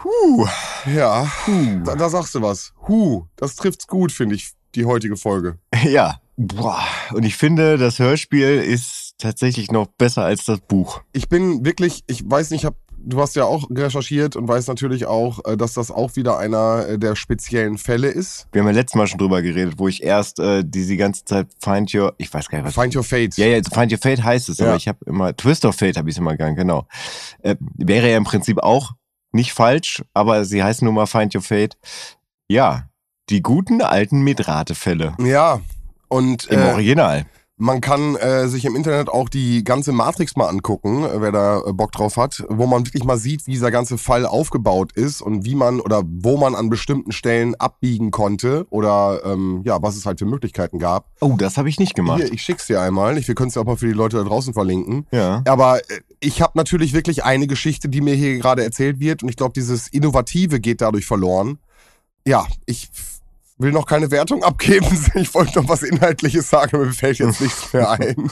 Ja, da sagst du was. Das trifft's gut, finde ich, die heutige Folge. Ja, und ich finde, das Hörspiel ist tatsächlich noch besser als das Buch. Ich bin wirklich, ich weiß nicht, du hast ja auch recherchiert und weißt natürlich auch, dass das auch wieder einer der speziellen Fälle ist. Wir haben ja letztes Mal schon drüber geredet, wo ich erst die ganze Zeit ich weiß gar nicht, was. Find Your Fate. Ja, Find Your Fate heißt es, aber ich habe immer, Twist of Fate habe ich es immer gegangen, genau. Wäre ja im Prinzip auch nicht falsch, aber sie heißt nun mal Find Your Fate. Ja, die guten alten Mitrate-Fälle. Ja, und im Original. Man kann sich im Internet auch die ganze Matrix mal angucken, wer da Bock drauf hat, wo man wirklich mal sieht, wie dieser ganze Fall aufgebaut ist und wie man oder wo man an bestimmten Stellen abbiegen konnte oder was es halt für Möglichkeiten gab. Oh, das habe ich nicht gemacht. Hier, ich schick's dir einmal. Wir können es ja auch mal für die Leute da draußen verlinken. Ja. Aber ich habe natürlich wirklich eine Geschichte, die mir hier gerade erzählt wird und ich glaube, dieses Innovative geht dadurch verloren. Ja, ich will noch keine Wertung abgeben. Ich wollte noch was Inhaltliches sagen, aber mir fällt jetzt nichts mehr ein.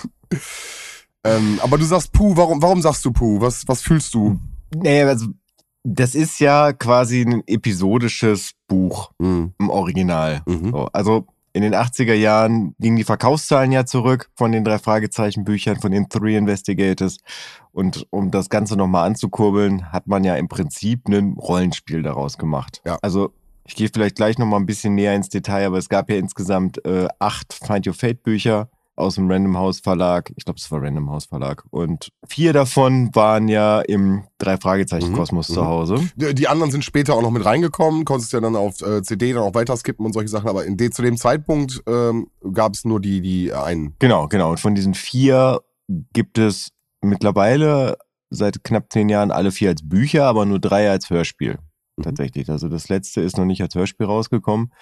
Aber du sagst Puh, warum sagst du Puh? Was fühlst du? Naja, also das ist ja quasi ein episodisches Buch im Original. So, also in den 80er Jahren gingen die Verkaufszahlen ja zurück von den 3 Fragezeichen-Büchern, von den Three Investigators. Und um das Ganze nochmal anzukurbeln, hat man ja im Prinzip ein Rollenspiel daraus gemacht. Ja. Also ich gehe vielleicht gleich nochmal ein bisschen näher ins Detail, aber es gab ja insgesamt 8 Find Your Fate Bücher aus dem Random House Verlag. Ich glaube, es war Random House Verlag. Und 4 davon waren ja im 3 Fragezeichen Kosmos zu Hause. Die anderen sind später auch noch mit reingekommen, konntest ja dann auf CD dann auch weiter skippen und solche Sachen, aber zu dem Zeitpunkt gab es nur die einen. Genau. Und von diesen 4 gibt es mittlerweile seit knapp 10 Jahren alle 4 als Bücher, aber nur 3 als Hörspiel. Tatsächlich. Also das letzte ist noch nicht als Hörspiel rausgekommen.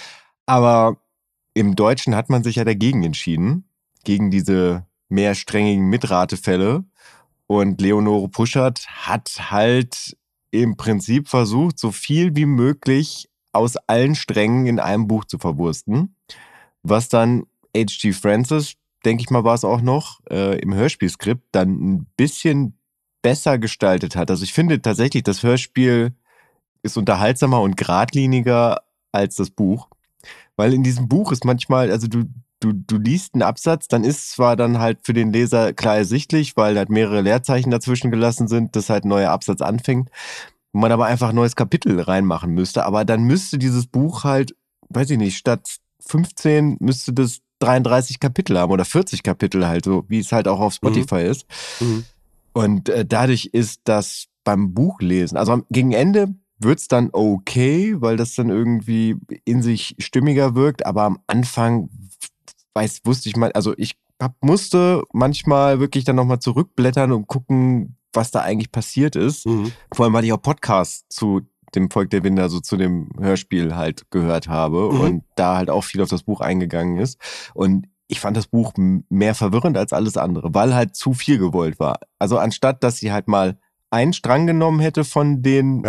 Aber im Deutschen hat man sich ja dagegen entschieden, gegen diese mehrsträngigen Mitratefälle. Und Leonore Puschert hat halt im Prinzip versucht, so viel wie möglich aus allen Strängen in einem Buch zu verwursten. Was dann H.G. Francis, denke ich mal, war es auch noch, im Hörspielskript dann ein bisschen besser gestaltet hat. Also ich finde tatsächlich, das Hörspiel ist unterhaltsamer und geradliniger als das Buch. Weil in diesem Buch ist manchmal, also du liest einen Absatz, dann ist zwar dann halt für den Leser klar ersichtlich, weil halt mehrere Leerzeichen dazwischen gelassen sind, dass halt ein neuer Absatz anfängt, wo man aber einfach ein neues Kapitel reinmachen müsste. Aber dann müsste dieses Buch halt, weiß ich nicht, statt 15 müsste das 33 Kapitel haben oder 40 Kapitel halt, so wie es halt auch auf Spotify ist. Und dadurch ist das beim Buchlesen, also gegen Ende wird's dann okay, weil das dann irgendwie in sich stimmiger wirkt, aber am Anfang wusste ich mal, also ich musste manchmal wirklich dann nochmal zurückblättern und gucken, was da eigentlich passiert ist. Vor allem, weil ich auch Podcasts zu dem Volk der Winder, so zu dem Hörspiel halt gehört habe und da halt auch viel auf das Buch eingegangen ist. Und ich fand das Buch mehr verwirrend als alles andere, weil halt zu viel gewollt war. Also anstatt, dass sie halt mal einen Strang genommen hätte von den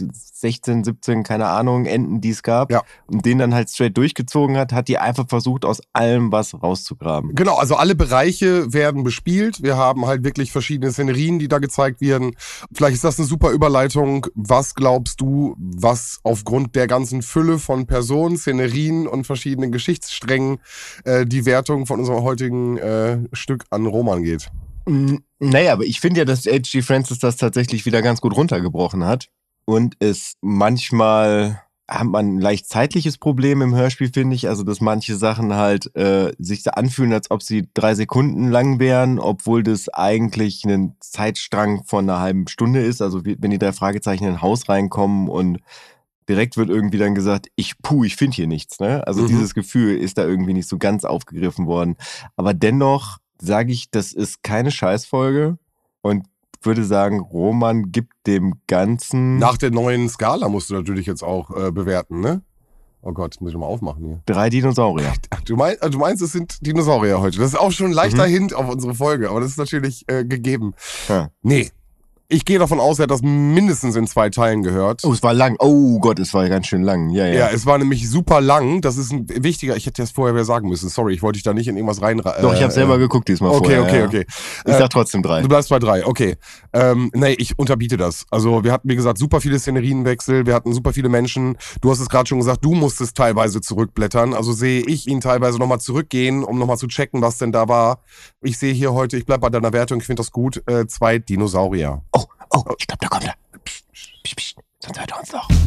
16, 17, keine Ahnung, Enden, die es gab und den dann halt straight durchgezogen hat die einfach versucht, aus allem was rauszugraben. Genau, also alle Bereiche werden bespielt. Wir haben halt wirklich verschiedene Szenerien, die da gezeigt werden. Vielleicht ist das eine super Überleitung. Was glaubst du, was aufgrund der ganzen Fülle von Personen, Szenerien und verschiedenen Geschichtssträngen die Wertung von unserem heutigen Stück an Roman geht? Naja, aber ich finde ja, dass H.G. Francis das tatsächlich wieder ganz gut runtergebrochen hat. Und es manchmal hat man ein leicht zeitliches Problem im Hörspiel, finde ich. Also, dass manche Sachen halt sich so anfühlen, als ob sie 3 Sekunden lang wären, obwohl das eigentlich ein Zeitstrang von einer halben Stunde ist. Also, wenn die 3 Fragezeichen in ein Haus reinkommen und direkt wird irgendwie dann gesagt, ich finde hier nichts. Ne? Also, dieses Gefühl ist da irgendwie nicht so ganz aufgegriffen worden. Aber dennoch sage ich, das ist keine Scheißfolge und würde sagen, Roman gibt dem Ganzen... Nach der neuen Skala musst du natürlich jetzt auch bewerten, ne? Oh Gott, muss ich nochmal aufmachen hier. 3 Dinosaurier. Du meinst, es sind Dinosaurier heute. Das ist auch schon ein leichter Hint auf unsere Folge, aber das ist natürlich gegeben. Ja. Nee, Ich gehe davon aus, er hat das mindestens in 2 Teilen gehört. Oh, es war lang. Oh Gott, es war ganz schön lang. Ja. Ja, es war nämlich super lang. Das ist ein wichtiger, ich hätte das vorher wieder sagen müssen. Sorry, ich wollte dich da nicht in irgendwas rein... Doch, ich habe selber geguckt diesmal vorher. Okay. Ich sag trotzdem 3. Du bleibst bei 3, okay. Nee, ich unterbiete das. Also wir hatten, wie gesagt, super viele Szenerienwechsel, wir hatten super viele Menschen. Du hast es gerade schon gesagt, du musstest teilweise zurückblättern. Also sehe ich ihn teilweise nochmal zurückgehen, um nochmal zu checken, was denn da war. Ich sehe hier heute, ich bleib bei deiner Wertung, ich finde das gut, 2 Dinosaurier. Oh, ich glaube, da kommt er. Psst, sonst hört er uns noch.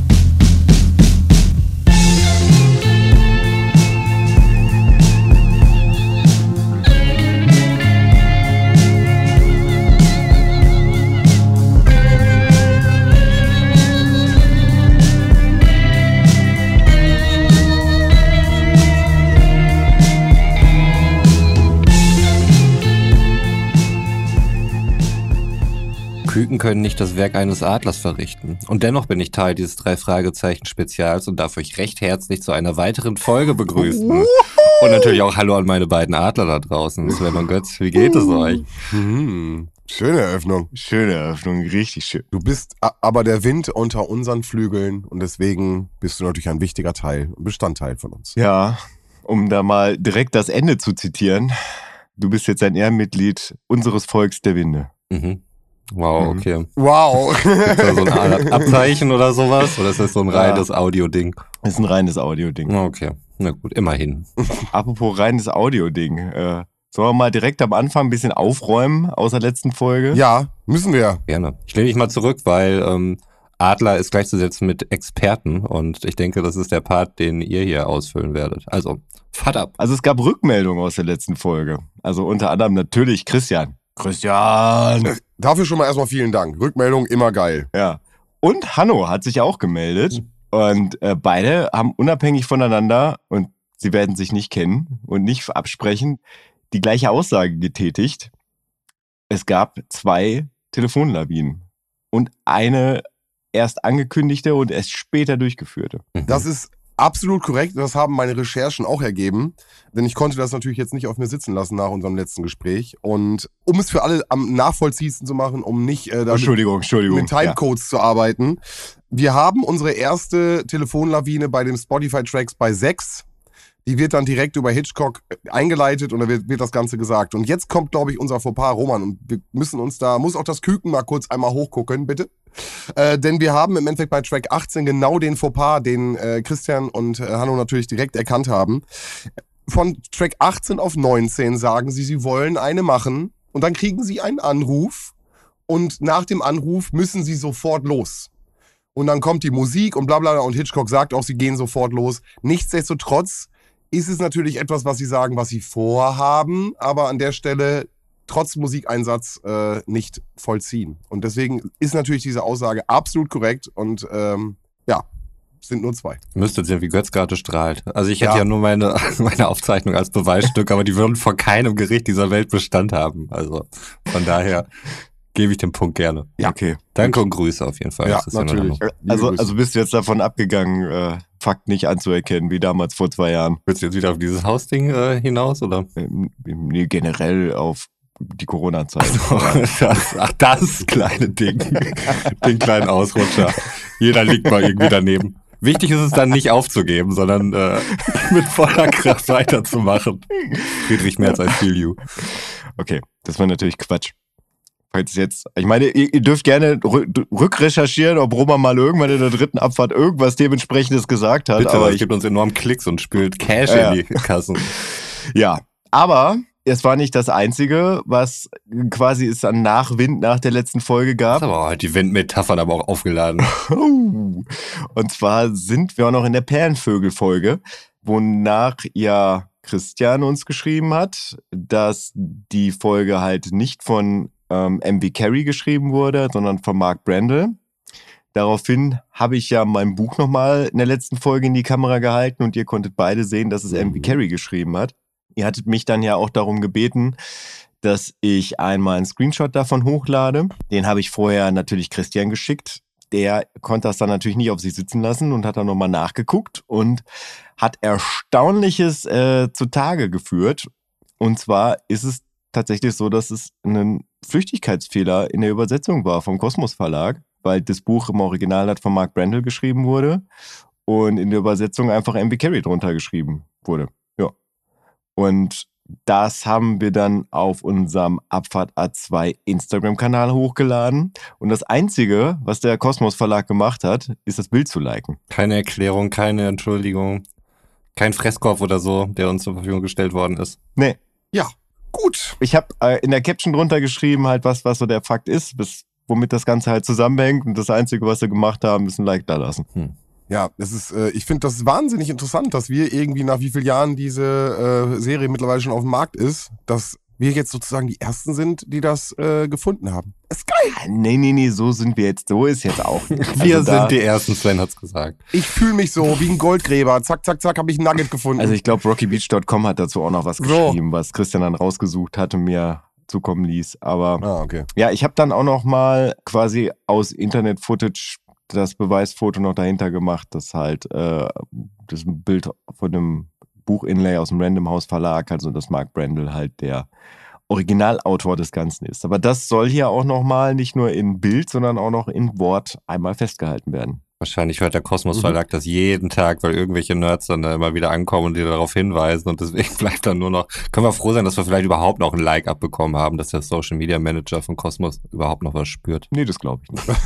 Küken können nicht das Werk eines Adlers verrichten. Und dennoch bin ich Teil dieses 3-Fragezeichen-Spezials und darf euch recht herzlich zu einer weiteren Folge begrüßen. Und natürlich auch Hallo an meine beiden Adler da draußen. Sven und Götz, wie geht es euch? Schöne Eröffnung. Schöne Eröffnung, richtig schön. Du bist aber der Wind unter unseren Flügeln und deswegen bist du natürlich ein wichtiger Teil und Bestandteil von uns. Ja, um da mal direkt das Ende zu zitieren. Du bist jetzt ein Ehrenmitglied unseres Volks der Winde. Mhm. Wow, okay. Wow. Ist da so ein Abzeichen oder sowas? Oder ist das so ein reines Audio-Ding? Das ist ein reines Audio-Ding. Okay, na gut, immerhin. Apropos reines Audio-Ding. Sollen wir mal direkt am Anfang ein bisschen aufräumen aus der letzten Folge? Ja, müssen wir. Gerne. Ich lehne mich mal zurück, weil Adler ist gleichzusetzen mit Experten und ich denke, das ist der Part, den ihr hier ausfüllen werdet. Also, fahrt ab. Also es gab Rückmeldungen aus der letzten Folge. Also unter anderem natürlich Christian. Dafür schon mal erstmal vielen Dank. Rückmeldung immer geil. Ja. Und Hanno hat sich auch gemeldet. Und beide haben unabhängig voneinander, und sie werden sich nicht kennen und nicht absprechen, die gleiche Aussage getätigt. Es gab 2 Telefonlawinen und eine erst angekündigte und erst später durchgeführte. Das ist absolut korrekt. Das haben meine Recherchen auch ergeben. Denn ich konnte das natürlich jetzt nicht auf mir sitzen lassen nach unserem letzten Gespräch. Und um es für alle am nachvollziehsten zu machen, um nicht Entschuldigung. mit Timecodes zu arbeiten. Wir haben unsere erste Telefonlawine bei dem Spotify-Tracks bei 6. Die wird dann direkt über Hitchcock eingeleitet und da wird das Ganze gesagt. Und jetzt kommt, glaube ich, unser Fauxpas, Roman. Und wir müssen uns muss auch das Küken mal kurz einmal hochgucken, bitte. Denn wir haben im Endeffekt bei Track 18 genau den Fauxpas, den Christian und Hanno natürlich direkt erkannt haben. Von Track 18 auf 19 sagen sie wollen eine machen und dann kriegen sie einen Anruf und nach dem Anruf müssen sie sofort los. Und dann kommt die Musik und bla bla und Hitchcock sagt auch, sie gehen sofort los. Nichtsdestotrotz ist es natürlich etwas, was sie sagen, was sie vorhaben, aber an der Stelle trotz Musikeinsatz nicht vollziehen. Und deswegen ist natürlich diese Aussage absolut korrekt und sind nur 2. Müsstet sehen, wie Götz gerade strahlt. Also ich hätte ja nur meine Aufzeichnung als Beweisstück, aber die würden vor keinem Gericht dieser Welt Bestand haben. Also von daher gebe ich den Punkt gerne. Ja, okay. Danke und Grüße auf jeden Fall. Ja, natürlich. Also bist du jetzt davon abgegangen, Fakt nicht anzuerkennen, wie damals vor 2 Jahren? Willst du jetzt wieder auf dieses Hausding hinaus, oder? Nee, generell auf die Corona-Zeit. Das kleine Ding. Den kleinen Ausrutscher. Jeder liegt mal irgendwie daneben. Wichtig ist es dann nicht aufzugeben, sondern mit voller Kraft weiterzumachen. Friedrich Merz, I feel you. Okay, das war natürlich Quatsch. Ich meine, ihr dürft gerne rückrecherchieren, ob Roman mal irgendwann in der 3. Abfahrt irgendwas dementsprechendes gesagt hat. Bitte, aber es gibt uns enorm Klicks und spült Cash in die Kassen. Ja, aber es war nicht das Einzige, was quasi es an Nachwind nach der letzten Folge gab. Das aber die Windmetaphern aber auch aufgeladen. Und zwar sind wir auch noch in der Perlenvögel-Folge, wonach ja Christian uns geschrieben hat, dass die Folge halt nicht von M.V. Carey geschrieben wurde, sondern von Mark Brandel. Daraufhin habe ich ja mein Buch nochmal in der letzten Folge in die Kamera gehalten und ihr konntet beide sehen, dass es M.V. Carey geschrieben hat. Ihr hattet mich dann ja auch darum gebeten, dass ich einmal einen Screenshot davon hochlade. Den habe ich vorher natürlich Christian geschickt. Der konnte das dann natürlich nicht auf sich sitzen lassen und hat dann nochmal nachgeguckt und hat Erstaunliches zutage geführt. Und zwar ist es tatsächlich so, dass es einen Flüchtigkeitsfehler in der Übersetzung war vom Kosmos Verlag, weil das Buch im Original hat von Mark Brandel geschrieben wurde und in der Übersetzung einfach M.B. Carey drunter geschrieben wurde. Ja. Und das haben wir dann auf unserem Abfahrt A2 Instagram-Kanal hochgeladen. Und das Einzige, was der Kosmos Verlag gemacht hat, ist das Bild zu liken. Keine Erklärung, keine Entschuldigung, kein Fresskorb oder so, der uns zur Verfügung gestellt worden ist. Nee. Ja, gut. Ich habe in der Caption drunter geschrieben, halt was so der Fakt ist, womit das Ganze halt zusammenhängt. Und das Einzige, was sie gemacht haben, ist ein Like da lassen. Ja, das ist, ich finde das wahnsinnig interessant, dass wir irgendwie nach wie vielen Jahren diese Serie mittlerweile schon auf dem Markt ist, dass wir jetzt sozusagen die Ersten sind, die das gefunden haben. Das ist geil. Nee, so sind wir jetzt. So ist jetzt auch nicht. Wir sind die Ersten, Sven hat's gesagt. Ich fühle mich so wie ein Goldgräber. Zack, zack, zack, habe ich ein Nugget gefunden. Also ich glaube, RockyBeach.com hat dazu auch noch was geschrieben, was Christian dann rausgesucht hatte und mir zukommen ließ. Aber okay. Ja, ich habe dann auch noch mal quasi aus Internet-Footage das Beweisfoto noch dahinter gemacht, dass halt das Bild von dem Buch-Inlay aus dem Random House Verlag, also dass Mark Brandel halt der Originalautor des Ganzen ist. Aber das soll hier auch nochmal nicht nur in Bild, sondern auch noch in Wort einmal festgehalten werden. Wahrscheinlich hört der Kosmos Verlag das jeden Tag, weil irgendwelche Nerds dann da immer wieder ankommen und die darauf hinweisen und deswegen bleibt dann nur noch, können wir froh sein, dass wir vielleicht überhaupt noch ein Like abbekommen haben, dass der Social Media Manager von Kosmos überhaupt noch was spürt. Nee, das glaube ich nicht.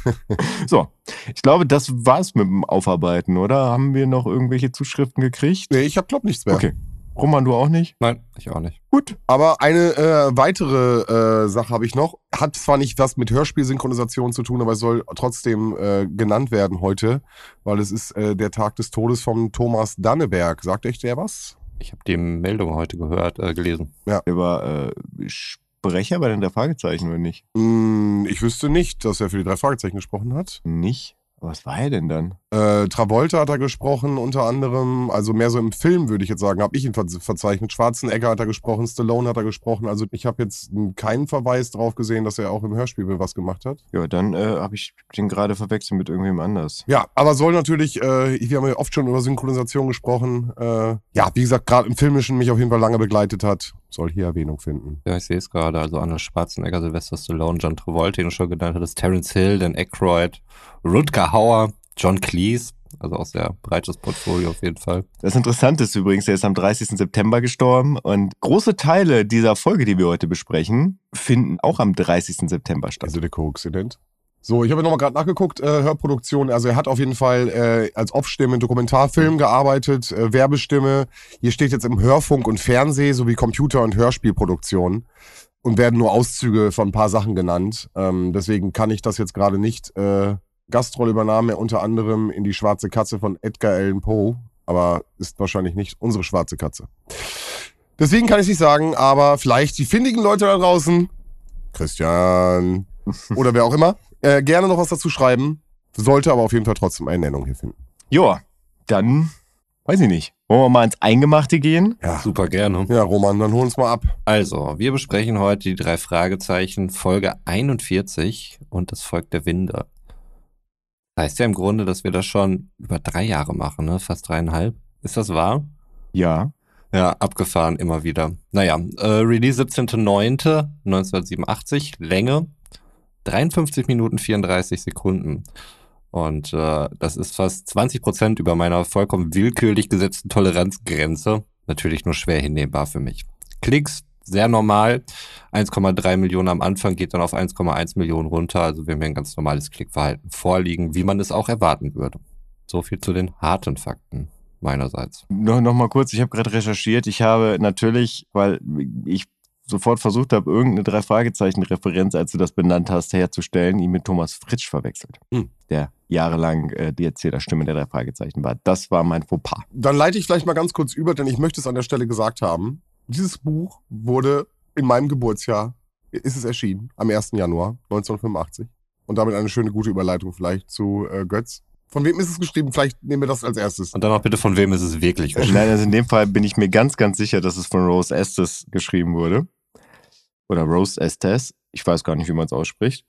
So, ich glaube, das war's mit dem Aufarbeiten, oder? Haben wir noch irgendwelche Zuschriften gekriegt? Nee, ich glaube nichts mehr. Okay. Roman, du auch nicht? Nein, ich auch nicht. Gut, aber eine weitere Sache habe ich noch. Hat zwar nicht was mit Hörspielsynchronisation zu tun, aber es soll trotzdem genannt werden heute, weil es ist der Tag des Todes von Thomas Danneberg. Sagt euch der was? Ich habe die Meldung heute gelesen. Ja. Er war Sprecher bei den 3 Fragezeichen, oder nicht? Ich wüsste nicht, dass er für die 3 Fragezeichen gesprochen hat. Nicht? Was war er denn dann? Travolta hat er gesprochen, unter anderem, also mehr so im Film, würde ich jetzt sagen, habe ich ihn verzeichnet. Schwarzenegger hat er gesprochen, Stallone hat er gesprochen. Also ich habe jetzt keinen Verweis drauf gesehen, dass er auch im Hörspiel was gemacht hat. Ja, dann habe ich den gerade verwechselt mit irgendwem anders. Ja, aber soll natürlich, wir haben ja oft schon über Synchronisation gesprochen. Ja, wie gesagt, gerade im Filmischen mich auf jeden Fall lange begleitet hat. Soll hier Erwähnung finden. Ja, ich sehe es gerade. Also Arnold Schwarzenegger, Sylvester Stallone, John Travolta, den du schon genannt hattest, Terence Hill, Dan Aykroyd, Rutger Hauer, John Cleese, also auch sehr breites Portfolio auf jeden Fall. Das Interessante ist übrigens, er ist am 30. September gestorben und große Teile dieser Folge, die wir heute besprechen, finden auch am 30. September statt. Also der Koinzidenz. So, ich habe nochmal gerade nachgeguckt, Hörproduktion, also er hat auf jeden Fall als Off-Stimme in Dokumentarfilmen gearbeitet, Werbestimme, hier steht jetzt im Hörfunk und Fernseh sowie Computer- und Hörspielproduktion und werden nur Auszüge von ein paar Sachen genannt, deswegen kann ich das jetzt gerade nicht, Gastrolle übernahm er unter anderem in Die schwarze Katze von Edgar Allan Poe, aber ist wahrscheinlich nicht unsere schwarze Katze. Deswegen kann ich nicht sagen, aber vielleicht die findigen Leute da draußen, Christian oder wer auch immer, gerne noch was dazu schreiben, sollte aber auf jeden Fall trotzdem eine Nennung hier finden. Joa, dann, weiß ich nicht. Wollen wir mal ins Eingemachte gehen? Ja, Super gerne. Ja, Roman, dann hol uns mal ab. Also, wir besprechen heute die 3 Fragezeichen, Folge 41 und das Volk der Winde. Heißt ja im Grunde, dass wir das schon über 3 Jahre machen, ne? Fast 3,5. Ist das Ja. Ja, abgefahren immer wieder. Naja, Release 17.09.1987, Länge 53 Minuten 34 Sekunden. Und das ist fast 20% über meiner vollkommen willkürlich gesetzten Toleranzgrenze. Natürlich nur schwer hinnehmbar für mich. Klicks, sehr normal. 1,3 Millionen am Anfang, geht dann auf 1,1 Millionen runter. Also wir haben hier ein ganz normales Klickverhalten vorliegen, wie man es auch erwarten würde. So viel zu den harten Fakten meinerseits. Noch mal kurz, ich habe gerade recherchiert. Ich habe natürlich, weil ich sofort versucht habe, irgendeine 3 Fragezeichen-Referenz, als du das benannt hast, herzustellen, ihn mit Thomas Fritsch verwechselt. Der jahrelang die Erzählerstimme der 3 Fragezeichen war. Das war mein Fauxpas. Dann leite ich vielleicht mal ganz kurz über, denn ich möchte es an der Stelle gesagt haben. Dieses Buch wurde in meinem Geburtsjahr, ist es erschienen, am 1. Januar 1985. Und damit eine schöne, gute Überleitung vielleicht zu Götz. Von wem ist es geschrieben? Vielleicht nehmen wir das als erstes. Und dann auch bitte, von wem ist es wirklich geschrieben? Nein, also in dem Fall bin ich mir ganz, ganz sicher, dass es von Rose Estes geschrieben wurde. Oder Rose Estes. Ich weiß gar nicht, wie man es ausspricht.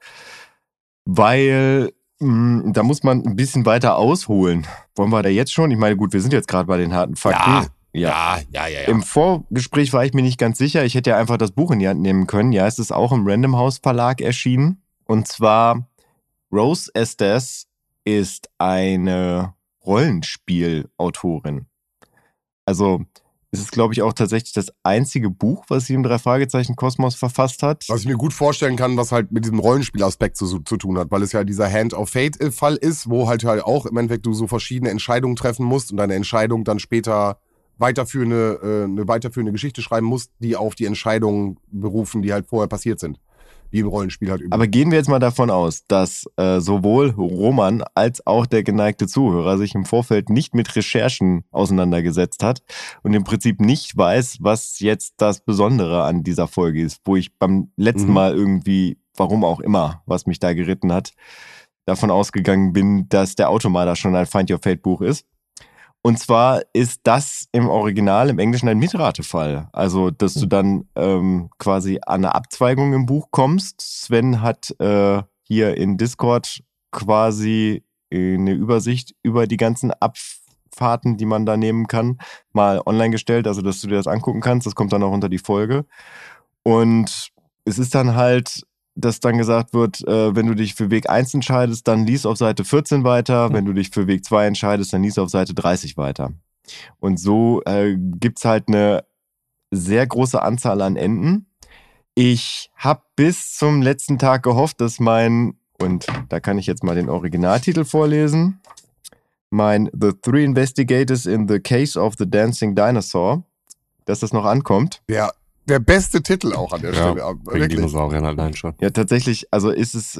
Weil da muss man ein bisschen weiter ausholen. Wollen wir da jetzt schon? Ich meine, gut, wir sind jetzt gerade bei den harten Fakten. Ja. Ja. Im Vorgespräch war ich mir nicht ganz sicher. Ich hätte ja einfach das Buch in die Hand nehmen können. Ja, es ist auch im Random House Verlag erschienen. Und zwar Rose Estes ist eine Rollenspielautorin. Also es ist, glaube ich, auch tatsächlich das einzige Buch, was sie im Drei-Fragezeichen-Kosmos verfasst hat. Was ich mir gut vorstellen kann, was halt mit diesem Rollenspielaspekt zu tun hat, weil es ja dieser Hand of Fate-Fall ist, wo halt auch im Endeffekt du so verschiedene Entscheidungen treffen musst und deine Entscheidung dann später eine weiterführende Geschichte schreiben musst, die auf die Entscheidungen berufen, die halt vorher passiert sind. Wie im Rollenspiel halt üblich. Aber gehen wir jetzt mal davon aus, dass sowohl Roman als auch der geneigte Zuhörer sich im Vorfeld nicht mit Recherchen auseinandergesetzt hat und im Prinzip nicht weiß, was jetzt das Besondere an dieser Folge ist, wo ich beim letzten Mal irgendwie, warum auch immer, was mich da geritten hat, davon ausgegangen bin, dass der Automata schon ein Find Your Fate Buch ist. Und zwar ist das im Original, im Englischen, ein Mitratefall. Also, dass du dann quasi an eine Abzweigung im Buch kommst. Sven hat hier in Discord quasi eine Übersicht über die ganzen Abfahrten, die man da nehmen kann, mal online gestellt, also dass du dir das angucken kannst. Das kommt dann auch unter die Folge. Und es ist dann halt, dass dann gesagt wird, wenn du dich für Weg 1 entscheidest, dann lies auf Seite 14 weiter. Wenn du dich für Weg 2 entscheidest, dann lies auf Seite 30 weiter. Und so gibt's halt eine sehr große Anzahl an Enden. Ich habe bis zum letzten Tag gehofft, dass und da kann ich jetzt mal den Originaltitel vorlesen, The Three Investigators in the Case of the Dancing Dinosaur, dass das noch ankommt. Der beste Titel auch an der Stelle. Wegen Dinosauriern allein schon. Ja, tatsächlich, also ist es,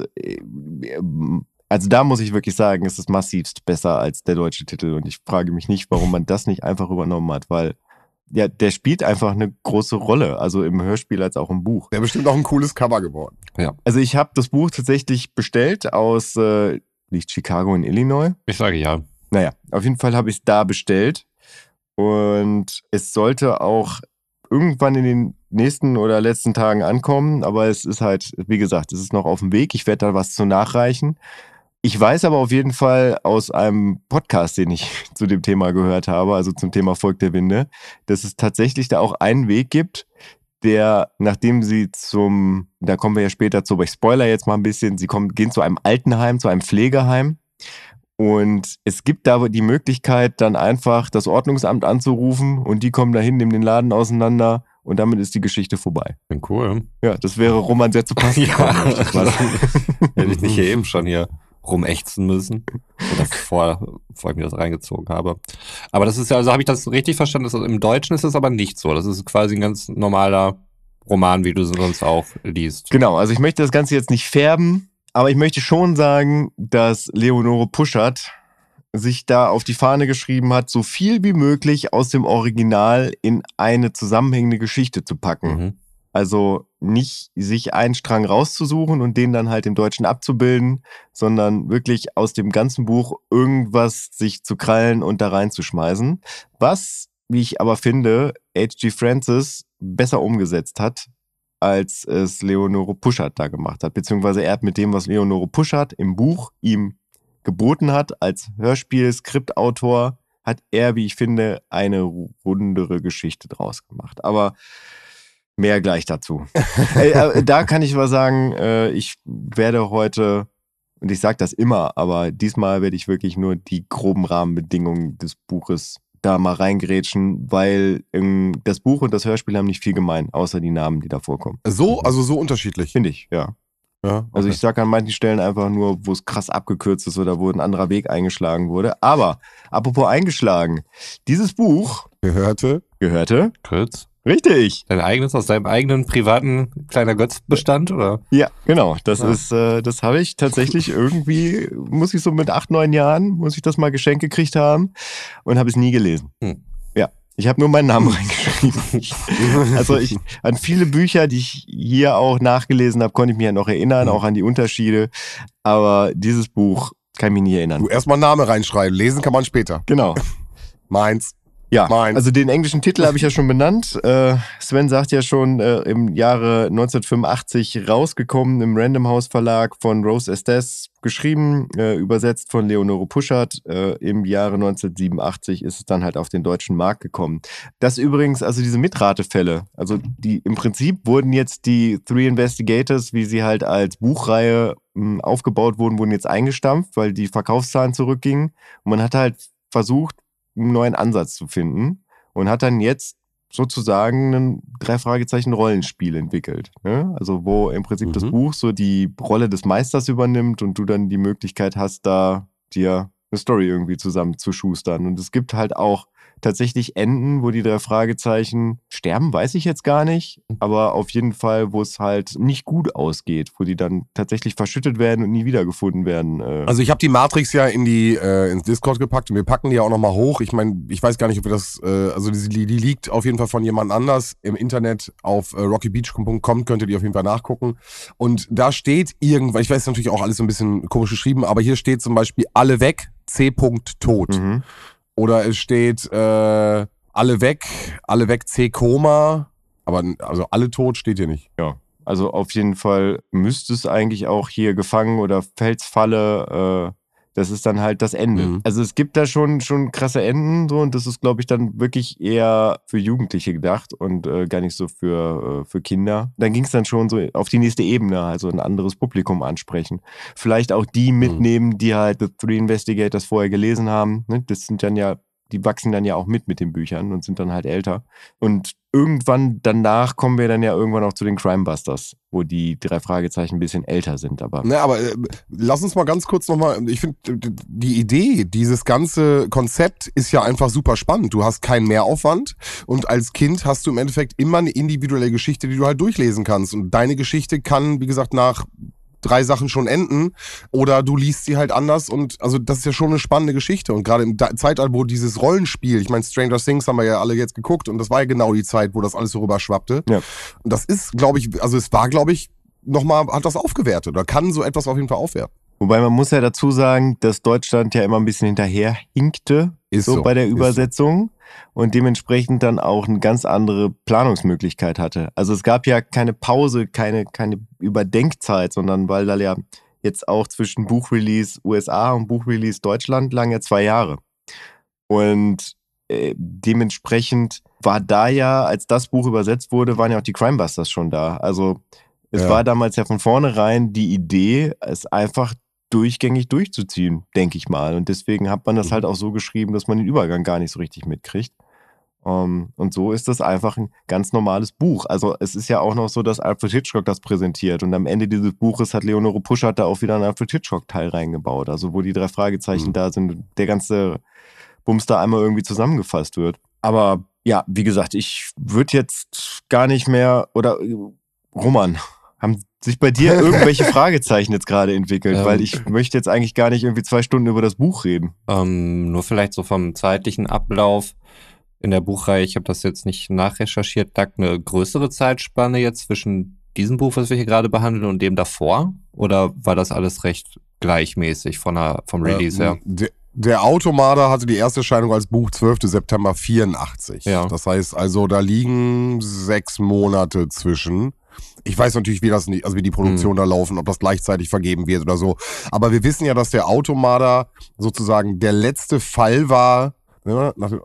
also da muss ich wirklich sagen, ist es massivst besser als der deutsche Titel und ich frage mich nicht, warum man das nicht einfach übernommen hat, weil ja, der spielt einfach eine große Rolle, also im Hörspiel als auch im Buch. Der bestimmt auch ein cooles Cover geworden. Ja. Also ich habe das Buch tatsächlich bestellt aus, liegt Chicago in Illinois? Ich sage ja. Naja, auf jeden Fall habe ich es da bestellt und es sollte auch irgendwann in den nächsten oder letzten Tagen ankommen, aber es ist halt, wie gesagt, es ist noch auf dem Weg. Ich werde da was zu nachreichen. Ich weiß aber auf jeden Fall aus einem Podcast, den ich zu dem Thema gehört habe, also zum Thema Volk der Winde, dass es tatsächlich da auch einen Weg gibt, der, nachdem sie da kommen wir ja später zu, aber ich spoiler jetzt mal ein bisschen, gehen zu einem Altenheim, zu einem Pflegeheim. Und es gibt da die Möglichkeit, dann einfach das Ordnungsamt anzurufen und die kommen dahin, nehmen den Laden auseinander und damit ist die Geschichte vorbei. Cool. Ja, das wäre Roman sehr zu passen. Ja, hätte ich nicht hier eben schon hier rumächzen müssen. Oder bevor ich mir das reingezogen habe. Aber das ist ja, also habe ich das richtig verstanden, im Deutschen ist das aber nicht so. Das ist quasi ein ganz normaler Roman, wie du sonst auch liest. Genau, also ich möchte das Ganze jetzt nicht färben, aber ich möchte schon sagen, dass Leonore Puschert sich da auf die Fahne geschrieben hat, so viel wie möglich aus dem Original in eine zusammenhängende Geschichte zu packen. Mhm. Also nicht sich einen Strang rauszusuchen und den dann halt im Deutschen abzubilden, sondern wirklich aus dem ganzen Buch irgendwas sich zu krallen und da reinzuschmeißen. Was, wie ich aber finde, H.G. Francis besser umgesetzt hat, als es Leonore Puschert da gemacht hat. Beziehungsweise er hat mit dem, was Leonore Puschert im Buch ihm geboten hat, als Hörspiel-Skriptautor, hat er, wie ich finde, eine rundere Geschichte draus gemacht. Aber mehr gleich dazu. Da kann ich aber sagen, ich werde heute, und ich sage das immer, aber diesmal werde ich wirklich nur die groben Rahmenbedingungen des Buches da mal reingrätschen, weil das Buch und das Hörspiel haben nicht viel gemein, außer die Namen, die da vorkommen. So unterschiedlich. Finde ich, ja. Ja, okay. Also ich sage an manchen Stellen einfach nur, wo es krass abgekürzt ist oder wo ein anderer Weg eingeschlagen wurde. Aber, apropos eingeschlagen, dieses Buch gehörte Kurz. Richtig. Dein eigenes, aus deinem eigenen privaten kleiner Götzbestand, oder? Ja, genau. Das habe ich tatsächlich irgendwie, muss ich so mit 8, 9 Jahren, muss ich das mal geschenkt gekriegt haben und habe es nie gelesen. Ja, ich habe nur meinen Namen reingeschrieben. Also an viele Bücher, die ich hier auch nachgelesen habe, konnte ich mich ja noch erinnern, auch an die Unterschiede. Aber dieses Buch kann ich mich nie erinnern. Du erstmal Name reinschreiben, lesen kann man später. Genau. Meins. Ja, Meins. also den englischen Titel habe ich ja schon benannt. Sven sagt ja schon, im Jahre 1985 rausgekommen im Random House Verlag von Rose Estes, geschrieben, übersetzt von Leonore Puschert. Im Jahre 1987 ist es dann halt auf den deutschen Markt gekommen. Das übrigens, also diese Mitratefälle, also die im Prinzip wurden jetzt die Three Investigators, wie sie halt als Buchreihe aufgebaut wurden jetzt eingestampft, weil die Verkaufszahlen zurückgingen. Und man hat halt versucht, einen neuen Ansatz zu finden und hat dann jetzt sozusagen ein 3-Fragezeichen-Rollenspiel entwickelt. Ne? Also wo im Prinzip das Buch so die Rolle des Meisters übernimmt und du dann die Möglichkeit hast, da dir eine Story irgendwie zusammenzuschustern. Und es gibt halt auch tatsächlich Enden, wo die 3 Fragezeichen sterben, weiß ich jetzt gar nicht, aber auf jeden Fall, wo es halt nicht gut ausgeht, wo die dann tatsächlich verschüttet werden und nie wiedergefunden werden. Also ich habe die Matrix ja ins Discord gepackt und wir packen die ja auch nochmal hoch. Ich meine, ich weiß gar nicht, ob wir das, also die liegt auf jeden Fall von jemand anders im Internet auf rockybeach.com, könnt ihr die auf jeden Fall nachgucken. Und da steht irgendwann, ich weiß natürlich auch alles so ein bisschen komisch geschrieben, aber hier steht zum Beispiel alle weg, C. tot. Oder es steht alle weg, C, Koma, aber also alle tot steht hier nicht. Ja, also auf jeden Fall müsste es eigentlich auch hier gefangen oder Felsfalle, das ist dann halt das Ende. Also es gibt da schon krasse Enden so und das ist, glaube ich, dann wirklich eher für Jugendliche gedacht und gar nicht so für Kinder. Dann ging es dann schon so auf die nächste Ebene, also ein anderes Publikum ansprechen. Vielleicht auch die mitnehmen, die halt The Three Investigators vorher gelesen haben. Ne? Das sind dann ja, die wachsen dann ja auch mit den Büchern und sind dann halt älter. Und irgendwann danach kommen wir dann ja irgendwann auch zu den Crimebusters, wo die 3 Fragezeichen ein bisschen älter sind. Aber lass uns mal ganz kurz nochmal, ich finde, die Idee, dieses ganze Konzept ist ja einfach super spannend. Du hast keinen Mehraufwand und als Kind hast du im Endeffekt immer eine individuelle Geschichte, die du halt durchlesen kannst. Und deine Geschichte kann, wie gesagt, nach 3 Sachen schon enden oder du liest sie halt anders und also das ist ja schon eine spannende Geschichte und gerade im Zeitalter, wo dieses Rollenspiel, ich meine Stranger Things haben wir ja alle jetzt geguckt und das war ja genau die Zeit, wo das alles so rüberschwappte. Ja. Und das ist, glaube ich, also es war, glaube ich, nochmal, hat das aufgewertet oder kann so etwas auf jeden Fall aufwerten. Wobei man muss ja dazu sagen, dass Deutschland ja immer ein bisschen hinterher hinkte, so bei der Übersetzung und dementsprechend dann auch eine ganz andere Planungsmöglichkeit hatte. Also es gab ja keine Pause, keine Überdenkzeit, sondern weil da ja jetzt auch zwischen Buchrelease USA und Buchrelease Deutschland lagen ja 2 Jahre. Und dementsprechend war da ja, als das Buch übersetzt wurde, waren ja auch die Crimebusters schon da. Also es war damals ja von vornherein die Idee, es einfach durchgängig durchzuziehen, denke ich mal. Und deswegen hat man das halt auch so geschrieben, dass man den Übergang gar nicht so richtig mitkriegt. Und so ist das einfach ein ganz normales Buch. Also es ist ja auch noch so, dass Alfred Hitchcock das präsentiert. Und am Ende dieses Buches hat Leonore Puschert da auch wieder einen Alfred Hitchcock-Teil reingebaut. Also wo die 3 Fragezeichen da sind und der ganze Bums da einmal irgendwie zusammengefasst wird. Aber ja, wie gesagt, ich würde jetzt gar nicht mehr, oder Roman, haben sich bei dir irgendwelche Fragezeichen jetzt gerade entwickelt? Weil ich möchte jetzt eigentlich gar nicht irgendwie 2 Stunden über das Buch reden. Nur vielleicht so vom zeitlichen Ablauf in der Buchreihe, ich habe das jetzt nicht nachrecherchiert, lag eine größere Zeitspanne jetzt zwischen diesem Buch, was wir hier gerade behandeln, und dem davor? Oder war das alles recht gleichmäßig vom Release her? Der Automada hatte die erste Erscheinung als Buch 12. September 84. Ja. Das heißt also, da liegen 6 Monate zwischen. Ich weiß natürlich, wie die Produktion da laufen, ob das gleichzeitig vergeben wird oder so. Aber wir wissen ja, dass der Automada sozusagen der letzte Fall war. Ja, nach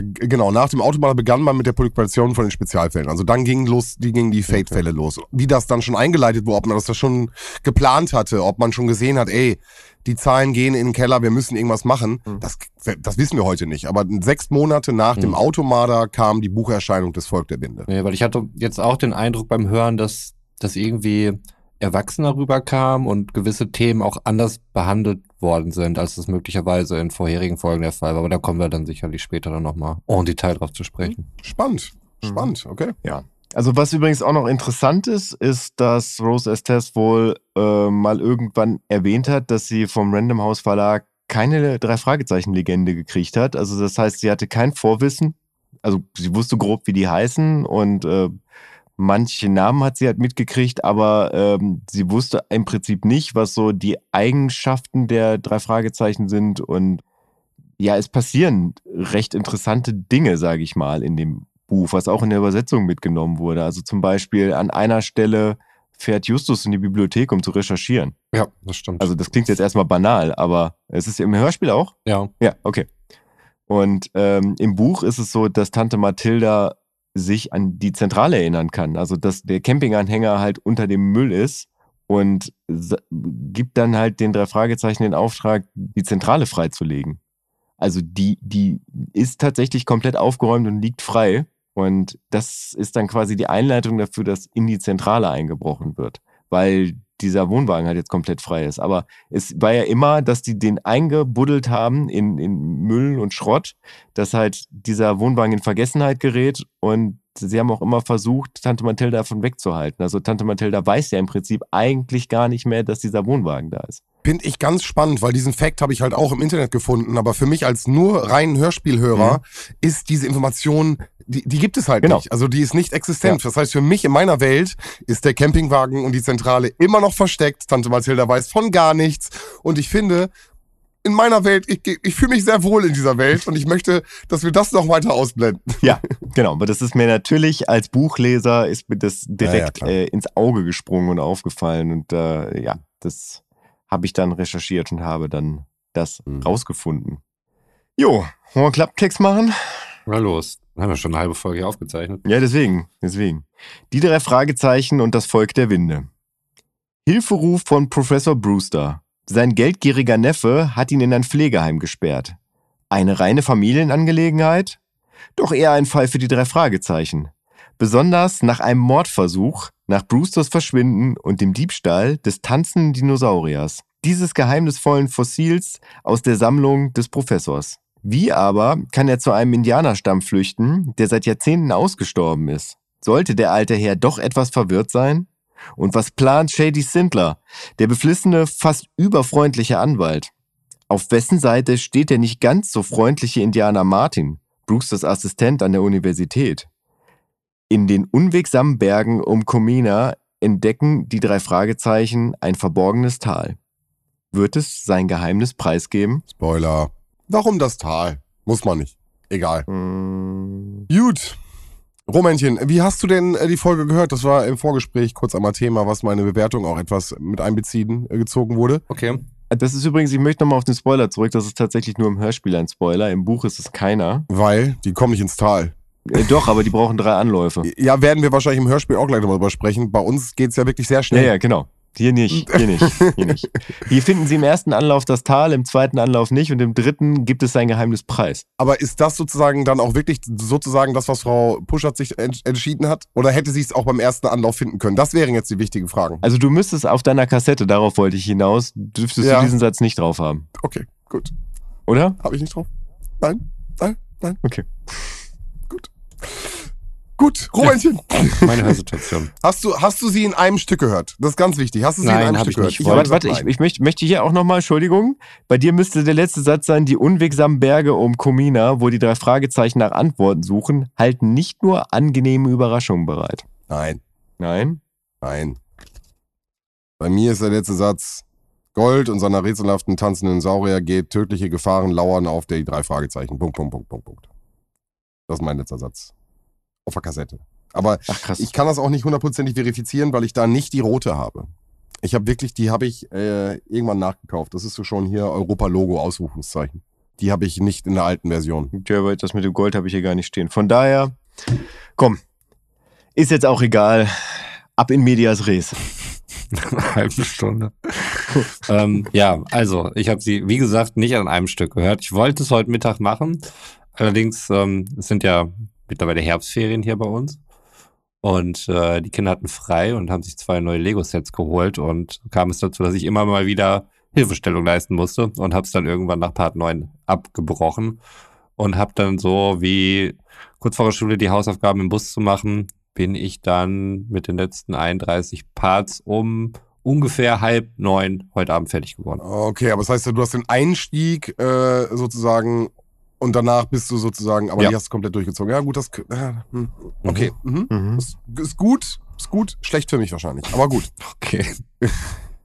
dem Automada begann man mit der Publikation von den Spezialfällen. Also dann gingen die Fate-Fälle los. Wie das dann schon eingeleitet wurde, ob man das schon geplant hatte, ob man schon gesehen hat, die Zahlen gehen in den Keller, wir müssen irgendwas machen. Das wissen wir heute nicht. Aber 6 Monate nach dem Automada kam die Bucherscheinung des Volk der Winde. Ja, weil ich hatte jetzt auch den Eindruck beim Hören, dass das irgendwie erwachsener rüberkam und gewisse Themen auch anders behandelt worden sind, als es möglicherweise in vorherigen Folgen der Fall war. Aber da kommen wir dann sicherlich später dann nochmal en Detail drauf zu sprechen. Spannend, okay. Ja. Also was übrigens auch noch interessant ist, dass Rose Estes wohl mal irgendwann erwähnt hat, dass sie vom Random House Verlag keine 3 Fragezeichen-Legende gekriegt hat. Also das heißt, sie hatte kein Vorwissen. Also sie wusste grob, wie die heißen und manche Namen hat sie halt mitgekriegt, aber sie wusste im Prinzip nicht, was so die Eigenschaften der 3 Fragezeichen sind und ja, es passieren recht interessante Dinge, sage ich mal, in dem Buch, was auch in der Übersetzung mitgenommen wurde. Also zum Beispiel an einer Stelle fährt Justus in die Bibliothek, um zu recherchieren. Ja, das stimmt. Also das klingt jetzt erstmal banal, aber es ist im Hörspiel auch? Ja. Ja, okay. Und im Buch ist es so, dass Tante Mathilda sich an die Zentrale erinnern kann. Also dass der Campinganhänger halt unter dem Müll ist und gibt dann halt den 3 Fragezeichen den Auftrag, die Zentrale freizulegen. Also die ist tatsächlich komplett aufgeräumt und liegt frei. Und das ist dann quasi die Einleitung dafür, dass in die Zentrale eingebrochen wird. Weil dieser Wohnwagen halt jetzt komplett frei ist. Aber es war ja immer, dass die den eingebuddelt haben in Müll und Schrott, dass halt dieser Wohnwagen in Vergessenheit gerät und sie haben auch immer versucht, Tante Mathilda davon wegzuhalten. Also Tante Mathilda weiß ja im Prinzip eigentlich gar nicht mehr, dass dieser Wohnwagen da ist. Finde ich ganz spannend, weil diesen Fact habe ich halt auch im Internet gefunden, aber für mich als nur reinen Hörspielhörer ist diese Information, die gibt es halt nicht. Also die ist nicht existent. Ja. Das heißt, für mich in meiner Welt ist der Campingwagen und die Zentrale immer noch versteckt. Tante Mathilda weiß von gar nichts. Und ich finde, in meiner Welt, ich fühle mich sehr wohl in dieser Welt und ich möchte, dass wir das noch weiter ausblenden. Ja, genau. Aber das ist mir natürlich als Buchleser, ist mir das direkt ins Auge gesprungen und aufgefallen. Und das habe ich dann recherchiert und habe dann das rausgefunden. Jo, wollen wir einen Klapptext machen? Na los. Haben wir schon eine halbe Folge aufgezeichnet. Ja, deswegen. Die 3 Fragezeichen und das Volk der Winde. Hilferuf von Professor Brewster. Sein geldgieriger Neffe hat ihn in ein Pflegeheim gesperrt. Eine reine Familienangelegenheit? Doch eher ein Fall für die 3 Fragezeichen. Besonders nach einem Mordversuch, nach Brewsters Verschwinden und dem Diebstahl des tanzenden Dinosauriers. Dieses geheimnisvollen Fossils aus der Sammlung des Professors. Wie aber kann er zu einem Indianerstamm flüchten, der seit Jahrzehnten ausgestorben ist? Sollte der alte Herr doch etwas verwirrt sein? Und was plant Shady Sindler, der beflissene, fast überfreundliche Anwalt? Auf wessen Seite steht der nicht ganz so freundliche Indianer Martin, Brewsters Assistent an der Universität? In den unwegsamen Bergen um Comina entdecken die 3 Fragezeichen ein verborgenes Tal. Wird es sein Geheimnis preisgeben? Spoiler. Warum das Tal? Muss man nicht. Egal. Gut. Rumänchen, wie hast du denn die Folge gehört? Das war im Vorgespräch kurz einmal Thema, was meine Bewertung auch etwas mit einbeziehen gezogen wurde. Okay. Das ist übrigens, ich möchte nochmal auf den Spoiler zurück, das ist tatsächlich nur im Hörspiel ein Spoiler, im Buch ist es keiner. Weil, die kommen nicht ins Tal. Doch, aber die brauchen 3 Anläufe. Ja, werden wir wahrscheinlich im Hörspiel auch gleich nochmal drüber sprechen. Bei uns geht's ja wirklich sehr schnell. Ja, genau. Hier nicht. Hier finden sie im ersten Anlauf das Tal, im zweiten Anlauf nicht und im dritten gibt es sein Geheimnis preis. Aber ist das sozusagen dann auch wirklich sozusagen das, was Frau Puschert sich entschieden hat? Oder hätte sie es auch beim ersten Anlauf finden können? Das wären jetzt die wichtigen Fragen. Also du müsstest auf deiner Kassette, darauf wollte ich hinaus, dürftest du diesen Satz nicht drauf haben. Okay, gut. Oder? Habe ich nicht drauf? Nein. Okay. Gut, Rumänchen. Meine Hörsituation. Hast du sie in einem Stück gehört? Das ist ganz wichtig. Hast du sie in einem Stück gehört? Warte, ich möchte hier auch nochmal, Entschuldigung, bei dir müsste der letzte Satz sein, die unwegsamen Berge um Comina, wo die 3 Fragezeichen nach Antworten suchen, halten nicht nur angenehme Überraschungen bereit. Nein. Bei mir ist der letzte Satz, Gold und seiner rätselhaften tanzenden Saurier geht, tödliche Gefahren lauern auf die 3 Fragezeichen. Punkt. Das ist mein letzter Satz. Auf der Kassette. Aber ich kann das auch nicht 100% verifizieren, weil ich da nicht die rote habe. Die habe ich irgendwann nachgekauft. Das ist so schon hier Europa-Logo, Ausrufungszeichen. Die habe ich nicht in der alten Version. Ja, aber das mit dem Gold habe ich hier gar nicht stehen. Von daher, komm, ist jetzt auch egal. Ab in medias res. Eine halbe Stunde. Ja, also, ich habe sie, wie gesagt, nicht an einem Stück gehört. Ich wollte es heute Mittag machen. Allerdings, es sind ja mittlerweile Herbstferien hier bei uns. Und die Kinder hatten frei und haben sich 2 neue Lego-Sets geholt. Und kam es dazu, dass ich immer mal wieder Hilfestellung leisten musste. Und habe es dann irgendwann nach Part 9 abgebrochen. Und habe dann so wie kurz vor der Schule die Hausaufgaben im Bus zu machen, bin ich dann mit den letzten 31 Parts um ungefähr 8:30 heute Abend fertig geworden. Okay, aber das heißt, du hast den Einstieg sozusagen und danach bist du sozusagen, aber die hast du komplett durchgezogen. Ja gut, das okay. Ist gut, schlecht für mich wahrscheinlich, aber gut. Okay.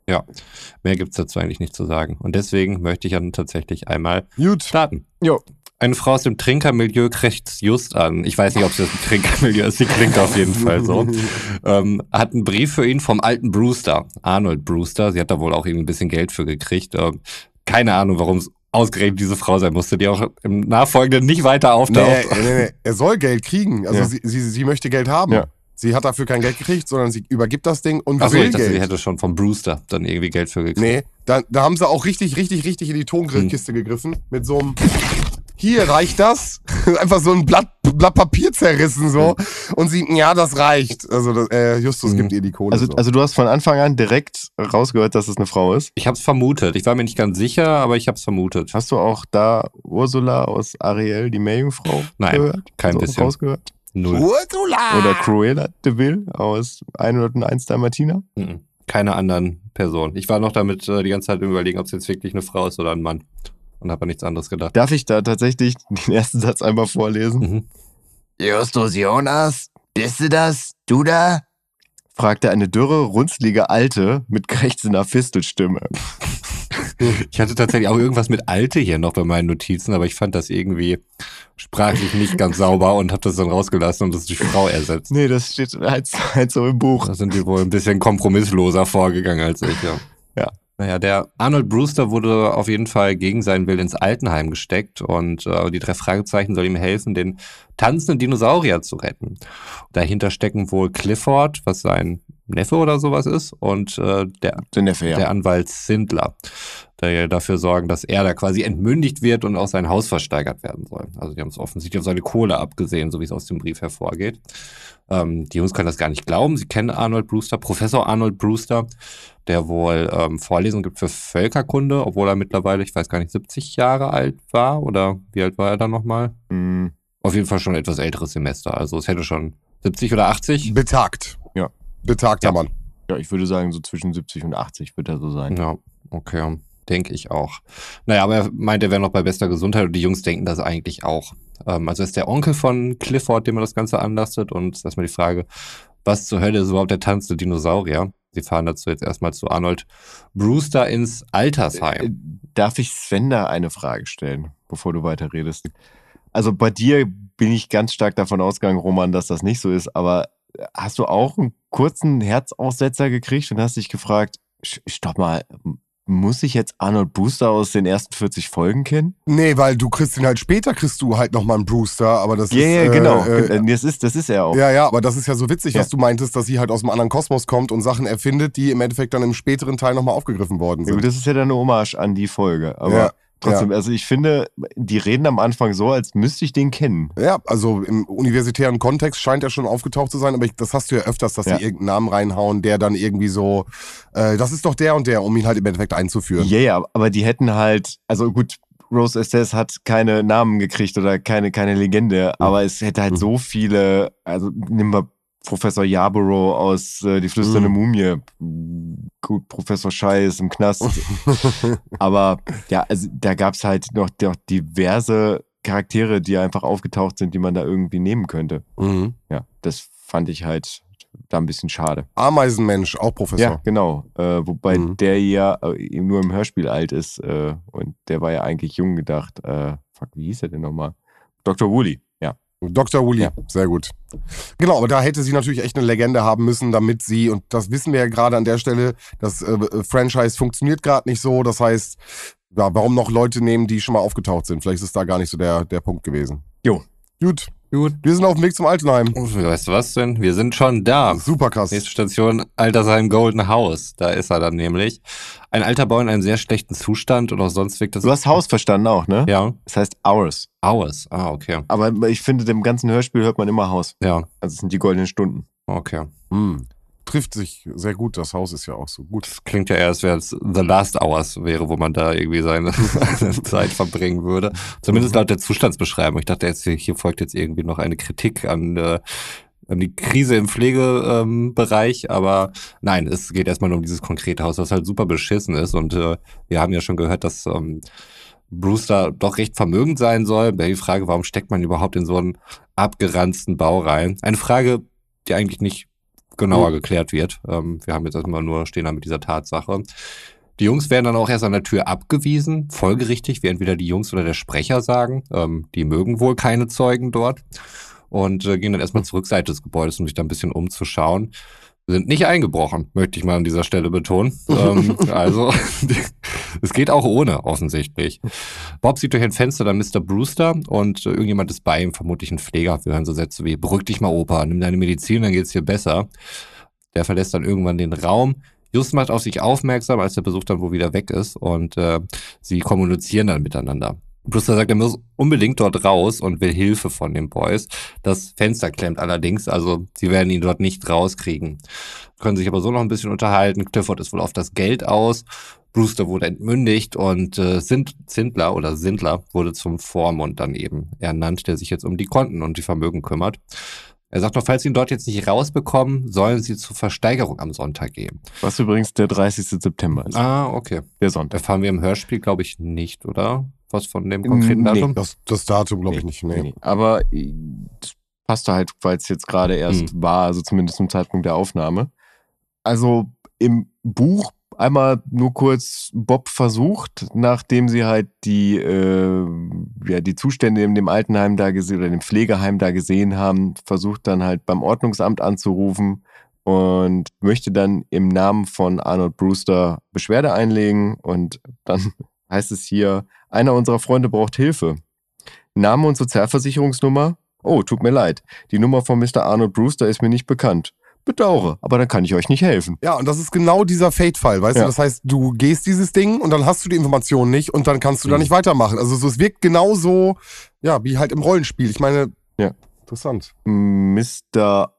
Ja, mehr gibt's dazu eigentlich nicht zu sagen. Und deswegen möchte ich dann tatsächlich einmal Gut. starten. Jo. Eine Frau aus dem Trinkermilieu kriegt's just an. Ich weiß nicht, ob sie das ein Trinkermilieu ist. Sie klingt auf jeden Fall so. Hat einen Brief für ihn vom alten Brewster, Arnold Brewster. Sie hat da wohl auch irgendwie ein bisschen Geld für gekriegt. Keine Ahnung, warum es ausgerechnet diese Frau sein musste, die auch im Nachfolgenden nicht weiter auftaucht. Nee. Er soll Geld kriegen. Also sie möchte Geld haben. Ja. Sie hat dafür kein Geld gekriegt, sondern sie übergibt das Ding und Achso, will ich dachte, Geld. sie hätte schon vom Brewster dann irgendwie Geld für gekriegt. Nee, da haben sie auch richtig in die Tongrillkiste gegriffen. Mit so einem, hier, reicht das? Einfach so ein Blatt Papier zerrissen so. Und sie, ja, das reicht. Also Justus gibt ihr die Kohle. Also du hast von Anfang an direkt rausgehört, dass es eine Frau ist? Ich hab's vermutet. Ich war mir nicht ganz sicher, aber ich hab's vermutet. Hast du auch da Ursula aus Ariel, die Meerjungfrau, Nein, gehört? kein Also bisschen. rausgehört? Null. Ursula! Oder Cruella de Vil aus 101 Dalmatiner? Mhm. Keine anderen Personen. Ich war noch damit die ganze Zeit überlegen, ob es jetzt wirklich eine Frau ist oder ein Mann. Und habe an nichts anderes gedacht. Darf ich da tatsächlich den ersten Satz einmal vorlesen? Mhm. Justus Jonas, bist du das? Du da? Fragte eine dürre, runzlige Alte mit krächzender Fistelstimme. Ich hatte tatsächlich auch irgendwas mit Alte hier noch bei meinen Notizen, aber ich fand das irgendwie sprachlich nicht ganz sauber und habe das dann rausgelassen und das durch Frau ersetzt. Nee, das steht halt so im Buch. Da sind die wohl ein bisschen kompromissloser vorgegangen als ich, ja. Ja. Naja, der Arnold Brewster wurde auf jeden Fall gegen seinen Willen ins Altenheim gesteckt und die 3 Fragezeichen soll ihm helfen, den tanzenden Dinosaurier zu retten. Dahinter stecken wohl Clifford, was sein Neffe oder sowas ist, und der Neffe, ja. der Anwalt Sindler, der dafür sorgen, dass er da quasi entmündigt wird und auch sein Haus versteigert werden soll. Also die haben es offensichtlich auf seine Kohle abgesehen, so wie es aus dem Brief hervorgeht. Die Jungs können das gar nicht glauben. Sie kennen Arnold Brewster, Professor Arnold Brewster, der wohl Vorlesungen gibt für Völkerkunde, obwohl er mittlerweile, ich weiß gar nicht, 70 Jahre alt war. Oder wie alt war er dann nochmal? Mhm. Auf jeden Fall schon ein etwas älteres Semester. Also es hätte schon 70 oder 80. Betagt. Ja. Betagter Mann. Ja, ich würde sagen, so zwischen 70 und 80 wird er so sein. Ja, okay. Denke ich auch. Naja, aber er meint, er wäre noch bei bester Gesundheit und die Jungs denken das eigentlich auch. Also ist der Onkel von Clifford, dem er das Ganze anlastet, und ist erstmal die Frage, was zur Hölle ist überhaupt der tanzende Dinosaurier? Sie fahren dazu jetzt erstmal zu Arnold Brewster ins Altersheim. Darf ich Sven da eine Frage stellen, bevor du weiter redest? Also bei dir bin ich ganz stark davon ausgegangen, Roman, dass das nicht so ist, aber hast du auch einen kurzen Herzaussetzer gekriegt und hast dich gefragt, stopp mal, muss ich jetzt Arnold Brewster aus den ersten 40 Folgen kennen? Nee, weil du kriegst ihn halt später, kriegst du halt nochmal einen Brewster, aber das ist... Ja, genau. Das ist er auch. Ja, aber das ist ja so witzig, Ja. was du meintest, dass sie halt aus einem anderen Kosmos kommt und Sachen erfindet, die im Endeffekt dann im späteren Teil nochmal aufgegriffen worden Ja, gut, sind. das ist ja dann eine Hommage an die Folge. Aber Ja, trotzdem, also ich finde, die reden am Anfang so, als müsste ich den kennen. Ja, also im universitären Kontext scheint er schon aufgetaucht zu sein, aber das hast du ja öfters, dass Ja. die irgendeinen Namen reinhauen, der dann irgendwie so, das ist doch der und der, um ihn halt im Endeffekt einzuführen. Ja, aber die hätten halt, also gut, Rose Estes hat keine Namen gekriegt oder keine Legende, aber es hätte halt so viele, also nimm mal Professor Yarborough aus Die flüsternde Mumie, gut, Professor Schei ist im Knast, aber ja, also da gab's halt noch diverse Charaktere, die einfach aufgetaucht sind, die man da irgendwie nehmen könnte. Mhm. Ja, das fand ich halt da ein bisschen schade. Ameisenmensch, auch Professor. Ja, genau. Wobei Mhm. der ja eben nur im Hörspiel alt ist und der war ja eigentlich jung gedacht. Fuck, wie hieß er denn nochmal? Dr. Woolley, ja. Dr. Woolley, Ja. sehr gut. Genau, aber da hätte sie natürlich echt eine Legende haben müssen, damit sie, und das wissen wir ja gerade an der Stelle, das Franchise funktioniert gerade nicht so, das heißt, ja, warum noch Leute nehmen, die schon mal aufgetaucht sind? Vielleicht ist da gar nicht so der Punkt gewesen. Jo. Gut, Gut. wir sind auf dem Weg zum Altenheim. Weißt du was denn? Wir sind schon da. Super krass. Nächste Station, Altersheim Golden House. Da ist er dann nämlich. Ein alter Bau in einem sehr schlechten Zustand und auch sonst wirkt das... Du hast Haus verstanden auch, ne? Ja, Das heißt Hours. Hours. Ah, okay. Aber ich finde, dem ganzen Hörspiel hört man immer Haus. Ja, Also es sind die goldenen Stunden. okay. Trifft sich sehr gut, das Haus ist ja auch so gut. Das klingt ja eher, als wäre es The Last Hours wäre, wo man da irgendwie seine Zeit verbringen würde. Zumindest laut der Zustandsbeschreibung. Ich dachte jetzt, hier folgt jetzt irgendwie noch eine Kritik an die Krise im Pflegebereich, aber nein, es geht erstmal nur um dieses konkrete Haus, was halt super beschissen ist, und wir haben ja schon gehört, dass Brewster doch recht vermögend sein soll. Die Frage, warum steckt man überhaupt in so einen abgeranzten Bau rein? Eine Frage, die eigentlich nicht genauer geklärt wird. Wir haben jetzt erstmal nur stehen da mit dieser Tatsache. Die Jungs werden dann auch erst an der Tür abgewiesen, folgerichtig, wie entweder die Jungs oder der Sprecher sagen. Die mögen wohl keine Zeugen dort und gehen dann erstmal zur Rückseite des Gebäudes, um sich da ein bisschen umzuschauen. Sind nicht eingebrochen, möchte ich mal an dieser Stelle betonen. Also, es geht auch ohne, offensichtlich. Bob sieht durch ein Fenster dann Mr. Brewster und irgendjemand ist bei ihm, vermutlich ein Pfleger. Wir hören so Sätze wie, beruhig dich mal, Opa, nimm deine Medizin, dann geht's dir besser. Der verlässt dann irgendwann den Raum. Just macht auf sich aufmerksam, als der Besuch dann wohl wieder weg ist und sie kommunizieren dann miteinander. Brewster sagt, er muss unbedingt dort raus und will Hilfe von den Boys. Das Fenster klemmt allerdings, also sie werden ihn dort nicht rauskriegen. Können sich aber so noch ein bisschen unterhalten. Clifford ist wohl auf das Geld aus. Brewster wurde entmündigt und Sindler wurde zum Vormund dann eben ernannt, der sich jetzt um die Konten und die Vermögen kümmert. Er sagt noch, falls sie ihn dort jetzt nicht rausbekommen, sollen sie zur Versteigerung am Sonntag gehen. Was übrigens der 30. September ist. Ah, okay. Der Sonntag. Erfahren wir im Hörspiel, glaube ich, nicht, oder? Was von dem konkreten Datum? Das Datum glaube ich nicht. Nee. Aber das passte halt, weil es jetzt gerade erst war, also zumindest zum Zeitpunkt der Aufnahme. Also im Buch einmal nur kurz Bob versucht, nachdem sie halt die Zustände in dem Altenheim da gesehen oder dem Pflegeheim da gesehen haben, versucht dann halt beim Ordnungsamt anzurufen und möchte dann im Namen von Arnold Brewster Beschwerde einlegen und dann heißt es hier, einer unserer Freunde braucht Hilfe. Name und Sozialversicherungsnummer? Oh, tut mir leid. Die Nummer von Mr. Arnold Brewster ist mir nicht bekannt. Bedauere, aber dann kann ich euch nicht helfen. Ja, und das ist genau dieser Fate-Fall, weißt du? Das heißt, du gehst dieses Ding und dann hast du die Informationen nicht und dann kannst du da nicht weitermachen. Also so, es wirkt genauso, ja, wie halt im Rollenspiel. Ich meine, interessant. Mr.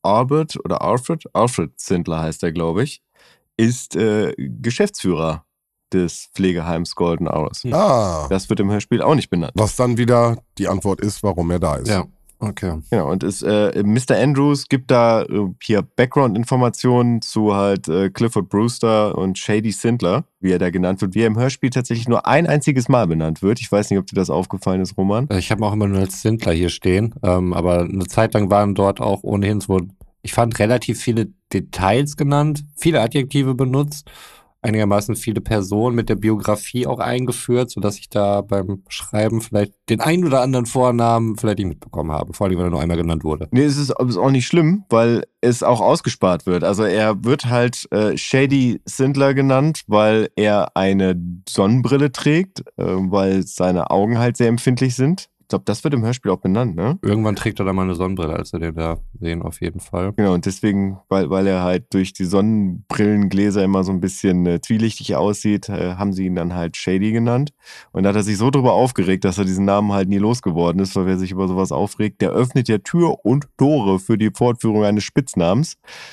Alfred Sindler heißt er, glaube ich, ist Geschäftsführer des Pflegeheims Golden Hours. Das wird im Hörspiel auch nicht benannt. Was dann wieder die Antwort ist, warum er da ist. Ja. Okay. Genau, und Mr. Andrews gibt da hier Background-Informationen zu halt Clifford Brewster und Shady Sindler, wie er da genannt wird, wie er im Hörspiel tatsächlich nur ein einziges Mal benannt wird. Ich weiß nicht, ob dir das aufgefallen ist, Roman. Ich habe auch immer nur als Sindler hier stehen, aber eine Zeit lang waren dort auch ohnehin so, ich fand relativ viele Details genannt, viele Adjektive benutzt, einigermaßen viele Personen mit der Biografie auch eingeführt, sodass ich da beim Schreiben vielleicht den einen oder anderen Vornamen vielleicht nicht mitbekommen habe, vor allem, weil er nur einmal genannt wurde. Nee, es ist auch nicht schlimm, weil es auch ausgespart wird. Also er wird halt Shady Sindler genannt, weil er eine Sonnenbrille trägt, weil seine Augen halt sehr empfindlich sind. Ich glaube, das wird im Hörspiel auch benannt, ne? Irgendwann trägt er da mal eine Sonnenbrille, als wir den da sehen, auf jeden Fall. Genau, und deswegen, weil er halt durch die Sonnenbrillengläser immer so ein bisschen zwielichtig aussieht, haben sie ihn dann halt Shady genannt. Und da hat er sich so drüber aufgeregt, dass er diesen Namen halt nie losgeworden ist, weil wer sich über sowas aufregt, der öffnet ja Tür und Tore für die Fortführung eines Spitznamens.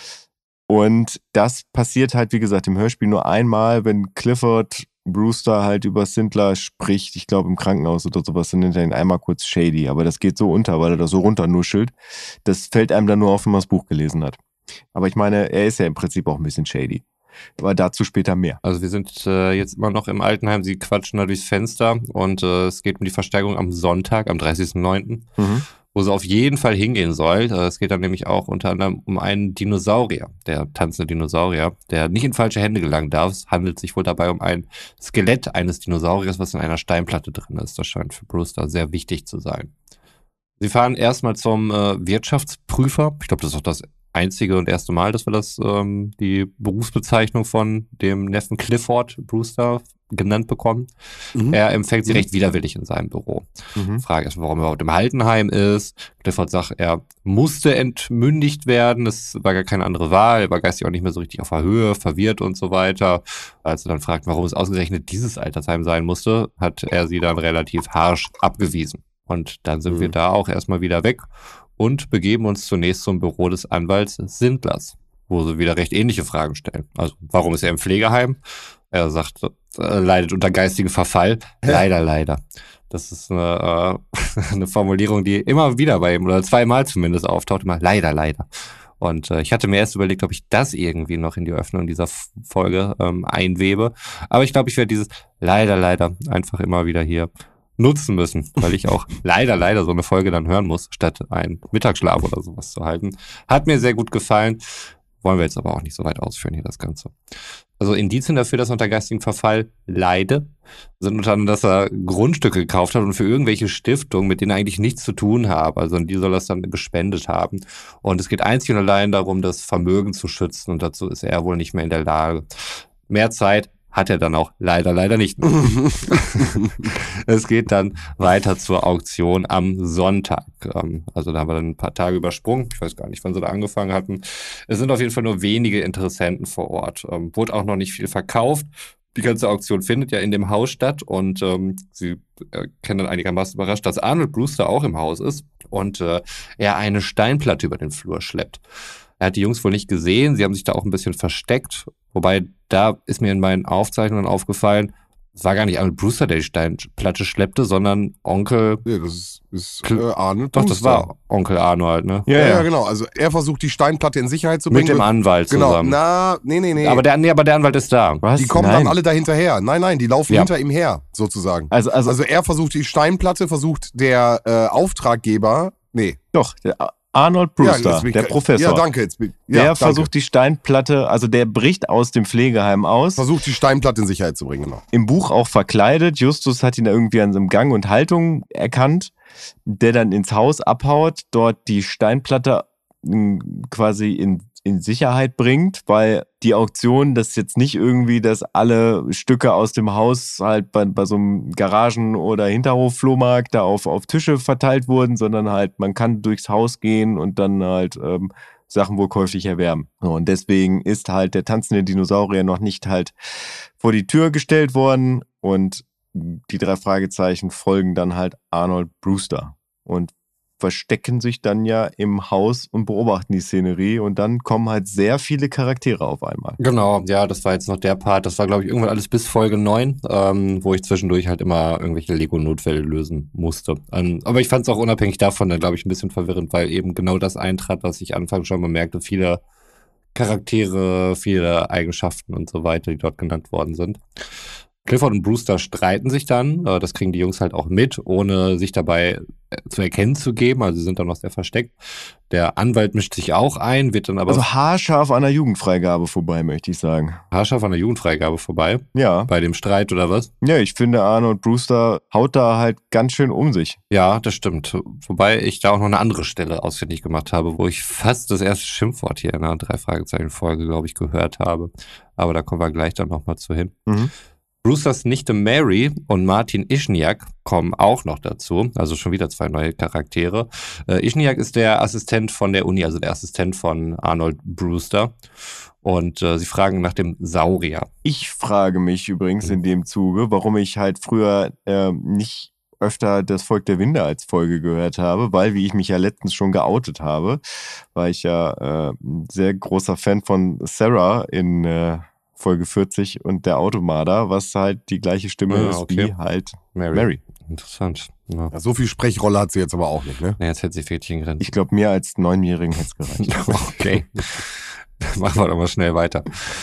Und das passiert halt, wie gesagt, im Hörspiel nur einmal, wenn Clifford Brewster halt über Sindler spricht, ich glaube im Krankenhaus oder sowas, dann nennt er ihn einmal kurz Shady, aber das geht so unter, weil er das so runternuschelt. Das fällt einem dann nur auf, wenn man das Buch gelesen hat. Aber ich meine, er ist ja im Prinzip auch ein bisschen shady. Aber dazu später mehr. Also wir sind jetzt immer noch im Altenheim, sie quatschen da durchs Fenster und es geht um die Versteigerung am Sonntag, am 30.09., wo sie auf jeden Fall hingehen soll. Es geht dann nämlich auch unter anderem um einen Dinosaurier, der tanzende Dinosaurier, der nicht in falsche Hände gelangen darf. Es handelt sich wohl dabei um ein Skelett eines Dinosauriers, was in einer Steinplatte drin ist. Das scheint für Brewster sehr wichtig zu sein. Sie fahren erstmal zum Wirtschaftsprüfer. Ich glaube, das ist auch das einzige und erste Mal, dass wir die Berufsbezeichnung von dem Neffen Clifford Brewster genannt bekommen. Er empfängt sie recht widerwillig in seinem Büro. Frage erstmal, warum er überhaupt im Altenheim ist. Clifford sagt, er musste entmündigt werden. Es war gar keine andere Wahl. Er war geistig auch nicht mehr so richtig auf der Höhe, verwirrt und so weiter. Als er dann fragt, warum es ausgerechnet dieses Altersheim sein musste, hat er sie dann relativ harsch abgewiesen. Und dann sind wir da auch erstmal wieder weg und begeben uns zunächst zum Büro des Anwalts Sindlers, wo sie wieder recht ähnliche Fragen stellen. Also, warum ist er im Pflegeheim? Er sagt, leidet unter geistigem Verfall. Leider. Das ist eine Formulierung, die immer wieder bei ihm, oder zweimal zumindest auftaucht, immer leider. Und ich hatte mir erst überlegt, ob ich das irgendwie noch in die Öffnung dieser Folge einwebe. Aber ich glaube, ich werde dieses leider einfach immer wieder hier nutzen müssen, weil ich auch leider so eine Folge dann hören muss, statt einen Mittagsschlaf oder sowas zu halten. Hat mir sehr gut gefallen. Wollen wir jetzt aber auch nicht so weit ausführen hier, das Ganze. Also Indizien dafür, dass er unter geistigen Verfall leide, sind unter anderem, dass er Grundstücke gekauft hat und für irgendwelche Stiftungen, mit denen er eigentlich nichts zu tun hat. Also in die soll er es dann gespendet haben. Und es geht einzig und allein darum, das Vermögen zu schützen. Und dazu ist er wohl nicht mehr in der Lage. Mehr Zeit hat er dann auch leider nicht mehr. Es geht dann weiter zur Auktion am Sonntag. Also da haben wir dann ein paar Tage übersprungen. Ich weiß gar nicht, wann sie da angefangen hatten. Es sind auf jeden Fall nur wenige Interessenten vor Ort. Wurde auch noch nicht viel verkauft. Die ganze Auktion findet ja in dem Haus statt und sie kennen dann einigermaßen überrascht, dass Arnold Brewster auch im Haus ist und er eine Steinplatte über den Flur schleppt. Er hat die Jungs wohl nicht gesehen, sie haben sich da auch ein bisschen versteckt, wobei da ist mir in meinen Aufzeichnungen aufgefallen, es war gar nicht Arnold Brewster, der die Steinplatte schleppte, sondern Onkel... Ja, das ist Arnold Doch, Brewster. das war Onkel Arnold, ne? Ja, genau. Also er versucht die Steinplatte in Sicherheit zu bringen. Mit dem Anwalt zusammen. Genau, nee. Aber der Anwalt ist da. Was? Die kommen dann alle dahinterher. Nein, die laufen Ja. hinter ihm her, sozusagen. Also Er versucht die Steinplatte, versucht der Auftraggeber... Nee. doch, der Arnold Brewster, der Professor. Ja, danke. Der versucht die Steinplatte, also der bricht aus dem Pflegeheim aus. Versucht die Steinplatte in Sicherheit zu bringen, genau. Im Buch auch verkleidet. Justus hat ihn da irgendwie an seinem Gang und Haltung erkannt, der dann ins Haus abhaut, dort die Steinplatte quasi in Sicherheit bringt, weil die Auktion, das ist jetzt nicht irgendwie, dass alle Stücke aus dem Haus halt bei so einem Garagen- oder Hinterhof-Flohmarkt da auf Tische verteilt wurden, sondern halt, man kann durchs Haus gehen und dann halt Sachen wohl käuflich erwerben. So, und deswegen ist halt der tanzende Dinosaurier noch nicht halt vor die Tür gestellt worden und die 3 Fragezeichen folgen dann halt Arnold Brewster und verstecken sich dann ja im Haus und beobachten die Szenerie und dann kommen halt sehr viele Charaktere auf einmal. Genau, ja, das war jetzt noch der Part, das war glaube ich irgendwann alles bis Folge 9, wo ich zwischendurch halt immer irgendwelche Lego-Notfälle lösen musste. Aber ich fand es auch unabhängig davon dann glaube ich ein bisschen verwirrend, weil eben genau das eintrat, was ich anfangs schon bemerkte, viele Charaktere, viele Eigenschaften und so weiter, die dort genannt worden sind. Clifford und Brewster streiten sich dann, das kriegen die Jungs halt auch mit, ohne sich dabei zu erkennen zu geben, also sie sind dann noch sehr versteckt. Der Anwalt mischt sich auch ein, wird dann aber... Also haarscharf an der Jugendfreigabe vorbei, möchte ich sagen. Haarscharf an der Jugendfreigabe vorbei? Ja. Bei dem Streit oder was? Ja, ich finde Arnold Brewster haut da halt ganz schön um sich. Ja, das stimmt. Wobei ich da auch noch eine andere Stelle ausfindig gemacht habe, wo ich fast das erste Schimpfwort hier in einer 3-Fragezeichen-Folge, glaube ich, gehört habe. Aber da kommen wir gleich dann nochmal zu hin. Mhm. Brewsters Nichte Mary und Martin Ischniak kommen auch noch dazu, also schon wieder 2 neue Charaktere. Ischniak ist der Assistent von der Uni, also der Assistent von Arnold Brewster und sie fragen nach dem Saurier. Ich frage mich übrigens in dem Zuge, warum ich halt früher nicht öfter das Volk der Winde als Folge gehört habe, weil, wie ich mich ja letztens schon geoutet habe, war ich ja ein sehr großer Fan von Sarah in Folge 40 und der Automarder, was halt die gleiche Stimme ist wie halt Mary. Interessant. Ja. Ja, so viel Sprechrolle hat sie jetzt aber auch nicht, ne? Na, jetzt hätte sie Fädchen gerannt. Ich glaube, mehr als 9-Jährigen hätte es gereicht. Okay. Machen wir doch mal schnell weiter.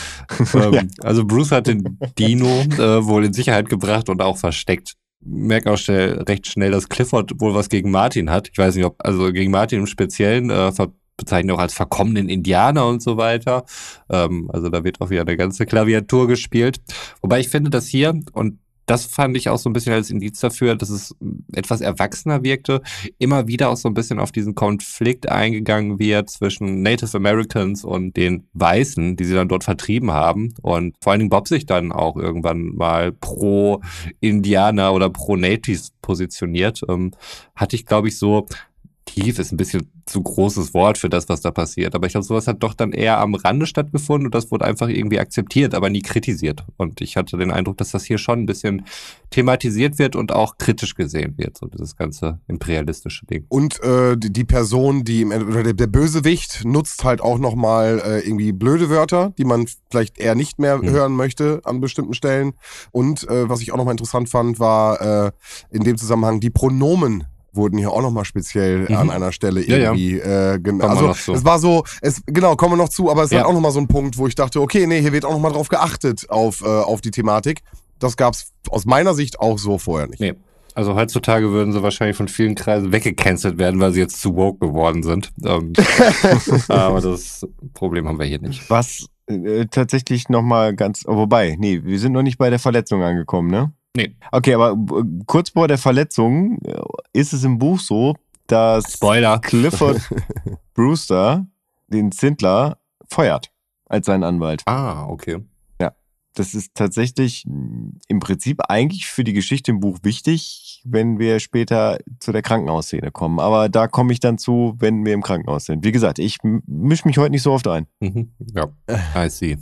Also Bruce hat den Dino wohl in Sicherheit gebracht und auch versteckt. Merke auch recht schnell, dass Clifford wohl was gegen Martin hat. Ich weiß nicht, ob, also gegen Martin im Speziellen, bezeichnet auch als verkommenen Indianer und so weiter. Also da wird auch wieder eine ganze Klaviatur gespielt. Wobei ich finde, dass hier, und das fand ich auch so ein bisschen als Indiz dafür, dass es etwas erwachsener wirkte, immer wieder auch so ein bisschen auf diesen Konflikt eingegangen wird zwischen Native Americans und den Weißen, die sie dann dort vertrieben haben. Und vor allen Dingen Bob sich dann auch irgendwann mal pro Indianer oder pro Natives positioniert. Hatte ich, glaube ich, so... Tief ist ein bisschen zu großes Wort für das, was da passiert. Aber ich glaube, sowas hat doch dann eher am Rande stattgefunden und das wurde einfach irgendwie akzeptiert, aber nie kritisiert. Und ich hatte den Eindruck, dass das hier schon ein bisschen thematisiert wird und auch kritisch gesehen wird, so dieses ganze imperialistische Ding. Und die Person, oder der Bösewicht nutzt halt auch nochmal irgendwie blöde Wörter, die man vielleicht eher nicht mehr hören möchte an bestimmten Stellen. Und was ich auch nochmal interessant fand, war in dem Zusammenhang die Pronomen wurden hier auch nochmal speziell an einer Stelle irgendwie also es war so, kommen wir noch zu, aber es ist halt auch nochmal so ein Punkt, wo ich dachte, okay, nee, hier wird auch nochmal drauf geachtet auf die Thematik. Das gab's aus meiner Sicht auch so vorher nicht. Nee. Also heutzutage würden sie wahrscheinlich von vielen Kreisen weggecancelt werden, weil sie jetzt zu woke geworden sind. Aber das Problem haben wir hier nicht. Was tatsächlich nochmal wobei, nee, wir sind noch nicht bei der Verletzung angekommen, ne? Nee. Okay, aber kurz vor der Verletzung ist es im Buch so, dass Spoiler. Clifford Brewster den Zindler feuert als seinen Anwalt. Ah, okay. Das ist tatsächlich im Prinzip eigentlich für die Geschichte im Buch wichtig, wenn wir später zu der Krankenhausszene kommen. Aber da komme ich dann zu, wenn wir im Krankenhaus sind. Wie gesagt, ich mische mich heute nicht so oft ein. Ja, I see.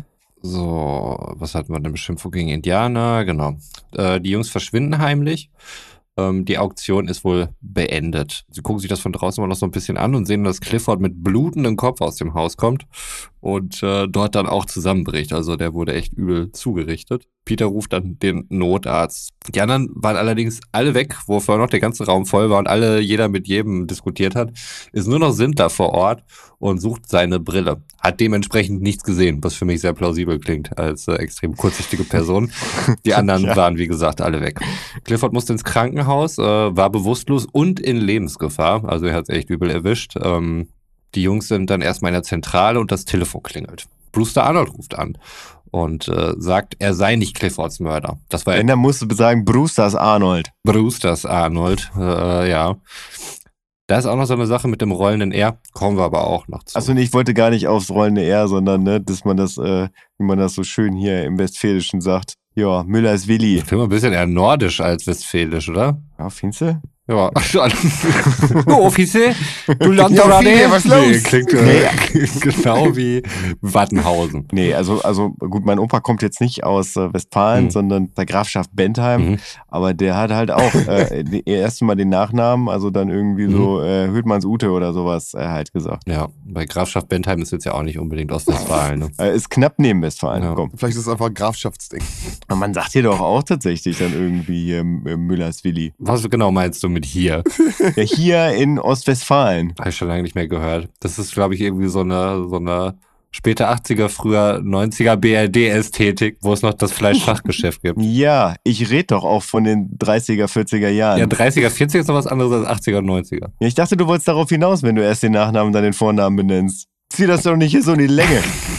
So, was hatten wir denn? Beschimpfung gegen Indianer, genau. Die Jungs verschwinden heimlich. Die Auktion ist wohl beendet. Sie gucken sich das von draußen mal noch so ein bisschen an und sehen, dass Clifford mit blutendem Kopf aus dem Haus kommt und dort dann auch zusammenbricht. Also der wurde echt übel zugerichtet. Peter ruft dann den Notarzt. Die anderen waren allerdings alle weg, wo vorher noch der ganze Raum voll war und jeder mit jedem diskutiert hat. Ist nur noch Sindler vor Ort und sucht seine Brille. Hat dementsprechend nichts gesehen, was für mich sehr plausibel klingt als extrem kurzsichtige Person. Die anderen waren, wie gesagt, alle weg. Clifford musste ins Krankenhaus, war bewusstlos und in Lebensgefahr. Also er hat es echt übel erwischt. Die Jungs sind dann erstmal in der Zentrale und das Telefon klingelt. Brewster Arnold ruft an und sagt, er sei nicht Cliffords Mörder. Das war Wenn, dann musst du sagen, Brewsters Arnold. Brewsters Arnold, ja. Da ist auch noch so eine Sache mit dem rollenden R, kommen wir aber auch noch zu. Achso, nee, ich wollte gar nicht aufs rollende R, sondern, ne, dass man das, wie man das so schön hier im Westfälischen sagt. Ja, Müllers Willi. Ich finde mal ein bisschen eher nordisch als westfälisch, oder? Ja, findest du? Ja. Du Offizier, du Landorade, was los? Klingt genau wie Wattenhausen. Nee, also gut, mein Opa kommt jetzt nicht aus Westfalen, sondern der Grafschaft Bentheim, aber der hat halt auch erst mal den Nachnamen, also dann irgendwie so Hüttmanns Ute oder sowas halt gesagt. Ja, bei Grafschaft Bentheim ist jetzt ja auch nicht unbedingt Ostwestfalen. Ne? Ist knapp neben Westfalen. Ja. Komm. Vielleicht ist es einfach ein Grafschaftsding. Aber man sagt hier doch auch tatsächlich dann irgendwie Müllers Willi. Was genau meinst du mit hier? Ja, hier in Ostwestfalen. Habe ich schon lange nicht mehr gehört. Das ist, glaube ich, irgendwie so eine später 80er, früher 90er BRD-Ästhetik, wo es noch das Fleischfachgeschäft gibt. Ja, ich rede doch auch von den 30er, 40er Jahren. Ja, 30er, 40er ist noch was anderes als 80er und 90er. Ja, ich dachte, du wolltest darauf hinaus, wenn du erst den Nachnamen und dann den Vornamen benennst. Zieh das doch nicht hier so in die Länge.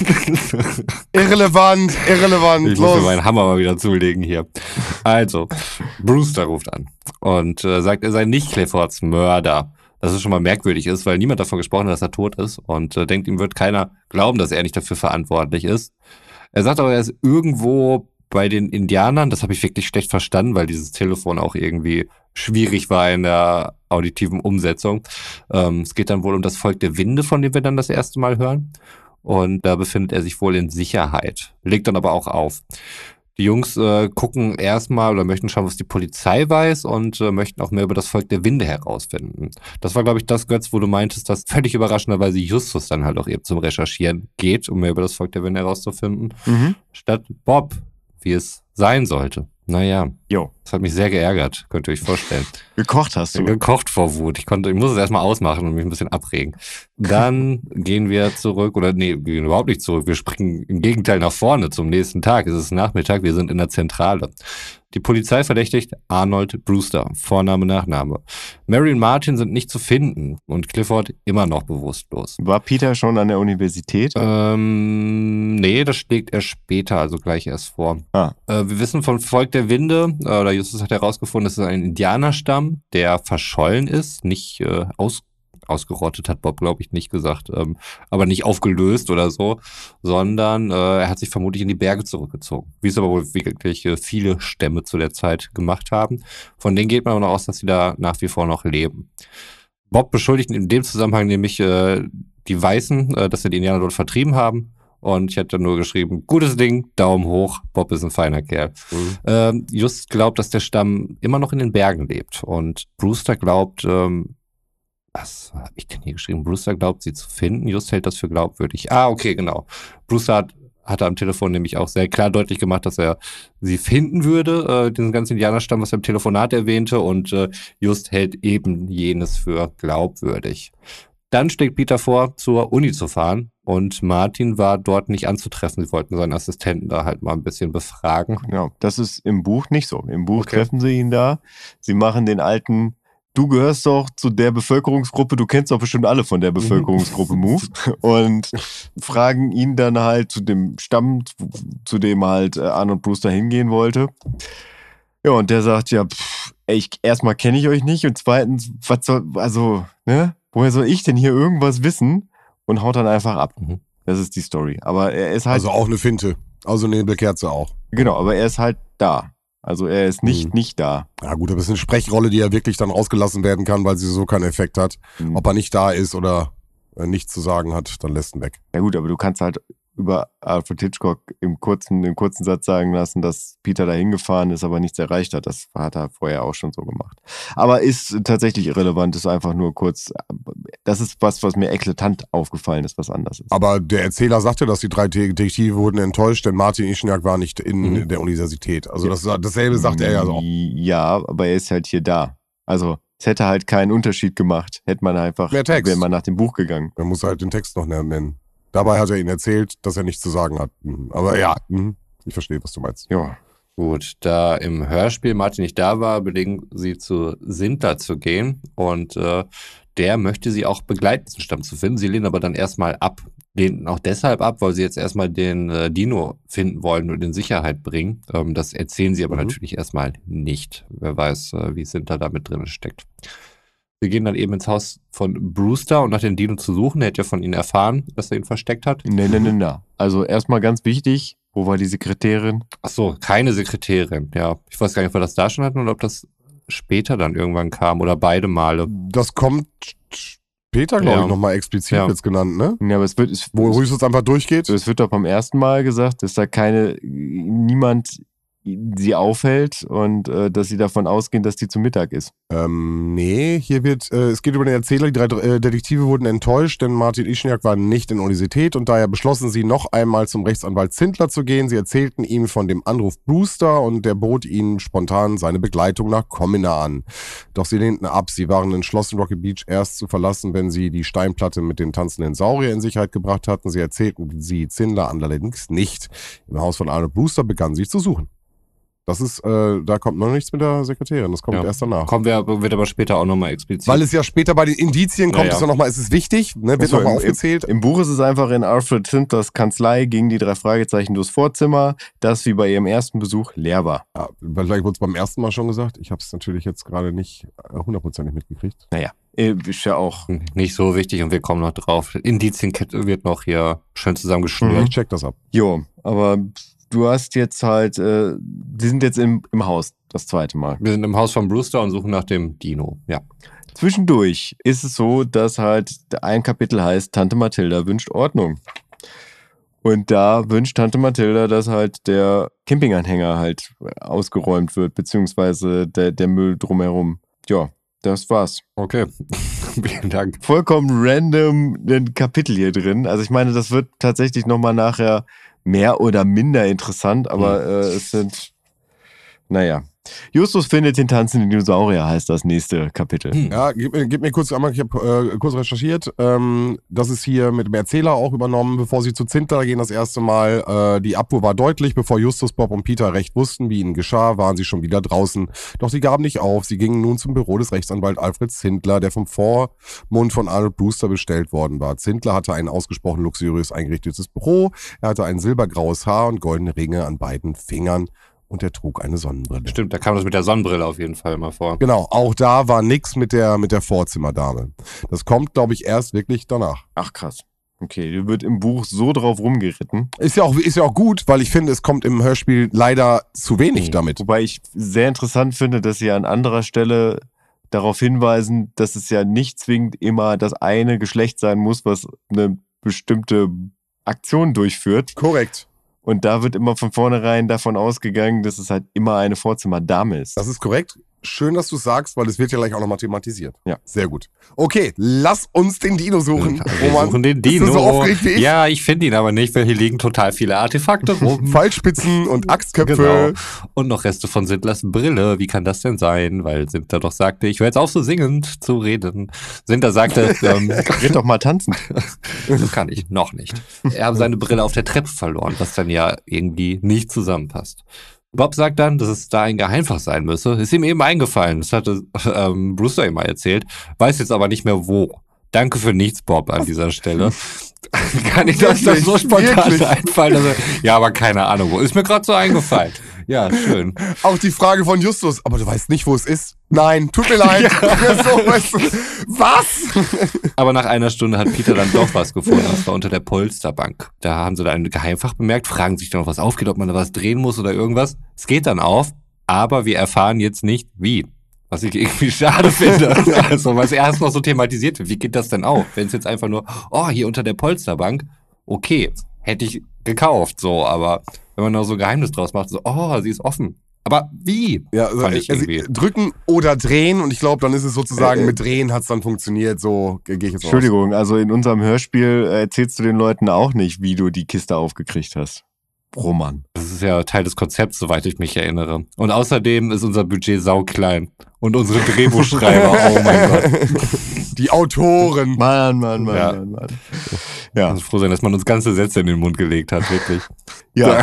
Irrelevant. Ich muss mir meinen Hammer mal wieder zulegen hier. Also, Brewster ruft an und sagt, er sei nicht Cliffords Mörder. Das ist schon mal merkwürdig ist, weil niemand davon gesprochen hat, dass er tot ist und denkt, ihm wird keiner glauben, dass er nicht dafür verantwortlich ist. Er sagt aber, er ist irgendwo bei den Indianern. Das habe ich wirklich schlecht verstanden, weil dieses Telefon auch irgendwie schwierig war in der auditiven Umsetzung. Es geht dann wohl um das Volk der Winde, von dem wir dann das erste Mal hören. Und da befindet er sich wohl in Sicherheit. Legt dann aber auch auf. Die Jungs gucken erstmal oder möchten schauen, was die Polizei weiß und möchten auch mehr über das Volk der Winde herausfinden. Das war, glaube ich, das, Götz, wo du meintest, dass völlig überraschenderweise Justus dann halt auch eben zum Recherchieren geht, um mehr über das Volk der Winde herauszufinden, statt Bob, wie es sein sollte. Naja, das hat mich sehr geärgert, könnt ihr euch vorstellen. Gekocht hast du. Gekocht vor Wut. Ich muss es erstmal ausmachen und mich ein bisschen abregen. Dann gehen wir zurück, wir gehen überhaupt nicht zurück. Wir springen im Gegenteil nach vorne zum nächsten Tag. Es ist Nachmittag, wir sind in der Zentrale. Die Polizei verdächtigt Arnold Brewster, Vorname, Nachname. Mary und Martin sind nicht zu finden und Clifford immer noch bewusstlos. War Peter schon an der Universität? Nee, das schlägt er später, also gleich erst vor. Wir wissen vom Volk der Winde, oder Justus hat herausgefunden, es ist ein Indianerstamm, der verschollen ist, nicht ausgerottet, hat Bob, glaube ich, nicht gesagt, aber nicht aufgelöst oder so, sondern er hat sich vermutlich in die Berge zurückgezogen. Wie es aber wohl wirklich viele Stämme zu der Zeit gemacht haben. Von denen geht man aber noch aus, dass sie da nach wie vor noch leben. Bob beschuldigt in dem Zusammenhang nämlich die Weißen, dass sie die Indianer dort vertrieben haben. Und ich hätte nur geschrieben, gutes Ding, Daumen hoch, Bob ist ein feiner Kerl. Just glaubt, dass der Stamm immer noch in den Bergen lebt. Und Brewster glaubt, was habe ich denn hier geschrieben? Brewster glaubt, sie zu finden. Just hält das für glaubwürdig. Okay, genau. Brewster hatte am Telefon nämlich auch sehr klar deutlich gemacht, dass er sie finden würde, diesen ganzen Indianerstamm, was er im Telefonat erwähnte. Und Just hält eben jenes für glaubwürdig. Dann schlägt Peter vor, zur Uni zu fahren. und Martin war dort nicht anzutreffen. Sie wollten seinen Assistenten da halt mal ein bisschen befragen. Genau, das ist im Buch nicht so. Im Buch Okay. treffen sie ihn da. Sie machen den alten, du gehörst doch zu der Bevölkerungsgruppe, du kennst doch bestimmt alle von der Bevölkerungsgruppe Move und fragen ihn dann halt zu dem Stamm, zu dem halt Arnold Brewster hingehen wollte. Ja, und der sagt ja, erstmal kenne ich euch nicht und zweitens, woher soll ich denn hier irgendwas wissen? Und haut dann einfach ab. Mhm. Das ist die Story. Aber er ist halt, Also auch eine Finte. Also eine Nebelkerze auch. genau, aber er ist halt da. Also er ist nicht da. Ja gut, aber es ist eine Sprechrolle, die ja wirklich dann rausgelassen werden kann, weil sie so keinen Effekt hat. Ob er nicht da ist oder nichts zu sagen hat, dann lässt ihn weg. Ja gut, aber du kannst halt über Alfred Hitchcock im kurzen Satz sagen lassen, dass Peter da hingefahren ist, aber nichts erreicht hat. Das hat er vorher auch schon so gemacht. Aber ist tatsächlich irrelevant, ist einfach nur kurz, das ist was mir eklatant aufgefallen ist, was anders ist. Aber der Erzähler sagte, dass die 3 Detektive wurden enttäuscht, denn Martin Ischniak war nicht in der Universität. Also dasselbe sagt er ja auch. Ja, aber er ist halt hier da. Also es hätte halt keinen Unterschied gemacht, hätte man einfach, Mehr Text. wäre man nach dem Buch gegangen. Man muss halt den Text noch nennen. Dabei hat er ihnen erzählt, dass er nichts zu sagen hat. Aber ja, ich verstehe, was du meinst. Ja. Gut, da im Hörspiel Martin nicht da war, belegen sie zu Sindler zu gehen und der möchte sie auch begleiten, zum Stamm zu finden. Sie lehnen aber dann erstmal ab. Lehnen auch deshalb ab, weil sie jetzt erstmal den Dino finden wollen und in Sicherheit bringen. Das erzählen sie aber natürlich erstmal nicht. Wer weiß, wie Sindler da mit drin steckt. Sie gehen dann eben ins Haus von Brewster und nach den Dino zu suchen. Er hat ja von ihnen erfahren, dass er ihn versteckt hat. Nee. Also erstmal ganz wichtig, wo war die Sekretärin? Ach so, keine Sekretärin. Ja, ich weiß gar nicht, ob wir das da schon hatten oder ob das später dann irgendwann kam oder beide Male. Das kommt später, glaube ich, nochmal explizit jetzt genannt, ne? Ja, aber es wird... Wo Rüsus einfach durchgeht? Es wird doch beim ersten Mal gesagt, dass da niemand sie aufhält und dass sie davon ausgehen, dass die zu Mittag ist. Nee, hier wird, es geht über den Erzähler, die 3 Detektive wurden enttäuscht, denn Martin Ischniak war nicht in der Universität und daher beschlossen sie noch einmal zum Rechtsanwalt Zindler zu gehen. Sie erzählten ihm von dem Anruf Brewster und der bot ihnen spontan seine Begleitung nach Comina an. Doch sie lehnten ab, sie waren entschlossen, Rocky Beach erst zu verlassen, wenn sie die Steinplatte mit dem tanzenden Saurier in Sicherheit gebracht hatten. Sie erzählten sie Zindler allerdings nicht. Im Haus von Arnold Brewster begannen sie zu suchen. Das ist, da kommt noch nichts mit der Sekretärin, das kommt erst danach. Wird aber später auch nochmal explizit. Weil es ja später bei den Indizien kommt, es ja nochmal, es ist wichtig, ne, wird nochmal aufgezählt. Im Buch ist es einfach in Alfred Zindlers Kanzlei gingen die 3 Fragezeichen durchs Vorzimmer, das wie bei ihrem ersten Besuch leer war. Ja, vielleicht wurde es beim ersten Mal schon gesagt, ich habe es natürlich jetzt gerade nicht 100% mitgekriegt. Naja, ist ja auch nicht so wichtig und wir kommen noch drauf. Indizienkette wird noch hier schön zusammengeschnürt. Ich check das ab. Jo, aber... Du hast jetzt halt, die sind jetzt im Haus das zweite Mal. Wir sind im Haus von Brewster und suchen nach dem Dino, ja. Zwischendurch ist es so, dass halt ein Kapitel heißt, Tante Mathilda wünscht Ordnung. Und da wünscht Tante Mathilda, dass halt der Campinganhänger halt ausgeräumt wird, beziehungsweise der Müll drumherum. Ja, das war's. Okay, vielen Dank. Vollkommen random ein Kapitel hier drin. Also ich meine, das wird tatsächlich nochmal nachher mehr oder minder interessant, aber es sind, naja. Justus findet den tanzenden Dinosaurier, heißt das nächste Kapitel. Ja, gib mir kurz einmal, ich habe kurz recherchiert. Das ist hier mit dem Erzähler auch übernommen, bevor sie zu Zindler gehen das erste Mal. Die Abfuhr war deutlich, bevor Justus, Bob und Peter recht wussten, wie ihnen geschah, waren sie schon wieder draußen. Doch sie gaben nicht auf, sie gingen nun zum Büro des Rechtsanwalts Alfred Zindler, der vom Vormund von Arnold Brewster bestellt worden war. Zindler hatte ein ausgesprochen luxuriös eingerichtetes Büro, er hatte ein silbergraues Haar und goldene Ringe an beiden Fingern. Und er trug eine Sonnenbrille. Stimmt, da kam das mit der Sonnenbrille auf jeden Fall mal vor. Genau, auch da war nix mit der Vorzimmerdame. Das kommt, glaube ich, erst wirklich danach. Ach krass. Okay, die wird im Buch so drauf rumgeritten. Ist ja auch gut, weil ich finde, es kommt im Hörspiel leider zu wenig damit. Wobei ich sehr interessant finde, dass sie an anderer Stelle darauf hinweisen, dass es ja nicht zwingend immer das eine Geschlecht sein muss, was eine bestimmte Aktion durchführt. Korrekt. Und da wird immer von vornherein davon ausgegangen, dass es halt immer eine Vorzimmerdame ist. Das ist korrekt. Schön, dass du sagst, weil es wird ja gleich auch nochmal thematisiert. Ja. Sehr gut. Okay, lass uns den Dino suchen. Wir suchen den Dino. Bist du so aufgeregt wie ich? Ja, ich finde ihn aber nicht, weil hier liegen total viele Artefakte rum. Pfeilspitzen und Axtköpfe. Genau. Und noch Reste von Sindlers Brille. Wie kann das denn sein? Weil Sindler doch sagte, ich höre jetzt auf, so singend zu reden. Sindler sagte, Red doch mal tanzen. das kann ich noch nicht. Er habe seine Brille auf der Treppe verloren, was dann ja irgendwie nicht zusammenpasst. Bob sagt dann, dass es da ein Geheimfach sein müsse. Ist ihm eben eingefallen. Das hatte Brewster ihm mal erzählt. Weiß jetzt aber nicht mehr wo. Danke für nichts, Bob, an dieser Stelle. Kann ich das so spontan einfallen? Also, ja, aber keine Ahnung wo. Ist mir gerade so eingefallen. Ja, schön. Auch die Frage von Justus, aber du weißt nicht, wo es ist? Nein, tut mir leid. Ja. So, weißt du, was? Aber nach einer Stunde hat Peter dann doch was gefunden. Das war unter der Polsterbank. Da haben sie da ein Geheimfach bemerkt, fragen sich dann noch, was aufgeht, ob man da was drehen muss oder irgendwas. Es geht dann auf, aber wir erfahren jetzt nicht, wie. Was ich irgendwie schade finde. Also, weil es erst noch so thematisiert wird. Wie geht das denn auf? Wenn es jetzt einfach nur, oh, hier unter der Polsterbank, okay, hätte ich gekauft, so, aber wenn man noch so ein Geheimnis draus macht, so, oh, sie ist offen. Aber wie? Ja, also, Fand ich irgendwie. drücken oder drehen und ich glaube, dann ist es sozusagen, mit Drehen hat es dann funktioniert, so gehe ich jetzt aus. Entschuldigung, also in unserem Hörspiel erzählst du den Leuten auch nicht, wie du die Kiste aufgekriegt hast. Roman. Das ist ja Teil des Konzepts, soweit ich mich erinnere. Und außerdem ist unser Budget sauklein. Und unsere Drehbuchschreiber, oh mein Gott. Die Autoren. Mann. Ja. Ja. Ich muss froh sein, dass man uns ganze Sätze in den Mund gelegt hat, wirklich. Ja,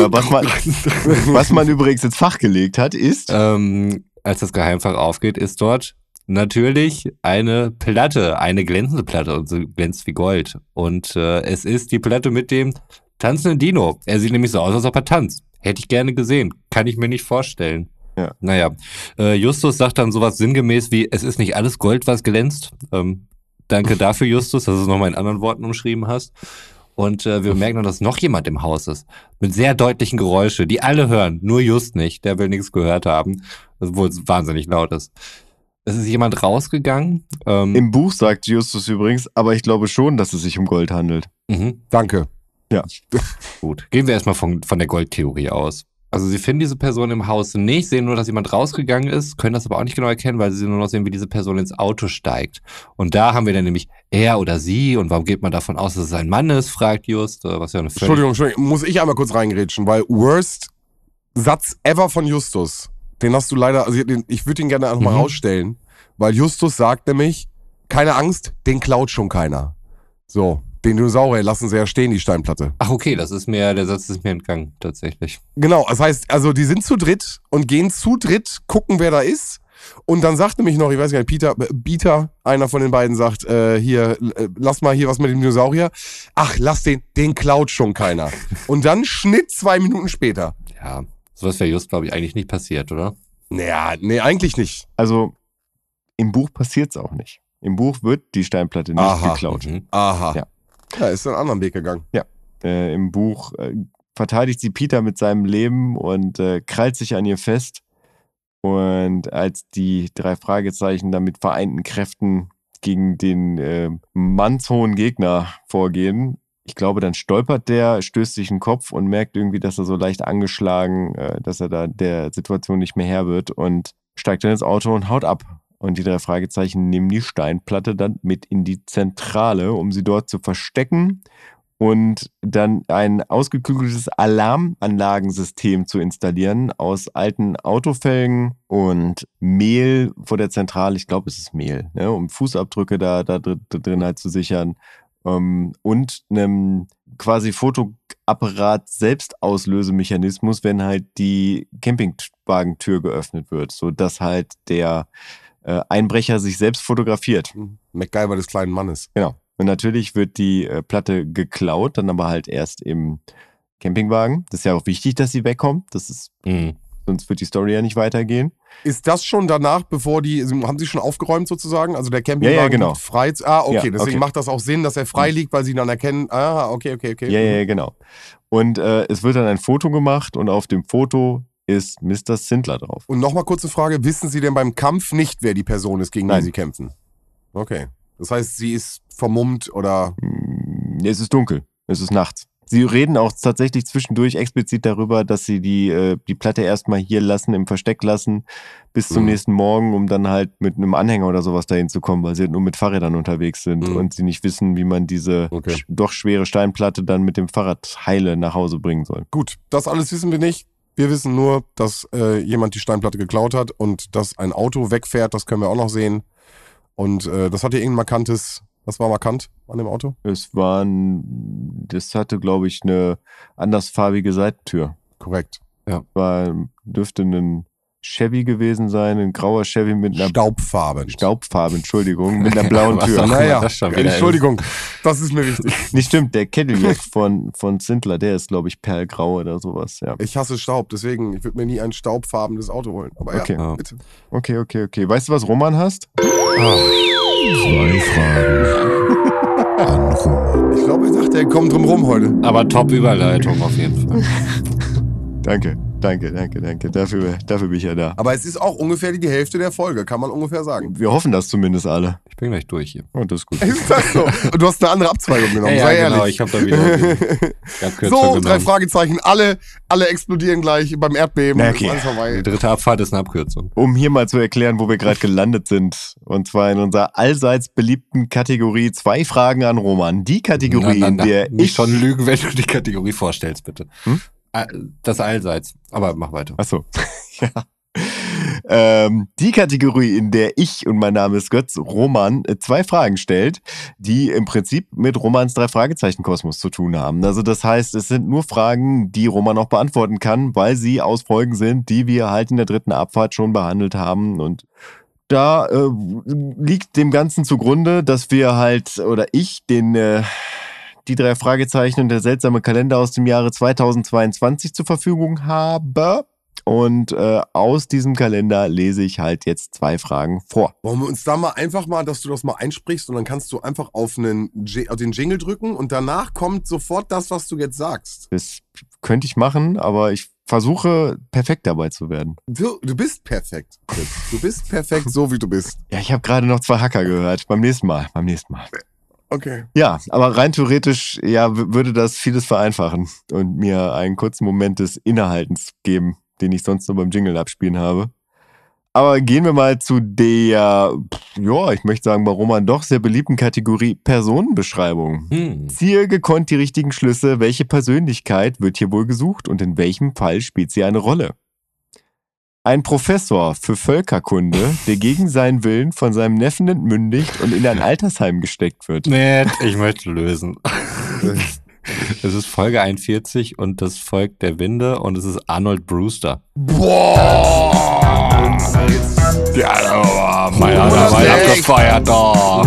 was man übrigens ins Fach gelegt hat, ist... Als das Geheimfach aufgeht, ist dort natürlich eine Platte, eine glänzende Platte und sie glänzt wie Gold. Und es ist die Platte mit dem tanzenden Dino. Er sieht nämlich so aus, als ob er tanzt. Hätte ich gerne gesehen. Kann ich mir nicht vorstellen. Ja. Naja, Justus sagt dann sowas sinngemäß wie, es ist nicht alles Gold, was glänzt. Danke dafür, Justus, dass du es nochmal in anderen Worten umschrieben hast. Und wir merken dann, dass noch jemand im Haus ist. Mit sehr deutlichen Geräuschen, die alle hören. Nur Just nicht. Der will nichts gehört haben. Obwohl es wahnsinnig laut ist. Es ist jemand rausgegangen. Im Buch sagt Justus übrigens, aber ich glaube schon, dass es sich um Gold handelt. Danke. Ja. Gut. Gehen wir erstmal von der Goldtheorie aus. Also sie finden diese Person im Haus nicht, sehen nur, dass jemand rausgegangen ist, können das aber auch nicht genau erkennen, weil sie nur noch sehen, wie diese Person ins Auto steigt. Und da haben wir dann nämlich er oder sie und warum geht man davon aus, dass es ein Mann ist, fragt Just. Was ja eine Entschuldigung, muss ich einmal kurz reingrätschen, weil worst Satz ever von Justus, den hast du leider, also ich würde ihn gerne einfach mal rausstellen, weil Justus sagt nämlich, keine Angst, den klaut schon keiner. So. Den Dinosaurier lassen sie ja stehen, die Steinplatte. Ach okay, der Satz ist mir entgangen, tatsächlich. Genau, das heißt, also die sind zu dritt und gehen zu dritt, gucken, wer da ist. Und dann sagt nämlich noch, ich weiß gar nicht, Peter, einer von den beiden sagt, hier, lass mal hier was mit dem Dinosaurier. Ach, lass den klaut schon keiner. Und dann Schnitt 2 Minuten später. Ja, sowas wäre just, glaube ich, eigentlich nicht passiert, oder? Naja, nee, eigentlich nicht. Also im Buch passiert es auch nicht. Im Buch wird die Steinplatte nicht geklaut. Aha. Ja. Ja, ist einen anderen Weg gegangen. Ja, im Buch verteidigt sie Peter mit seinem Leben und krallt sich an ihr fest. Und als die 3 Fragezeichen dann mit vereinten Kräften gegen den mannshohen Gegner vorgehen, ich glaube, dann stolpert der, stößt sich den Kopf und merkt irgendwie, dass er so leicht angeschlagen, dass er da der Situation nicht mehr Herr wird und steigt dann ins Auto und haut ab. Und die 3 Fragezeichen nehmen die Steinplatte dann mit in die Zentrale, um sie dort zu verstecken und dann ein ausgeklügeltes Alarmanlagensystem zu installieren aus alten Autofelgen und Mehl vor der Zentrale. Ich glaube, es ist Mehl, ne, um Fußabdrücke da drin halt zu sichern. Und einem quasi Fotoapparat Selbstauslösemechanismus, wenn halt die Campingwagentür geöffnet wird, sodass halt der Einbrecher sich selbst fotografiert. MacGyver des kleinen Mannes. Genau. Und natürlich wird die Platte geklaut, dann aber halt erst im Campingwagen. Das ist ja auch wichtig, dass sie wegkommt. Das ist, sonst wird die Story ja nicht weitergehen. Ist das schon danach, haben sie schon aufgeräumt sozusagen? Also der Campingwagen liegt frei. Okay, deswegen macht das auch Sinn, dass er frei liegt, weil sie dann erkennen, okay. Ja, genau. Und es wird dann ein Foto gemacht und auf dem Foto ist Mr. Sindler drauf. Und nochmal kurze Frage, wissen Sie denn beim Kampf nicht, wer die Person ist, gegen die Sie kämpfen? Okay. Das heißt, sie ist vermummt oder... Es ist dunkel. Es ist nachts. Sie reden auch tatsächlich zwischendurch explizit darüber, dass sie die Platte erstmal hier lassen, im Versteck lassen, bis zum nächsten Morgen, um dann halt mit einem Anhänger oder sowas dahin zu kommen, weil sie halt nur mit Fahrrädern unterwegs sind und sie nicht wissen, wie man diese doch schwere Steinplatte dann mit dem Fahrrad heile nach Hause bringen soll. Gut, das alles wissen wir nicht. Wir wissen nur, dass jemand die Steinplatte geklaut hat und dass ein Auto wegfährt, das können wir auch noch sehen. Und das hat ja irgendein markantes, was war markant an dem Auto? Das hatte, glaube ich, eine andersfarbige Seitentür. Korrekt. Ja. Dürfte ein Chevy gewesen sein, ein grauer Chevy mit einer Staubfarben, Entschuldigung, mit einer blauen Tür. Naja, Entschuldigung, das ist mir wichtig. Nicht stimmt, der Cadillac von Zindler, der ist, glaube ich, perlgrau oder sowas. Ja. Ich hasse Staub, deswegen, ich würde mir nie ein staubfarbenes Auto holen. Aber okay. Ja, bitte. Okay. Weißt du, was Roman hast? 2 Fragen an Roman. Ich glaube, er dachte, er kommt drum rum heute. Aber Top-Überleitung auf jeden Fall. Danke. Dafür bin ich ja da. Aber es ist auch ungefähr die Hälfte der Folge, kann man ungefähr sagen. Wir hoffen das zumindest alle. Ich bin gleich durch hier. Und das ist gut. Ist das so? Du hast eine andere Abzweigung genommen, Ja, sei genau, ehrlich. ich habe da wieder So, 3 Fragezeichen, alle explodieren gleich beim Erdbeben. Na, okay. Alles vorbei. Die dritte Abfahrt ist eine Abkürzung. Um hier mal zu erklären, wo wir gerade gelandet sind. Und zwar in unserer allseits beliebten Kategorie 2 Fragen an Roman. Die Kategorie, in der nicht ich... schon lügen, wenn du die Kategorie vorstellst, bitte. Das Allseits. Aber mach weiter. Achso. Ja. Die Kategorie, in der ich, und mein Name ist Götz, Roman 2 Fragen stellt, die im Prinzip mit Romans 3-Fragezeichen-Kosmos zu tun haben. Also das heißt, es sind nur Fragen, die Roman auch beantworten kann, weil sie aus Folgen sind, die wir halt in der dritten Abfahrt schon behandelt haben. Und da liegt dem Ganzen zugrunde, dass wir halt, oder ich, die 3 Fragezeichen und der seltsame Kalender aus dem Jahre 2022 zur Verfügung habe. Und aus diesem Kalender lese ich halt jetzt 2 Fragen vor. Wollen wir uns da mal einfach mal, dass du das mal einsprichst und dann kannst du einfach auf den Jingle drücken und danach kommt sofort das, was du jetzt sagst. Das könnte ich machen, aber ich versuche perfekt dabei zu werden. Du bist perfekt. Du bist perfekt, so wie du bist. Ja, ich habe gerade noch 2 Hacker gehört. Beim nächsten Mal. Okay. Ja, aber rein theoretisch, ja, würde das vieles vereinfachen und mir einen kurzen Moment des Innehaltens geben, den ich sonst nur beim Jingle abspielen habe. Aber gehen wir mal zu der, ich möchte sagen, bei Roman doch sehr beliebten Kategorie Personenbeschreibung. Ziehe gekonnt die richtigen Schlüsse, welche Persönlichkeit wird hier wohl gesucht und in welchem Fall spielt sie eine Rolle? Ein Professor für Völkerkunde, der gegen seinen Willen von seinem Neffen entmündigt und in ein Altersheim gesteckt wird. Nett, ich möchte lösen. Es ist Folge 41 und das Volk der Winde und es ist Arnold Brewster. Boah! Ja, mein Alter war abgefeiert da.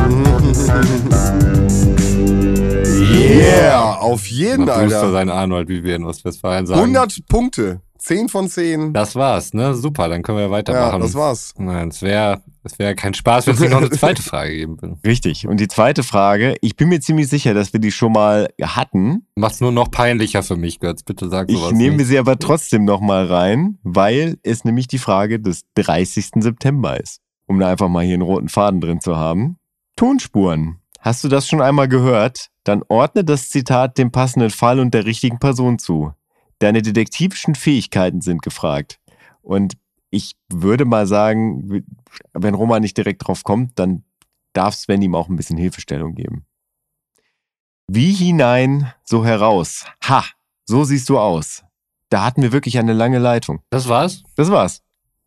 Yeah, auf jeden, Brewster Alter. sein Arnold, wie wir in Ostwestfalen sagen. 100 Punkte. 10 von 10. Das war's, ne? Super, dann können wir weitermachen. Ja, das war's. Nein, es wäre kein Spaß, wenn es nicht noch eine zweite Frage geben würde. Richtig. Und die zweite Frage, ich bin mir ziemlich sicher, dass wir die schon mal hatten. Macht's nur noch peinlicher für mich, Götz. Bitte sag sowas Ich nehme nicht. sie aber trotzdem nochmal rein, weil es nämlich die Frage des 30. September ist. Um da einfach mal hier einen roten Faden drin zu haben. Tonspuren. Hast du das schon einmal gehört? Dann ordne das Zitat dem passenden Fall und der richtigen Person zu. Deine detektivischen Fähigkeiten sind gefragt. Und ich würde mal sagen, wenn Roman nicht direkt drauf kommt, dann darf Sven ihm auch ein bisschen Hilfestellung geben. Wie hinein, so heraus. Ha, so siehst du aus. Da hatten wir wirklich eine lange Leitung. Das war's? Das war's.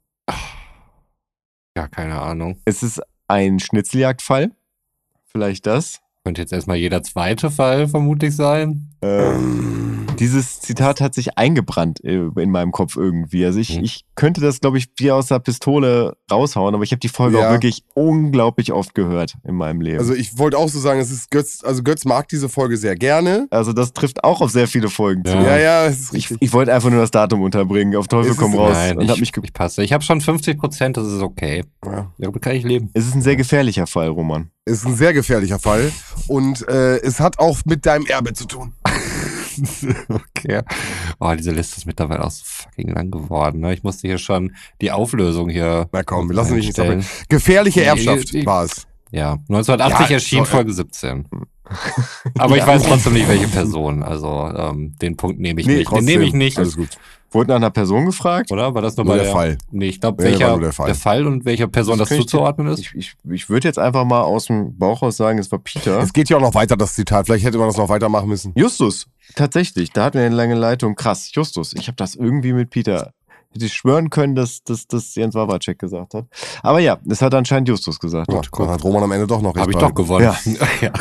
Ja, keine Ahnung. Es ist ein Schnitzeljagdfall. Vielleicht das. Könnte jetzt erstmal jeder zweite Fall vermutlich sein. Dieses Zitat hat sich eingebrannt in meinem Kopf irgendwie. Also ich könnte das, glaube ich, wie aus der Pistole raushauen, aber ich habe die Folge auch wirklich unglaublich oft gehört in meinem Leben. Also ich wollte auch so sagen, es ist Götz, also Götz mag diese Folge sehr gerne. Also das trifft auch auf sehr viele Folgen zu. Ja, es ist richtig. Ich wollte einfach nur das Datum unterbringen, auf Teufel komm raus. Nein, und ich passe. Ich habe schon 50%, das ist okay. Ja. Damit kann ich leben. Es ist ein sehr gefährlicher Fall, Roman. Es ist ein sehr gefährlicher Fall und es hat auch mit deinem Erbe zu tun. Okay. Oh, diese Liste ist mittlerweile auch so fucking lang geworden. Ne? Ich musste hier schon die Auflösung hier. Na komm, wir lassen dich nicht einstellen. sammeln. Gefährliche Erbschaft war es. Ja, 1980 Ja, erschien Folge 17. Aber ich weiß trotzdem nicht, welche Person. Also den Punkt nehme ich nicht. Den nehme ich nicht. Alles gut. Wurde nach einer Person gefragt? Oder? War das nur Nur bei der Fall. Nee, ich glaube, Ja, war welcher nur der Fall. der Fall und welcher Person das kann ich zuzuordnen ist? Ich würde jetzt einfach mal aus dem Bauch raus sagen, es war Peter. Es geht ja auch noch weiter, das Zitat. Vielleicht hätte man das noch weitermachen müssen. Justus, tatsächlich, da hatten wir eine lange Leitung. Krass, Justus, ich habe das irgendwie mit Peter. Hätte ich schwören können, dass das Jens Wawacek gesagt hat. Aber ja, es hat anscheinend Justus gesagt. Ja, dann hat Roman am Ende doch noch recht. Habe ich doch gewonnen. Ja. Ja.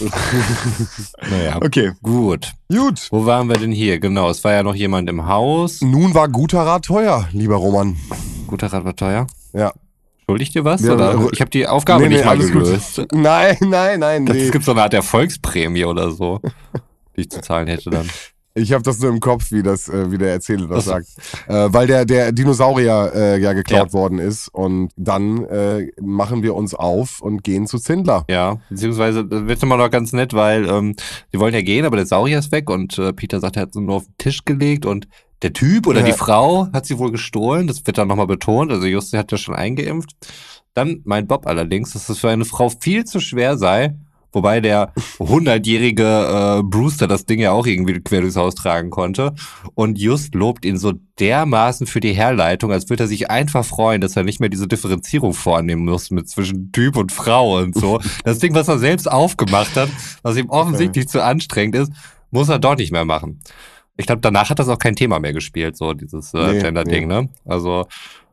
Naja. Okay. Gut. Gut. Wo waren wir denn hier? Genau, es war ja noch jemand im Haus. Nun war guter Rat teuer, lieber Roman. Guter Rat war teuer. Ja. Schuldig dir was? Ja, oder? Ich habe die Aufgabe nicht mal alles gelöst. Gut. Nein. Es gibt so eine Art Erfolgsprämie oder so, die ich zu zahlen hätte dann. Ich habe das nur im Kopf, wie der Erzähler das Ach so. sagt. Weil der Dinosaurier ja geklaut worden ist. Und dann machen wir uns auf und gehen zu Zindler. Ja, beziehungsweise, das wird immer noch ganz nett, weil die wollen ja gehen, aber der Saurier ist weg und Peter sagt, er hat sie nur auf den Tisch gelegt und der Typ oder die Frau hat sie wohl gestohlen. Das wird dann nochmal betont. Also Justus hat ja schon eingeimpft. Dann meint Bob allerdings, dass es für eine Frau viel zu schwer sei. Wobei der 100-jährige Brewster das Ding ja auch irgendwie quer durchs Haus tragen konnte. Und Just lobt ihn so dermaßen für die Herleitung, als würde er sich einfach freuen, dass er nicht mehr diese Differenzierung vornehmen muss mit zwischen Typ und Frau und so. Das Ding, was er selbst aufgemacht hat, was ihm offensichtlich zu anstrengend ist, muss er doch nicht mehr machen. Ich glaube, danach hat das auch kein Thema mehr gespielt, so dieses Gender-Ding, ne? Also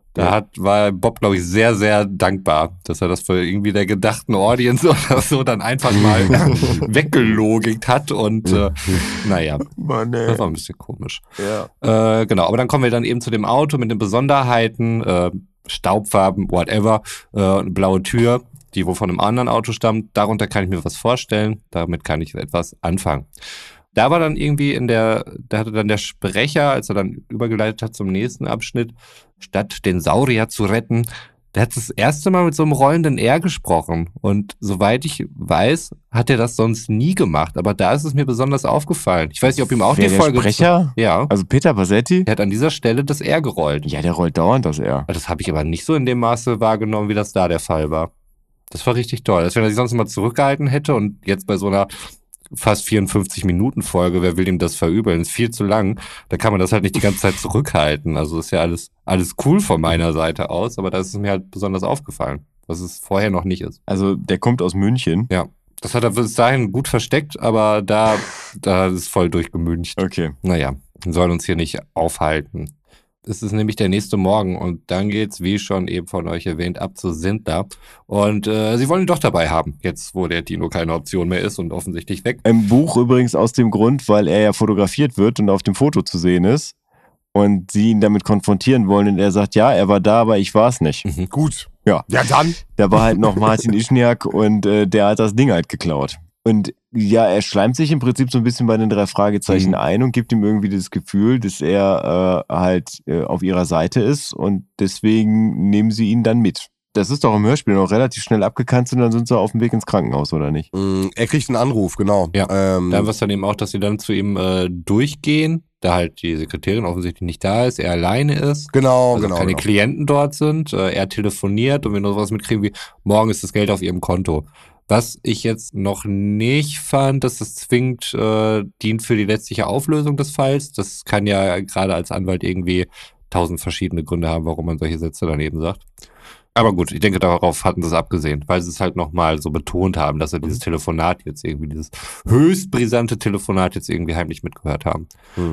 war Bob, glaube ich, sehr, sehr dankbar, dass er das für irgendwie der gedachten Audience oder so dann einfach mal weggelogigt hat und naja, Mann, ey. das war ein bisschen komisch. Ja. Genau, aber dann kommen wir dann eben zu dem Auto mit den Besonderheiten, Staubfarben, whatever, eine blaue Tür, die wohl von einem anderen Auto stammt. Darunter kann ich mir was vorstellen, damit kann ich etwas anfangen. Da war dann irgendwie da hatte dann der Sprecher, als er dann übergeleitet hat zum nächsten Abschnitt, statt den Saurier zu retten, der hat das erste Mal mit so einem rollenden R gesprochen. Und soweit ich weiß, hat er das sonst nie gemacht. Aber da ist es mir besonders aufgefallen. Ich weiß nicht, ob ihm auch Wer, die der Folge... Sprecher? Ja, Also Peter Bassetti? er hat an dieser Stelle das R gerollt. Ja, der rollt dauernd das R. Das habe ich aber nicht so in dem Maße wahrgenommen, wie das da der Fall war. Das war richtig toll. Als wenn er sich sonst immer zurückgehalten hätte und jetzt bei so einer fast 54-Minuten-Folge, wer will ihm das verübeln? Ist viel zu lang. Da kann man das halt nicht die ganze Zeit zurückhalten. Also ist ja alles cool von meiner Seite aus, aber da ist es mir halt besonders aufgefallen, was es vorher noch nicht ist. Also der kommt aus München. Ja, das hat er bis dahin gut versteckt, aber da ist voll durchgemüncht. Okay. Naja, wir sollen uns hier nicht aufhalten. Es ist nämlich der nächste Morgen und dann geht's, wie schon eben von euch erwähnt, ab zu Sindler. Und sie wollen ihn doch dabei haben, jetzt wo der Dino keine Option mehr ist und offensichtlich weg. Im Buch übrigens aus dem Grund, weil er ja fotografiert wird und auf dem Foto zu sehen ist und sie ihn damit konfrontieren wollen und er sagt, ja, er war da, aber ich war es nicht. Gut. Ja. Ja, dann. Da war halt noch Martin Ischniak und der hat das Ding halt geklaut. Und ja, er schleimt sich im Prinzip so ein bisschen bei den 3 Fragezeichen ein und gibt ihm irgendwie das Gefühl, dass er auf ihrer Seite ist und deswegen nehmen sie ihn dann mit. Das ist doch im Hörspiel noch relativ schnell abgekanzelt und dann sind sie auf dem Weg ins Krankenhaus, oder nicht? Er kriegt einen Anruf, genau. Ja, da war es dann eben auch, dass sie dann zu ihm durchgehen, da halt die Sekretärin offensichtlich nicht da ist, er alleine ist. Genau, Also genau. keine genau. Klienten dort sind, er telefoniert und wir nur sowas mitkriegen wie, morgen ist das Geld auf ihrem Konto. Was ich jetzt noch nicht fand, dass es zwingend dient für die letztliche Auflösung des Falls. Das kann ja gerade als Anwalt irgendwie 1000 verschiedene Gründe haben, warum man solche Sätze daneben sagt. Aber gut, ich denke, darauf hatten sie es abgesehen, weil sie es halt nochmal so betont haben, dass sie dieses Telefonat jetzt irgendwie, dieses höchst brisante Telefonat jetzt irgendwie heimlich mitgehört haben.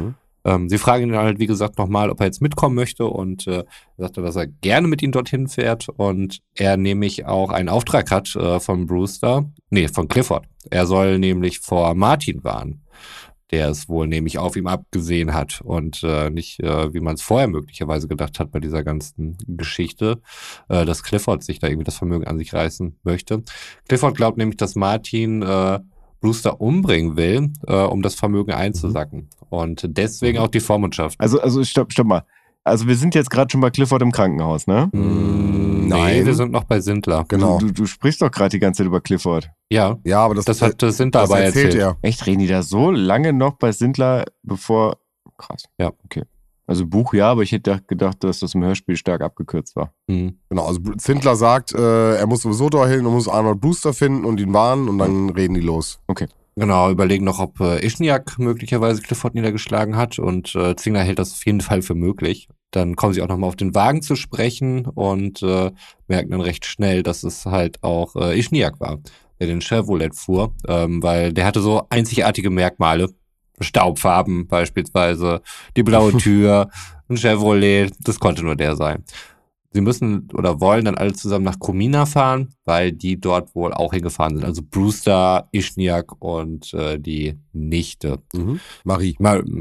Sie fragen ihn halt, wie gesagt, nochmal, ob er jetzt mitkommen möchte und er sagte, dass er gerne mit ihnen dorthin fährt und er nämlich auch einen Auftrag hat von Clifford. Er soll nämlich vor Martin warnen, der es wohl nämlich auf ihm abgesehen hat und nicht, wie man es vorher möglicherweise gedacht hat bei dieser ganzen Geschichte, dass Clifford sich da irgendwie das Vermögen an sich reißen möchte. Clifford glaubt nämlich, dass Martin Brewster umbringen will, um das Vermögen einzusacken. Und deswegen auch die Vormundschaft. Also stopp mal. Also wir sind jetzt gerade schon bei Clifford im Krankenhaus, ne? Nee, Nein. wir sind noch bei Sindler. Genau. Du sprichst doch gerade die ganze Zeit über Clifford. Ja, Ja, aber das hat Sindler das aber erzählt erzählt. er. Echt, reden die da so lange noch bei Sindler, bevor... Krass. Ja. Okay. Also Buch ja, aber ich hätte gedacht, dass das im Hörspiel stark abgekürzt war. Mhm. Genau, also Zindler sagt, er muss sowieso dahin und muss Arnold Brewster finden und ihn warnen und dann reden die los. Genau, überlegen noch, ob Ishniak möglicherweise Clifford niedergeschlagen hat und Zingler hält das auf jeden Fall für möglich. Dann kommen sie auch nochmal auf den Wagen zu sprechen und merken dann recht schnell, dass es halt auch Ishniak war, der den Chevrolet fuhr, weil der hatte so einzigartige Merkmale. Staubfarben beispielsweise, die blaue Tür, ein Chevrolet, das konnte nur der sein. Sie müssen oder wollen dann alle zusammen nach Comina fahren, weil die dort wohl auch hingefahren sind. Also Brewster, Ishniak und die Nichte. Marie.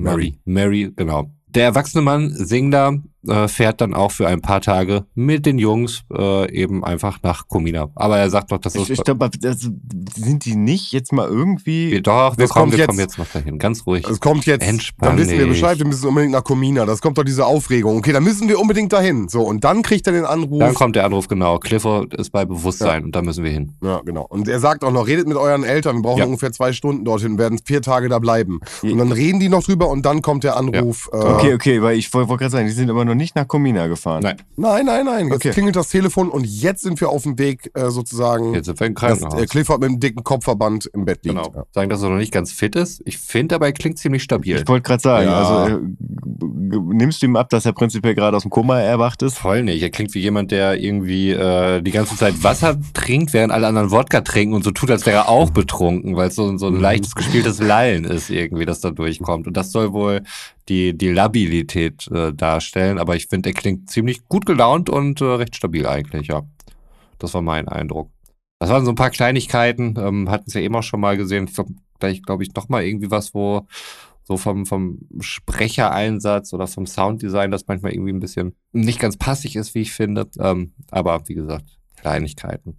Mary, genau. Der erwachsene Mann, Singler, fährt dann auch für ein paar Tage mit den Jungs eben einfach nach Comina. Aber er sagt doch, das ist... Ich glaube, sind die nicht jetzt mal irgendwie... Doch, wir Das kommen kommt jetzt noch dahin. Ganz ruhig. Es kommt jetzt, Entspann dann wissen wir dich. Bescheid, wir müssen unbedingt nach Comina. Das kommt doch diese Aufregung. Okay, dann müssen wir unbedingt dahin. So, und dann kriegt er den Anruf. Dann kommt der Anruf, genau. Clifford ist bei Bewusstsein und da müssen wir hin. Ja, genau. Und er sagt auch noch, redet mit euren Eltern, wir brauchen Ja. ungefähr 2 Stunden dorthin, werden 4 Tage da bleiben. Und dann reden die noch drüber und dann kommt der Anruf. Okay, weil ich wollte gerade sagen, die sind aber noch nicht nach Comina gefahren. Nein. Nein. Jetzt Okay. klingelt das Telefon und jetzt sind wir auf dem Weg sozusagen, Jetzt sind wir im dass Krankenhaus. Clifford mit dem dicken Kopfverband im Bett liegt. Genau. Ja. Sagen, dass er noch nicht ganz fit ist. Ich finde aber, er klingt ziemlich stabil. Ich wollte gerade sagen, Ja. also nimmst du ihm ab, dass er prinzipiell gerade aus dem Koma erwacht ist? Voll nicht. Er klingt wie jemand, der irgendwie die ganze Zeit Wasser trinkt, während alle anderen Wodka trinken und so tut, als wäre er auch betrunken, weil es so ein leichtes gespieltes Lallen ist irgendwie, das da durchkommt. Und das soll wohl die Labilität darstellen. Aber ich finde, er klingt ziemlich gut gelaunt und recht stabil eigentlich, ja. Das war mein Eindruck. Das waren so ein paar Kleinigkeiten, hatten es ja eben auch schon mal gesehen. Ich glaube ich, noch mal irgendwie was, wo so vom Sprechereinsatz oder vom Sounddesign das manchmal irgendwie ein bisschen nicht ganz passig ist, wie ich finde. Aber wie gesagt, Kleinigkeiten.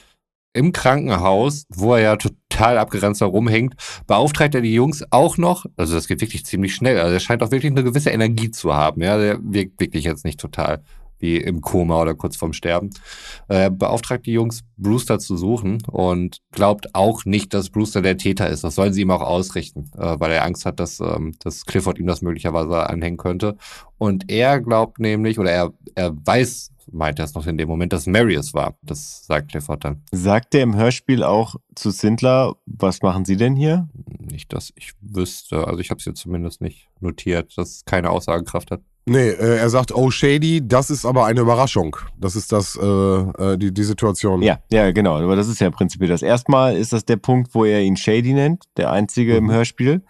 Im Krankenhaus, wo er ja total abgeranzt herumhängt, beauftragt er die Jungs auch noch, also das geht wirklich ziemlich schnell, also er scheint auch wirklich eine gewisse Energie zu haben, ja, der wirkt wirklich jetzt nicht total wie im Koma oder kurz vorm Sterben. Er beauftragt die Jungs, Brewster zu suchen und glaubt auch nicht, dass Brewster der Täter ist. Das sollen sie ihm auch ausrichten, weil er Angst hat, dass Clifford ihm das möglicherweise anhängen könnte. Und er glaubt nämlich, oder er weiß, meint er es noch in dem Moment, dass Mary es war. Das sagt Clifford dann. Sagt er im Hörspiel auch zu Sindler, was machen Sie denn hier? Nicht, dass ich wüsste. Also ich habe es hier zumindest nicht notiert, dass es keine Aussagekraft hat. Nee, er sagt, oh Shady, das ist aber eine Überraschung. Das ist die Situation. Ja, genau. Aber das ist ja prinzipiell das. Erstmal ist das der Punkt, wo er ihn Shady nennt, der einzige im Hörspiel.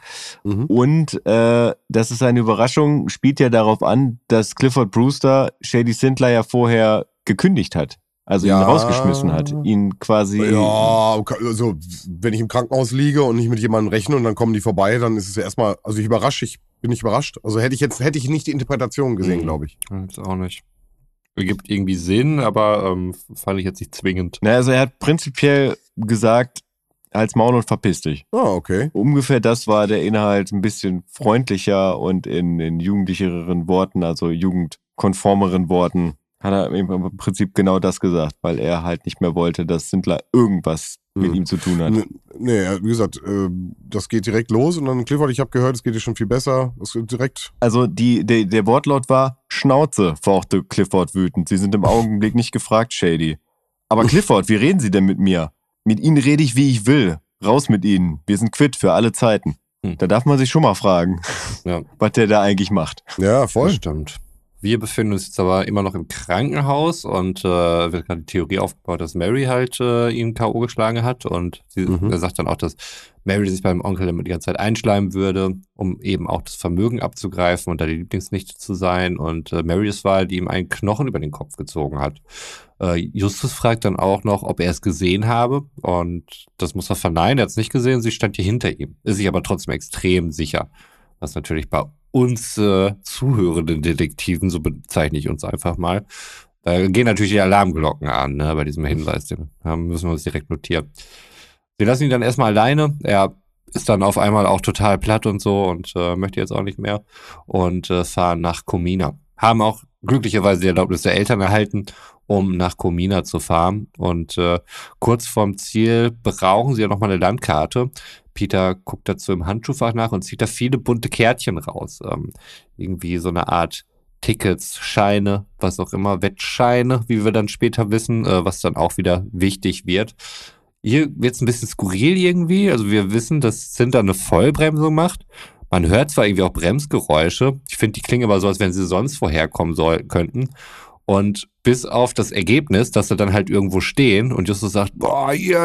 Und das ist eine Überraschung, spielt ja darauf an, dass Clifford Brewster Shady Sindler ja vorher gekündigt hat. Also ihn rausgeschmissen hat. Ihn quasi... Ja, also wenn ich im Krankenhaus liege und nicht mit jemandem rechne und dann kommen die vorbei, dann ist es ja erstmal, also ich bin nicht überrascht. Also hätte ich nicht die Interpretation gesehen, glaube ich. Jetzt auch nicht. Ergibt irgendwie Sinn, aber fand ich jetzt nicht zwingend. Na, also er hat prinzipiell gesagt, halt's Maul und verpiss dich. Ah, okay. Ungefähr das war der Inhalt, ein bisschen freundlicher und in jugendlicheren Worten, also jugendkonformeren Worten, hat er im Prinzip genau das gesagt, weil er halt nicht mehr wollte, dass Sindler irgendwas mit ihm zu tun hat. Nee, wie gesagt, das geht direkt los und dann Clifford, ich habe gehört, es geht dir schon viel besser. Es geht direkt. Also der Wortlaut war Schnauze, fauchte Clifford wütend. Sie sind im Augenblick nicht gefragt, Shady. Aber Clifford, wie reden Sie denn mit mir? Mit Ihnen rede ich, wie ich will. Raus mit Ihnen. Wir sind quitt für alle Zeiten. Da darf man sich schon mal fragen, was der da eigentlich macht. Ja, voll. Das stimmt. Wir befinden uns jetzt aber immer noch im Krankenhaus und wird gerade die Theorie aufgebaut, dass Mary halt ihn K.O. geschlagen hat und er sagt dann auch, dass Mary sich beim Onkel immer die ganze Zeit einschleimen würde, um eben auch das Vermögen abzugreifen und da die Lieblingsnichte zu sein und Mary es war, die ihm einen Knochen über den Kopf gezogen hat. Justus fragt dann auch noch, ob er es gesehen habe und das muss er verneinen, er hat es nicht gesehen, sie stand hier hinter ihm, ist sich aber trotzdem extrem sicher, was natürlich bei uns zuhörenden Detektiven, so bezeichne ich uns einfach mal, gehen natürlich die Alarmglocken an, ne, bei diesem Hinweis, den müssen wir uns direkt notieren. Wir lassen ihn dann erstmal alleine, er ist dann auf einmal auch total platt und so und möchte jetzt auch nicht mehr und fahren nach Comina. Haben auch glücklicherweise die Erlaubnis der Eltern erhalten, um nach Comina zu fahren und kurz vorm Ziel brauchen sie ja nochmal eine Landkarte, Peter guckt dazu im Handschuhfach nach und zieht da viele bunte Kärtchen raus. Irgendwie so eine Art Tickets, Scheine, was auch immer, Wettscheine, wie wir dann später wissen, was dann auch wieder wichtig wird. Hier wird es ein bisschen skurril irgendwie. Also wir wissen, dass Cinta eine Vollbremsung macht. Man hört zwar irgendwie auch Bremsgeräusche. Ich finde, die klingen aber so, als wenn sie sonst vorherkommen könnten. Und bis auf das Ergebnis, dass sie dann halt irgendwo stehen und Justus sagt, boah, hier,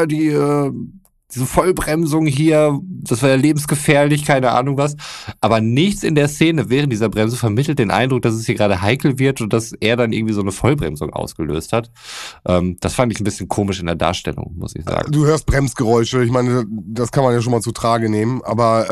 diese Vollbremsung hier, das war ja lebensgefährlich, keine Ahnung was. Aber nichts in der Szene während dieser Bremse vermittelt den Eindruck, dass es hier gerade heikel wird und dass er dann irgendwie so eine Vollbremsung ausgelöst hat. Das fand ich ein bisschen komisch in der Darstellung, muss ich sagen. Du hörst Bremsgeräusche, ich meine, das kann man ja schon mal zu Trage nehmen, aber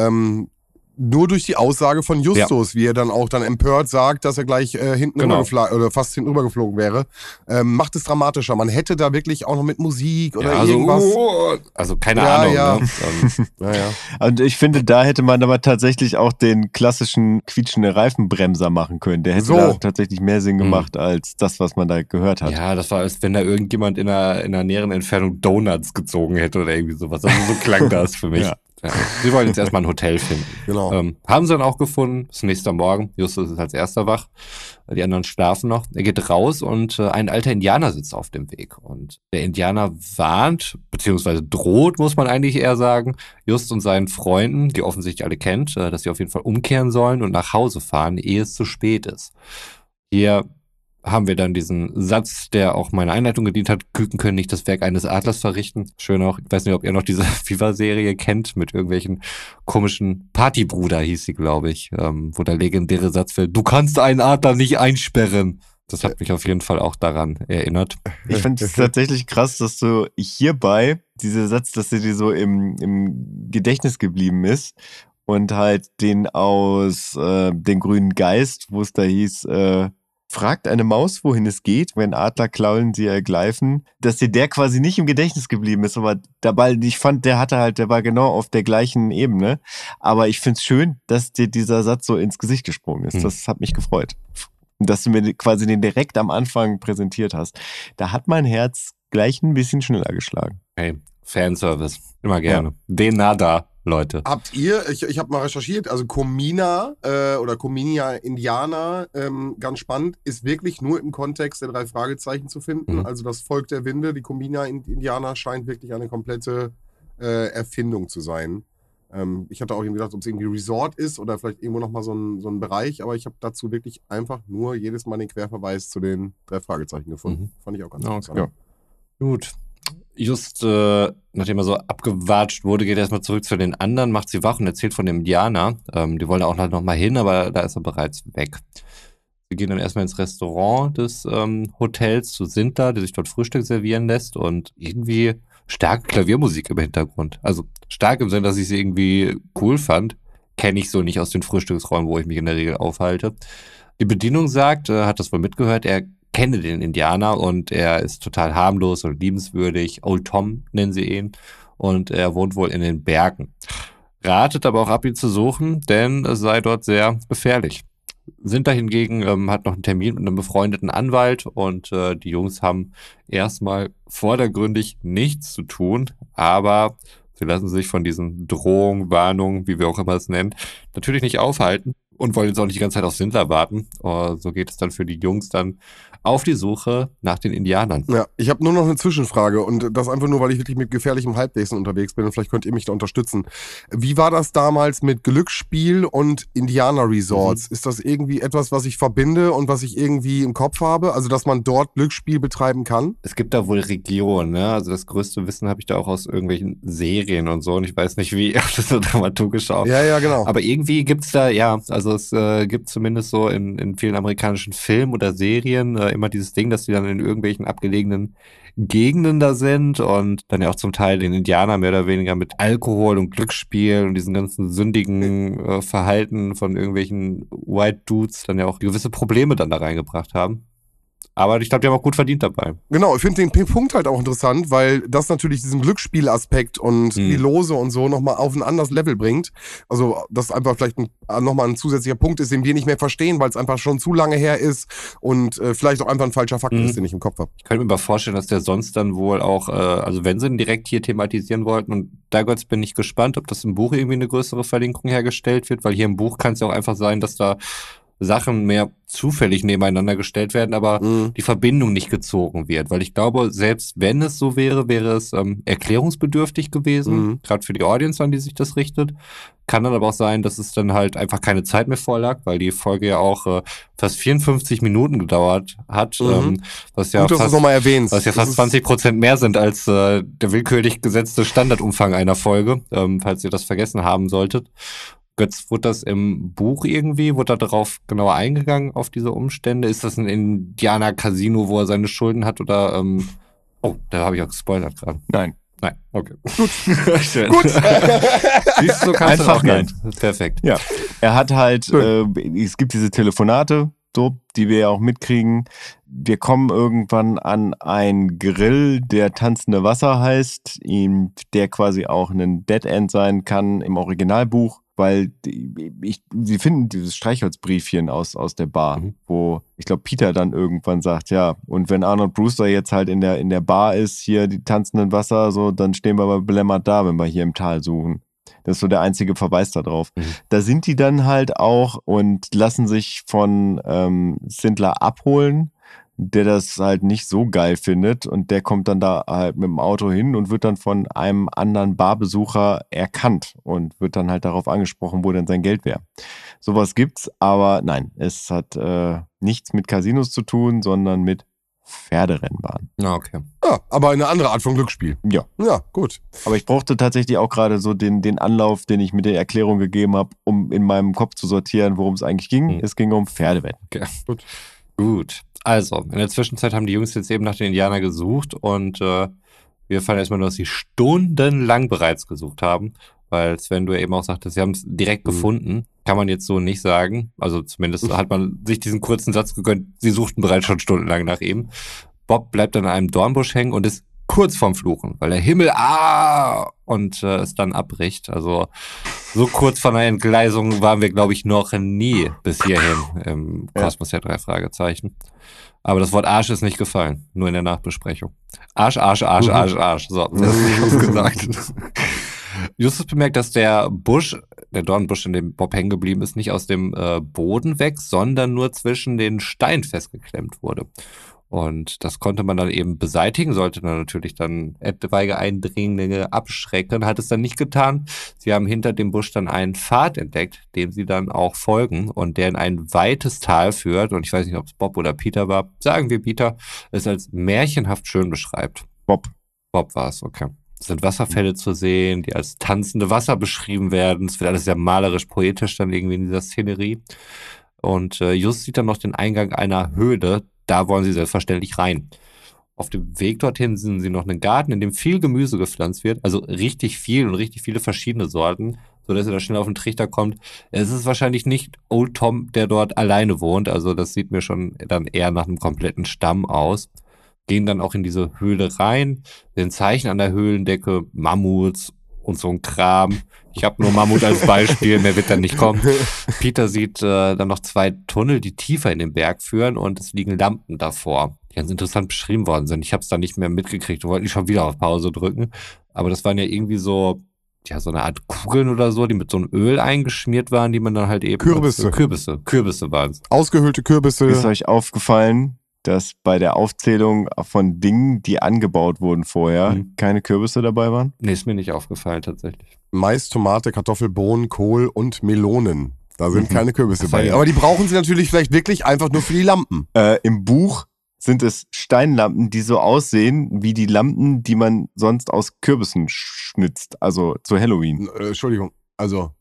nur durch die Aussage von Justus, wie er dann auch dann empört sagt, dass er gleich hinten rübergeflogen oder fast hinten rübergeflogen wäre, macht es dramatischer. Man hätte da wirklich auch noch mit Musik oder irgendwas. Also keine Ahnung. Ja. Ne? Und ich finde, da hätte man aber tatsächlich auch den klassischen quietschenden Reifenbremser machen können. Der hätte da tatsächlich mehr Sinn gemacht als das, was man da gehört hat. Ja, das war, als wenn da irgendjemand in einer näheren Entfernung Donuts gezogen hätte oder irgendwie sowas. Also so klang das für mich. Ja. Sie wollen jetzt erstmal ein Hotel finden. Genau. Haben sie dann auch gefunden. Das ist nächster Morgen. Justus ist als erster wach. Die anderen schlafen noch. Er geht raus und ein alter Indianer sitzt auf dem Weg. Und der Indianer warnt, beziehungsweise droht, muss man eigentlich eher sagen, Just und seinen Freunden, die offensichtlich alle kennt, dass sie auf jeden Fall umkehren sollen und nach Hause fahren, ehe es zu spät ist. Hier haben wir dann diesen Satz, der auch meine Einleitung gedient hat, Küken können nicht das Werk eines Adlers verrichten. Schön auch, ich weiß nicht, ob ihr noch diese FIFA-Serie kennt, mit irgendwelchen komischen Partybruder hieß sie, glaube ich, wo der legendäre Satz fällt, du kannst einen Adler nicht einsperren. Das hat mich auf jeden Fall auch daran erinnert. Ich fand es tatsächlich krass, dass du hierbei, dieser Satz, dass er dir so im Gedächtnis geblieben ist und halt den aus den grünen Geist, wo es da hieß, fragt eine Maus, wohin es geht, wenn Adlerklaulen sie ergreifen, dass dir der quasi nicht im Gedächtnis geblieben ist, aber dabei, ich fand, der war genau auf der gleichen Ebene, aber ich find's schön, dass dir dieser Satz so ins Gesicht gesprungen ist, das hat mich gefreut. Und dass du mir quasi den direkt am Anfang präsentiert hast. Da hat mein Herz gleich ein bisschen schneller geschlagen. Hey, Fanservice, immer gerne. Den nada. Leute. Habt ihr, ich habe mal recherchiert, also Comina oder Cominia Indianer, ganz spannend, ist wirklich nur im Kontext der 3 Fragezeichen zu finden. Also das Volk der Winde, die Cominia Indianer, scheint wirklich eine komplette Erfindung zu sein. Ich hatte auch irgendwie gedacht, ob es irgendwie Resort ist oder vielleicht irgendwo nochmal so ein Bereich, aber ich habe dazu wirklich einfach nur jedes Mal den Querverweis zu den 3 Fragezeichen gefunden. Fand ich auch ganz interessant. Ja. Gut. Just nachdem er so abgewatscht wurde, geht er erstmal zurück zu den anderen, macht sie wach und erzählt von dem Indianer. Die wollen auch noch mal hin, aber da ist er bereits weg. Sie gehen dann erstmal ins Restaurant des Hotels zu Cinta, die sich dort Frühstück servieren lässt und irgendwie starke Klaviermusik im Hintergrund. Also stark im Sinne, dass ich sie irgendwie cool fand. Kenne ich so nicht aus den Frühstücksräumen, wo ich mich in der Regel aufhalte. Die Bedienung sagt, hat das wohl mitgehört, er kenne den Indianer und er ist total harmlos und liebenswürdig. Old Tom nennen sie ihn. Und er wohnt wohl in den Bergen. Ratet aber auch ab, ihn zu suchen, denn es sei dort sehr gefährlich. Cinta hingegen hat noch einen Termin mit einem befreundeten Anwalt und die Jungs haben erstmal vordergründig nichts zu tun, aber sie lassen sich von diesen Drohungen, Warnungen, wie wir auch immer es nennen, natürlich nicht aufhalten und wollen jetzt auch nicht die ganze Zeit auf Sindler warten. So geht es dann für die Jungs dann auf die Suche nach den Indianern. Ja, ich habe nur noch eine Zwischenfrage und das einfach nur, weil ich wirklich mit gefährlichem Halbwissen unterwegs bin und vielleicht könnt ihr mich da unterstützen. Wie war das damals mit Glücksspiel und Indianer-Resorts? Ist das irgendwie etwas, was ich verbinde und was ich irgendwie im Kopf habe? Also, dass man dort Glücksspiel betreiben kann? Es gibt da wohl Regionen, ne? Also das größte Wissen habe ich da auch aus irgendwelchen Serien und so und ich weiß nicht, wie das so dramaturgisch auch. Ja, genau. Aber irgendwie gibt's da, ja, also es gibt zumindest so in vielen amerikanischen Filmen oder Serien immer dieses Ding, dass die dann in irgendwelchen abgelegenen Gegenden da sind und dann ja auch zum Teil den Indianer mehr oder weniger mit Alkohol und Glücksspiel und diesen ganzen sündigen Verhalten von irgendwelchen White Dudes dann ja auch gewisse Probleme dann da reingebracht haben. Aber ich glaube, die haben auch gut verdient dabei. Genau, ich finde den Punkt halt auch interessant, weil das natürlich diesen Glücksspielaspekt und die Lose und so nochmal auf ein anderes Level bringt. Also das einfach vielleicht nochmal ein zusätzlicher Punkt ist, den wir nicht mehr verstehen, weil es einfach schon zu lange her ist und vielleicht auch einfach ein falscher Fakt ist, den ich im Kopf habe. Ich könnte mir aber vorstellen, dass der sonst dann wohl auch, also wenn sie ihn direkt hier thematisieren wollten, und da Gott bin ich gespannt, ob das im Buch irgendwie eine größere Verlinkung hergestellt wird, weil hier im Buch kann es ja auch einfach sein, dass da Sachen mehr zufällig nebeneinander gestellt werden, aber die Verbindung nicht gezogen wird. Weil ich glaube, selbst wenn es so wäre, wäre es erklärungsbedürftig gewesen, gerade für die Audience, an die sich das richtet. Kann dann aber auch sein, dass es dann halt einfach keine Zeit mehr vorlag, weil die Folge ja auch fast 54 Minuten gedauert hat. Was ja gut, dass du es nochmal erwähnst. Was ja fast 20% mehr sind als der willkürlich gesetzte Standardumfang einer Folge, falls ihr das vergessen haben solltet. Götz, wurde das im Buch irgendwie, wurde da darauf genauer eingegangen, auf diese Umstände? Ist das ein Indianer-Casino, wo er seine Schulden hat oder, oh, da habe ich auch gespoilert gerade. Nein. Nein, okay. Gut. Schön. Gut. Siehst du, kannst Einfach du auch nein. Perfekt. Ja. Er hat halt, es gibt diese Telefonate, so, die wir ja auch mitkriegen. Wir kommen irgendwann an einen Grill, der tanzende Wasser heißt, der quasi auch ein Dead End sein kann im Originalbuch. Weil sie finden dieses Streichholzbriefchen aus der Bar, wo ich glaube Peter dann irgendwann sagt, ja, und wenn Arnold Brewster jetzt halt in der Bar ist, hier die tanzenden Wasser, so, dann stehen wir aber belämmert da, wenn wir hier im Tal suchen. Das ist so der einzige Verweis darauf. Da sind die dann halt auch und lassen sich von Sindler abholen, der das halt nicht so geil findet und der kommt dann da halt mit dem Auto hin und wird dann von einem anderen Barbesucher erkannt und wird dann halt darauf angesprochen, wo denn sein Geld wäre. Sowas gibt's, aber nein, es hat nichts mit Casinos zu tun, sondern mit Pferderennbahn. Okay. Ja, aber eine andere Art von Glücksspiel. Ja. Ja, gut. Aber ich brauchte tatsächlich auch gerade so den Anlauf, den ich mit der Erklärung gegeben habe, um in meinem Kopf zu sortieren, worum es eigentlich ging. Es ging um Pferdewetten. Okay. Gut. Also, in der Zwischenzeit haben die Jungs jetzt eben nach den Indianern gesucht und wir erfahren erstmal nur, dass sie stundenlang bereits gesucht haben, weil Sven, du ja eben auch sagtest, sie haben es direkt gefunden. Kann man jetzt so nicht sagen. Also zumindest hat man sich diesen kurzen Satz gegönnt, sie suchten bereits schon stundenlang nach ihm. Bob bleibt an einem Dornbusch hängen und ist kurz vorm Fluchen, weil der Himmel und es dann abbricht. Also so kurz vor einer Entgleisung waren wir, glaube ich, noch nie bis hierhin im Kosmos der 3 Fragezeichen. Aber das Wort Arsch ist nicht gefallen, nur in der Nachbesprechung. Arsch, Arsch, Arsch, Arsch, Arsch. So, das ist gesagt. Justus bemerkt, dass der Dornbusch, in dem Bob hängen geblieben ist, nicht aus dem Boden wächst, sondern nur zwischen den Steinen festgeklemmt wurde. Und das konnte man dann eben beseitigen, sollte dann natürlich dann etwaige Eindringlinge abschrecken, hat es dann nicht getan. Sie haben hinter dem Busch dann einen Pfad entdeckt, dem sie dann auch folgen und der in ein weites Tal führt. Und ich weiß nicht, ob es Bob oder Peter war. Sagen wir Peter, es als märchenhaft schön beschreibt. Bob war es, okay. Es sind Wasserfälle zu sehen, die als tanzende Wasser beschrieben werden. Es wird alles sehr malerisch, poetisch dann irgendwie in dieser Szenerie. Und Just sieht dann noch den Eingang einer Höhle. Da wollen sie selbstverständlich rein. Auf dem Weg dorthin sind sie noch einen Garten, in dem viel Gemüse gepflanzt wird. Also richtig viel und richtig viele verschiedene Sorten, sodass er da schnell auf den Trichter kommt. Es ist wahrscheinlich nicht Old Tom, der dort alleine wohnt. Also das sieht mir schon dann eher nach einem kompletten Stamm aus. Gehen dann auch in diese Höhle rein, sehen Zeichen an der Höhlendecke, Mammuts und so ein Kram. Ich habe nur Mammut als Beispiel, mehr wird dann nicht kommen. Peter sieht dann noch 2 Tunnel, die tiefer in den Berg führen und es liegen Lampen davor, die ganz interessant beschrieben worden sind. Ich habe es dann nicht mehr mitgekriegt und wollte nicht schon wieder auf Pause drücken. Aber das waren ja irgendwie so eine Art Kugeln oder so, die mit so einem Öl eingeschmiert waren, die man dann halt eben... Kürbisse. Kürbisse waren es. Ausgehöhlte Kürbisse. Ist euch aufgefallen, dass bei der Aufzählung von Dingen, die angebaut wurden vorher, keine Kürbisse dabei waren? Nee, ist mir nicht aufgefallen tatsächlich. Mais, Tomate, Kartoffel, Bohnen, Kohl und Melonen. Da sind keine Kürbisse bei. Aber die brauchen sie natürlich vielleicht wirklich einfach nur für die Lampen. Im Buch sind es Steinlampen, die so aussehen wie die Lampen, die man sonst aus Kürbissen schnitzt, also zu Halloween. Entschuldigung, also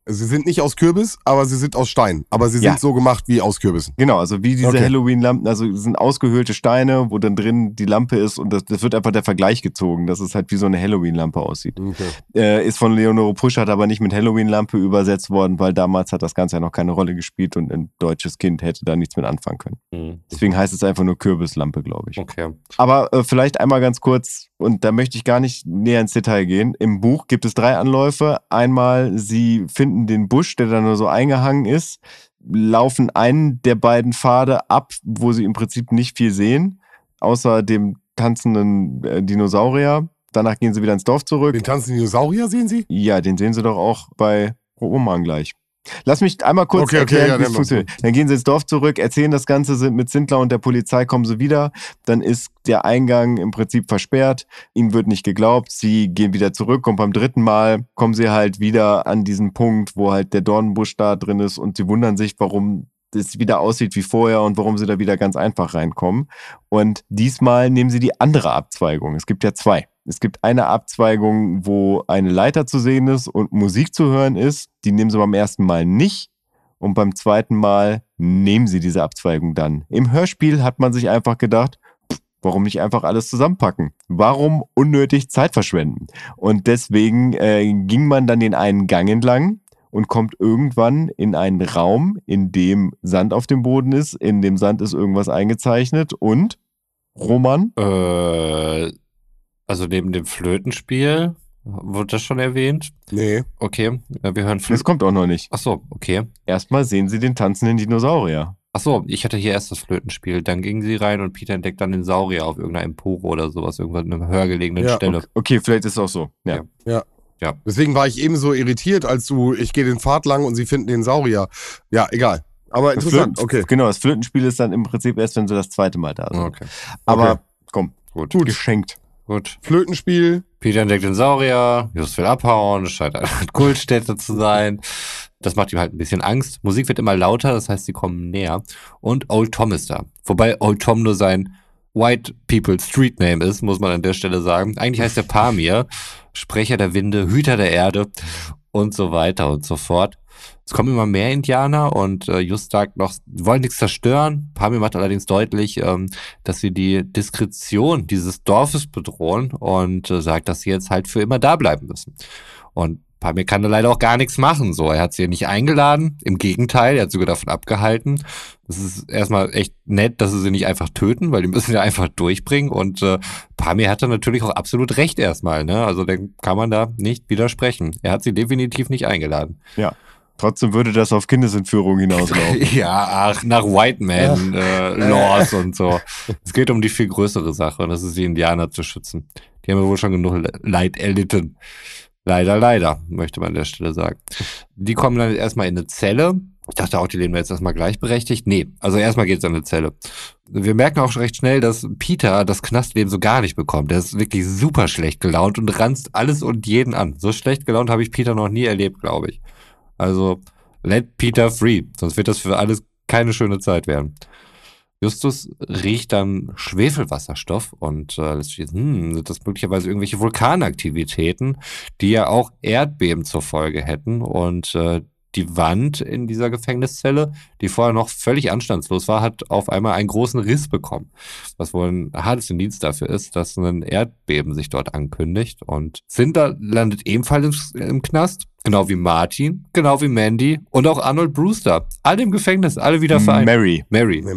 Sie sind nicht aus Kürbis, aber sie sind aus Stein. Aber sie sind so gemacht wie aus Kürbissen. Genau, also wie diese Halloween-Lampen, also es sind ausgehöhlte Steine, wo dann drin die Lampe ist und das wird einfach der Vergleich gezogen, dass es halt wie so eine Halloween-Lampe aussieht. Okay. Ist von Leonore Puschert aber nicht mit Halloween-Lampe übersetzt worden, weil damals hat das Ganze ja noch keine Rolle gespielt und ein deutsches Kind hätte da nichts mit anfangen können. Deswegen heißt es einfach nur Kürbislampe, glaube ich. Okay. Aber vielleicht einmal ganz kurz, und da möchte ich gar nicht näher ins Detail gehen. Im Buch gibt es 3 Anläufe. Einmal, sie finden den Busch, der da nur so eingehangen ist, laufen einen der beiden Pfade ab, wo sie im Prinzip nicht viel sehen, außer dem tanzenden Dinosaurier. Danach gehen sie wieder ins Dorf zurück. Den tanzenden Dinosaurier sehen Sie? Ja, den sehen sie doch auch bei Roman gleich. Lass mich einmal kurz erklären, wie es funktioniert. Dann gehen sie ins Dorf zurück, erzählen das Ganze, sind mit Sindler und der Polizei, kommen sie wieder. Dann ist der Eingang im Prinzip versperrt. Ihnen wird nicht geglaubt. Sie gehen wieder zurück und beim 3. Mal kommen sie halt wieder an diesen Punkt, wo halt der Dornenbusch da drin ist und sie wundern sich, warum es wieder aussieht wie vorher und warum sie da wieder ganz einfach reinkommen. Und diesmal nehmen sie die andere Abzweigung. Es gibt ja 2. Es gibt eine Abzweigung, wo eine Leiter zu sehen ist und Musik zu hören ist. Die nehmen sie beim 1. Mal nicht. Und beim 2. Mal nehmen sie diese Abzweigung dann. Im Hörspiel hat man sich einfach gedacht, warum nicht einfach alles zusammenpacken? Warum unnötig Zeit verschwenden? Und deswegen ging man dann den einen Gang entlang und kommt irgendwann in einen Raum, in dem Sand auf dem Boden ist. In dem Sand ist irgendwas eingezeichnet und Roman? Also neben dem Flötenspiel, wurde das schon erwähnt? Nee. Okay, wir hören Das kommt auch noch nicht. Ach so, okay. Erstmal sehen sie den tanzenden Dinosaurier. Ach so, ich hatte hier erst das Flötenspiel. Dann gingen sie rein und Peter entdeckt dann den Saurier auf irgendeiner Empore oder sowas, irgendwann an einer höher gelegenen Stelle. Okay, vielleicht ist es auch so. Ja. Deswegen war ich eben so irritiert, als ich gehe den Pfad lang und sie finden den Saurier. Ja, egal. Aber interessant, Genau, das Flötenspiel ist dann im Prinzip erst, wenn sie das 2. Mal da sind. Okay. Aber komm, Gut. geschenkt. Gut. Flötenspiel. Peter entdeckt den Saurier, Just will abhauen, es scheint eine Kultstätte zu sein. Das macht ihm halt ein bisschen Angst. Musik wird immer lauter, das heißt, sie kommen näher. Und Old Tom ist da. Wobei Old Tom nur sein White People Street Name ist, muss man an der Stelle sagen. Eigentlich heißt er Pamir, Sprecher der Winde, Hüter der Erde und so weiter und so fort. Es kommen immer mehr Indianer und Just sagt noch, sie wollen nichts zerstören. Pamir macht allerdings deutlich, dass sie die Diskretion dieses Dorfes bedrohen und sagt, dass sie jetzt halt für immer da bleiben müssen. Und Pamir kann da leider auch gar nichts machen. So, er hat sie ja nicht eingeladen. Im Gegenteil, er hat sogar davon abgehalten. Es ist erstmal echt nett, dass sie nicht einfach töten, weil die müssen ja einfach durchbringen. Und Pamir hat dann natürlich auch absolut recht erstmal. Ne? Also dann kann man da nicht widersprechen. Er hat sie definitiv nicht eingeladen. Ja. Trotzdem würde das auf Kindesentführung hinauslaufen. Ja, ach, nach White Man Laws und so. Es geht um die viel größere Sache und das ist die Indianer zu schützen. Die haben ja wohl schon genug Leid erlitten. Leider, möchte man an der Stelle sagen. Die kommen dann erstmal in eine Zelle. Ich dachte auch, die leben jetzt erstmal gleichberechtigt. Nee, also erstmal geht's an eine Zelle. Wir merken auch recht schnell, dass Peter das Knastleben so gar nicht bekommt. Der ist wirklich super schlecht gelaunt und ranzt alles und jeden an. So schlecht gelaunt habe ich Peter noch nie erlebt, glaube ich. Also, let Peter free, sonst wird das für alles keine schöne Zeit werden. Justus riecht dann Schwefelwasserstoff und sind das möglicherweise irgendwelche Vulkanaktivitäten, die ja auch Erdbeben zur Folge hätten und die Wand in dieser Gefängniszelle, die vorher noch völlig anstandslos war, hat auf einmal einen großen Riss bekommen. Was wohl ein hartes Indiz dafür ist, dass ein Erdbeben sich dort ankündigt. Und Cinder landet ebenfalls im Knast, genau wie Martin, genau wie Mandy und auch Arnold Brewster. Alle im Gefängnis, alle wieder vereint. Mary.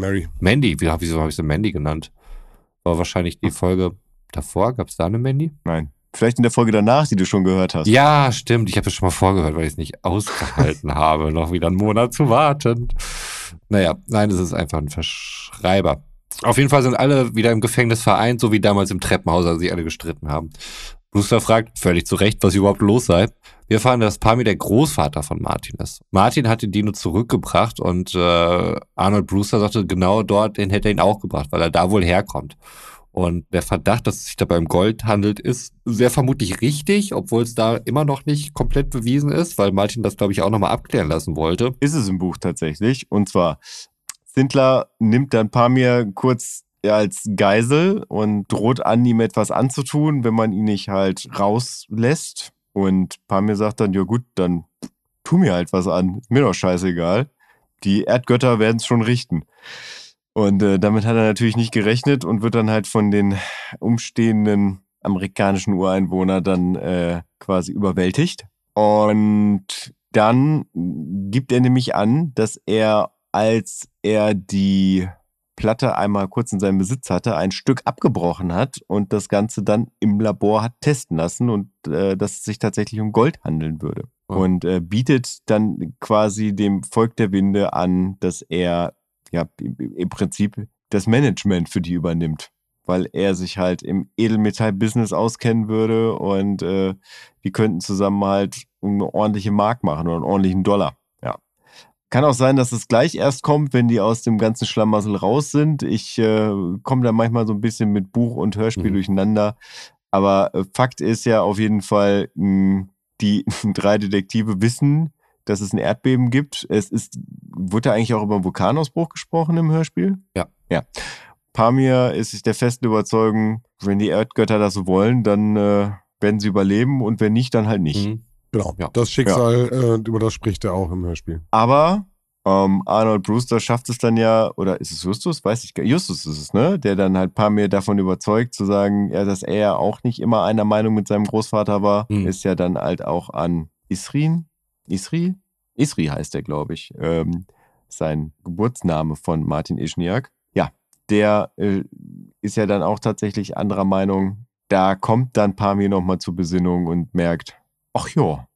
Mandy, wieso habe ich sie Mandy genannt? War wahrscheinlich die Folge davor. Gab es da eine Mandy? Nein. Vielleicht in der Folge danach, die du schon gehört hast. Ja, stimmt. Ich habe es schon mal vorgehört, weil ich es nicht ausgehalten habe, noch wieder einen Monat zu warten. Naja, nein, es ist einfach ein Verschreiber. Auf jeden Fall sind alle wieder im Gefängnis vereint, so wie damals im Treppenhaus, als sie alle gestritten haben. Brewster fragt, völlig zu Recht, was überhaupt los sei. Wir erfahren, dass Pamir der Großvater von Martin ist. Martin hat den Dino zurückgebracht und Arnold Brewster sagte, genau dorthin hätte er ihn auch gebracht, weil er da wohl herkommt. Und der Verdacht, dass es sich dabei um Gold handelt, ist sehr vermutlich richtig, obwohl es da immer noch nicht komplett bewiesen ist, weil Martin das, glaube ich, auch nochmal abklären lassen wollte. Ist es im Buch tatsächlich. Und zwar, Sindler nimmt dann Pamir kurz als Geisel und droht an, ihm etwas anzutun, wenn man ihn nicht halt rauslässt. Und Pamir sagt dann, ja gut, dann tu mir halt was an, ist mir doch scheißegal. Die Erdgötter werden es schon richten. Und damit hat er natürlich nicht gerechnet und wird dann halt von den umstehenden amerikanischen Ureinwohnern dann quasi überwältigt. Und dann gibt er nämlich an, dass er, als er die Platte einmal kurz in seinem Besitz hatte, ein Stück abgebrochen hat und das Ganze dann im Labor hat testen lassen und dass es sich tatsächlich um Gold handeln würde. Und bietet dann quasi dem Volk der Winde an, dass er ja im Prinzip das Management für die übernimmt, weil er sich halt im Edelmetall-Business auskennen würde und die könnten zusammen halt eine ordentliche Mark machen oder einen ordentlichen Dollar. Ja. Kann auch sein, dass es gleich erst kommt, wenn die aus dem ganzen Schlamassel raus sind. Ich komme da manchmal so ein bisschen mit Buch und Hörspiel durcheinander. Aber Fakt ist ja auf jeden Fall, die 3 Detektive wissen, dass es ein Erdbeben gibt. Wird da eigentlich auch über einen Vulkanausbruch gesprochen im Hörspiel? Ja. Pamir ist sich der festen Überzeugung, wenn die Erdgötter das so wollen, dann werden sie überleben und wenn nicht, dann halt nicht. Genau, Ja. das Schicksal, über das spricht er auch im Hörspiel. Aber Arnold Brewster schafft es dann ja, oder ist es Justus? Weiß ich gar nicht. Justus ist es, ne? Der dann halt Pamir davon überzeugt, zu sagen, ja, dass er ja auch nicht immer einer Meinung mit seinem Großvater war, ist ja dann halt auch an Isri heißt der, glaube ich, sein Geburtsname von Martin Ischniak. Ja, der ist ja dann auch tatsächlich anderer Meinung. Da kommt dann Pamir nochmal zur Besinnung und merkt, ach ja,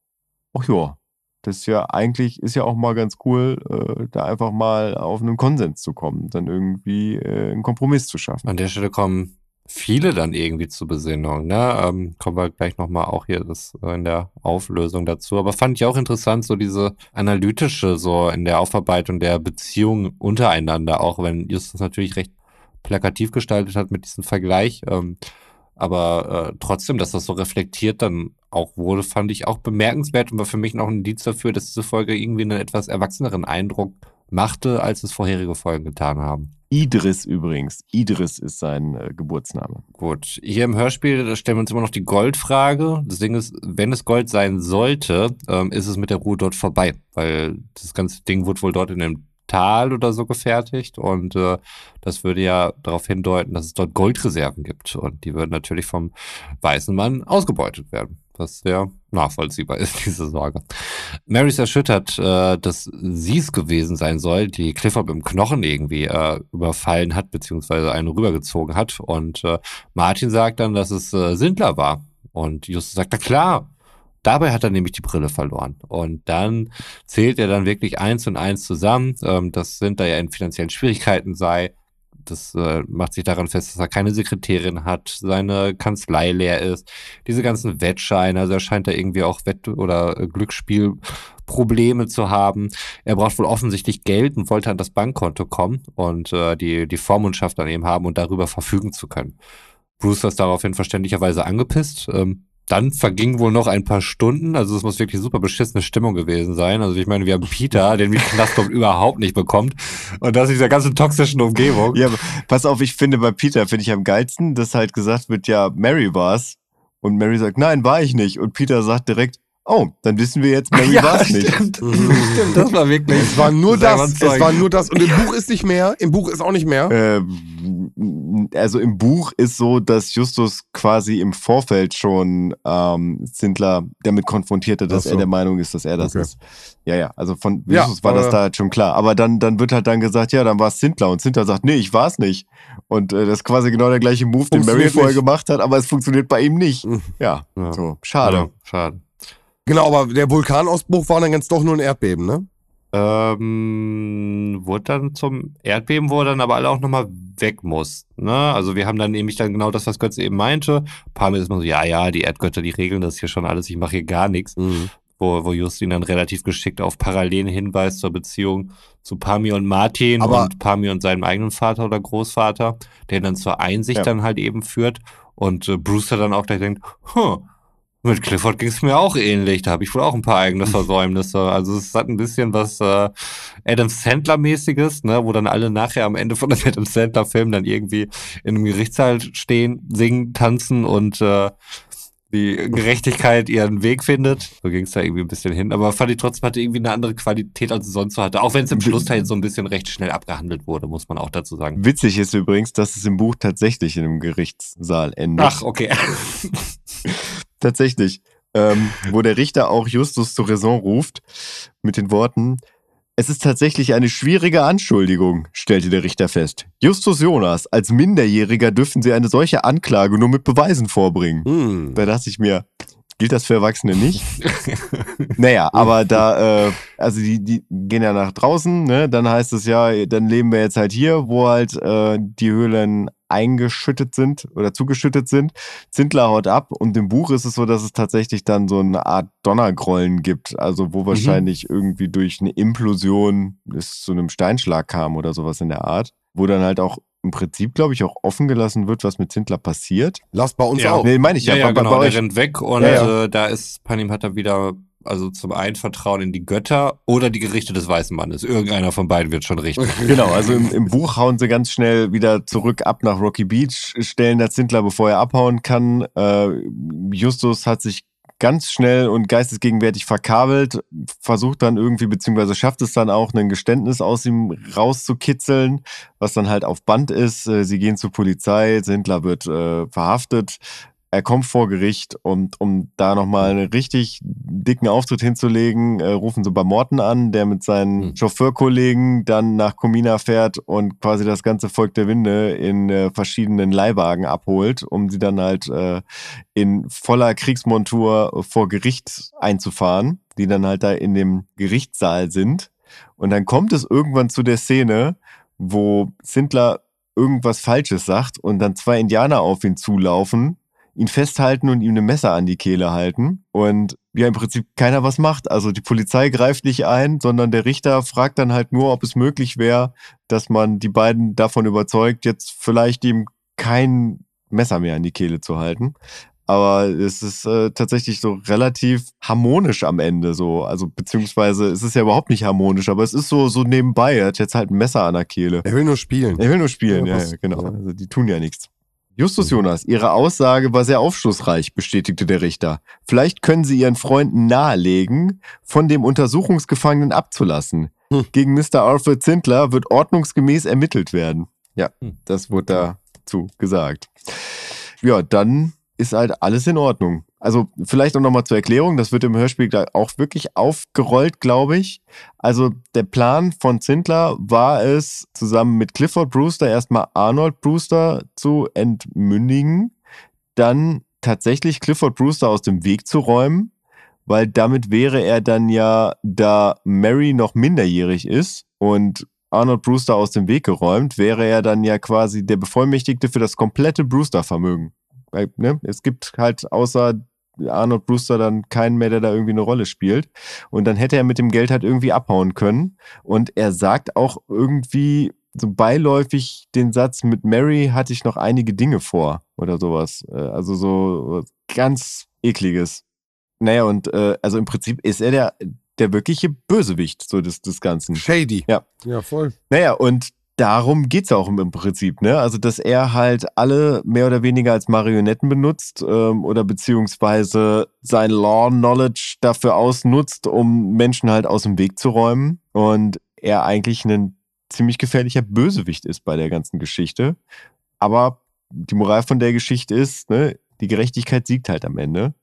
das ist ja eigentlich, ist ja auch mal ganz cool, da einfach mal auf einen Konsens zu kommen, dann irgendwie einen Kompromiss zu schaffen. An der Stelle kommen viele dann irgendwie zur Besinnung, ne? Kommen wir gleich nochmal auch hier in der Auflösung dazu. Aber fand ich auch interessant, so diese analytische, so in der Aufarbeitung der Beziehungen untereinander, auch wenn Justus natürlich recht plakativ gestaltet hat mit diesem Vergleich. Aber trotzdem, dass das so reflektiert dann auch wurde, fand ich auch bemerkenswert und war für mich noch ein Indiz dafür, dass diese Folge irgendwie einen etwas erwachseneren Eindruck machte, als es vorherige Folgen getan haben. Idris übrigens. Idris ist sein Geburtsname. Gut, hier im Hörspiel da stellen wir uns immer noch die Goldfrage. Das Ding ist, wenn es Gold sein sollte, ist es mit der Ruhe dort vorbei, weil das ganze Ding wurde wohl dort in dem Tal oder so gefertigt und das würde ja darauf hindeuten, dass es dort Goldreserven gibt und die würden natürlich vom weißen Mann ausgebeutet werden, was sehr nachvollziehbar ist, diese Sorge. Mary ist erschüttert, dass sie es gewesen sein soll, die Clifford im Knochen irgendwie überfallen hat, beziehungsweise einen rübergezogen hat und Martin sagt dann, dass es Sindler war und Justus sagt, na klar, dabei hat er nämlich die Brille verloren. Und dann zählt er dann wirklich 1 und 1 zusammen, dass Sindler ja in finanziellen Schwierigkeiten sei. Das macht sich daran fest, dass er keine Sekretärin hat, seine Kanzlei leer ist, diese ganzen Wettscheine, also er scheint da irgendwie auch Wett- oder Glücksspielprobleme zu haben. Er braucht wohl offensichtlich Geld und wollte an das Bankkonto kommen und die Vormundschaft an ihm haben und darüber verfügen zu können. Bruce ist daraufhin verständlicherweise angepisst. Dann vergingen wohl noch ein paar Stunden, also es muss wirklich super beschissene Stimmung gewesen sein. Also ich meine, wir haben Peter, den Knastkommt überhaupt nicht bekommt und das in dieser ganzen toxischen Umgebung. Ja, aber pass auf, ich finde bei Peter, finde ich am geilsten, dass halt gesagt wird, ja, Mary war's. Und Mary sagt, nein, war ich nicht. Und Peter sagt direkt, oh, dann wissen wir jetzt, Mary war's nicht. Stimmt, das war wirklich. Es war nur das. Es war nur das. Und im Buch ist nicht mehr. Im Buch ist auch nicht mehr. Also im Buch ist so, dass Justus quasi im Vorfeld schon Sindler damit konfrontierte, dass er der Meinung ist, dass er das ist. Ja, also von Justus war das da halt schon klar. Aber dann wird halt dann gesagt, ja, dann war es Sindler. Und Sindler sagt, nee, ich war's nicht. Und das ist quasi genau der gleiche Move, den Mary vorher gemacht hat, aber es funktioniert bei ihm nicht. Ja. So, schade. Ja, schade. Genau, aber der Vulkanausbruch war dann jetzt doch nur ein Erdbeben, ne? Wurde dann zum Erdbeben, wo dann aber alle auch nochmal weg mussten. Ne? Also wir haben dann nämlich dann genau das, was Götze eben meinte. Pamir ist mal so, ja, die Erdgötter, die regeln das hier schon alles, ich mache hier gar nichts. Wo Justin dann relativ geschickt auf Parallelen hinweist zur Beziehung zu Pamir und Martin und Pamir und seinem eigenen Vater oder Großvater, der dann zur Einsicht dann halt eben führt und Brewster dann auch gleich denkt, mit Clifford ging es mir auch ähnlich. Da habe ich wohl auch ein paar eigene Versäumnisse. Also es hat ein bisschen was Adam Sandler-mäßiges, ne, wo dann alle nachher am Ende von dem Adam Sandler-Film dann irgendwie in einem Gerichtssaal stehen, singen, tanzen und die Gerechtigkeit ihren Weg findet. So ging es da irgendwie ein bisschen hin. Aber fand ich trotzdem, hatte irgendwie eine andere Qualität, als es sonst so hatte. Auch wenn es im Schlussteil so ein bisschen recht schnell abgehandelt wurde, muss man auch dazu sagen. Witzig ist übrigens, dass es im Buch tatsächlich in einem Gerichtssaal endet. Ach, okay. Tatsächlich. Wo der Richter auch Justus zur Raison ruft mit den Worten: Es ist tatsächlich eine schwierige Anschuldigung, stellte der Richter fest. Justus Jonas, als Minderjähriger dürfen Sie eine solche Anklage nur mit Beweisen vorbringen. Da dachte ich mir, gilt das für Erwachsene nicht? Naja, aber da, also die gehen ja nach draußen, ne? Dann heißt es ja, dann leben wir jetzt halt hier, wo halt die Höhlen eingeschüttet sind oder zugeschüttet sind. Zindler haut ab und im Buch ist es so, dass es tatsächlich dann so eine Art Donnergrollen gibt, also wo wahrscheinlich irgendwie durch eine Implosion es zu einem Steinschlag kam oder sowas in der Art, wo dann halt auch im Prinzip, glaube ich, auch offen gelassen wird, was mit Zindler passiert. Lass bei uns Ja. auch. Nee, meine ich ja. Ja, bei genau, euch. der rennt weg und da ist, Panim hat da wieder, also zum einen Vertrauen in die Götter oder die Gerichte des Weißen Mannes. Irgendeiner von beiden wird schon richtig. Genau, also im Buch hauen sie ganz schnell wieder zurück ab nach Rocky Beach, stellen da Zindler, bevor er abhauen kann. Justus hat sich ganz schnell und geistesgegenwärtig verkabelt, versucht dann irgendwie, beziehungsweise schafft es dann auch, ein Geständnis aus ihm rauszukitzeln, was dann halt auf Band ist. Sie gehen zur Polizei, Zindler wird verhaftet. Er kommt vor Gericht und um da nochmal einen richtig dicken Auftritt hinzulegen, rufen sie bei Morton an, der mit seinen Chauffeurkollegen dann nach Comina fährt und quasi das ganze Volk der Winde in verschiedenen Leihwagen abholt, um sie dann halt in voller Kriegsmontur vor Gericht einzufahren, die dann halt da in dem Gerichtssaal sind. Und dann kommt es irgendwann zu der Szene, wo Zindler irgendwas Falsches sagt und dann 2 Indianer auf ihn zulaufen, ihn festhalten und ihm ein Messer an die Kehle halten und ja im Prinzip keiner was macht. Also die Polizei greift nicht ein, sondern der Richter fragt dann halt nur, ob es möglich wäre, dass man die beiden davon überzeugt, jetzt vielleicht ihm kein Messer mehr an die Kehle zu halten. Aber es ist tatsächlich so relativ harmonisch am Ende so. Also beziehungsweise es ist ja überhaupt nicht harmonisch, aber es ist so nebenbei. Er hat jetzt halt ein Messer an der Kehle. Er will nur spielen. Er will nur spielen, ja, genau. Also die tun ja nichts. Justus Jonas, Ihre Aussage war sehr aufschlussreich, bestätigte der Richter. Vielleicht können Sie Ihren Freunden nahelegen, von dem Untersuchungsgefangenen abzulassen. Gegen Mr. Arthur Zindler wird ordnungsgemäß ermittelt werden. Ja, das wurde dazu gesagt. Ja, dann ist halt alles in Ordnung. Also vielleicht auch nochmal zur Erklärung, das wird im Hörspiel da auch wirklich aufgerollt, glaube ich. Also der Plan von Zindler war es, zusammen mit Clifford Brewster erstmal Arnold Brewster zu entmündigen, dann tatsächlich Clifford Brewster aus dem Weg zu räumen, weil damit wäre er dann ja, da Mary noch minderjährig ist und Arnold Brewster aus dem Weg geräumt, wäre er dann ja quasi der Bevollmächtigte für das komplette Brewster-Vermögen. Weil, ne, es gibt halt außer Arnold Brewster dann keinen mehr, der da irgendwie eine Rolle spielt. Und dann hätte er mit dem Geld halt irgendwie abhauen können. Und er sagt auch irgendwie so beiläufig den Satz, mit Mary hatte ich noch einige Dinge vor oder sowas. Also so ganz Ekliges. Naja, und also im Prinzip ist er der wirkliche Bösewicht so des Ganzen. Shady. Ja. Ja, voll. Naja, und darum geht's ja auch im Prinzip, ne? Also, dass er halt alle mehr oder weniger als Marionetten benutzt oder beziehungsweise sein Law-Knowledge dafür ausnutzt, um Menschen halt aus dem Weg zu räumen. Und er eigentlich ein ziemlich gefährlicher Bösewicht ist bei der ganzen Geschichte. Aber die Moral von der Geschichte ist, ne, die Gerechtigkeit siegt halt am Ende.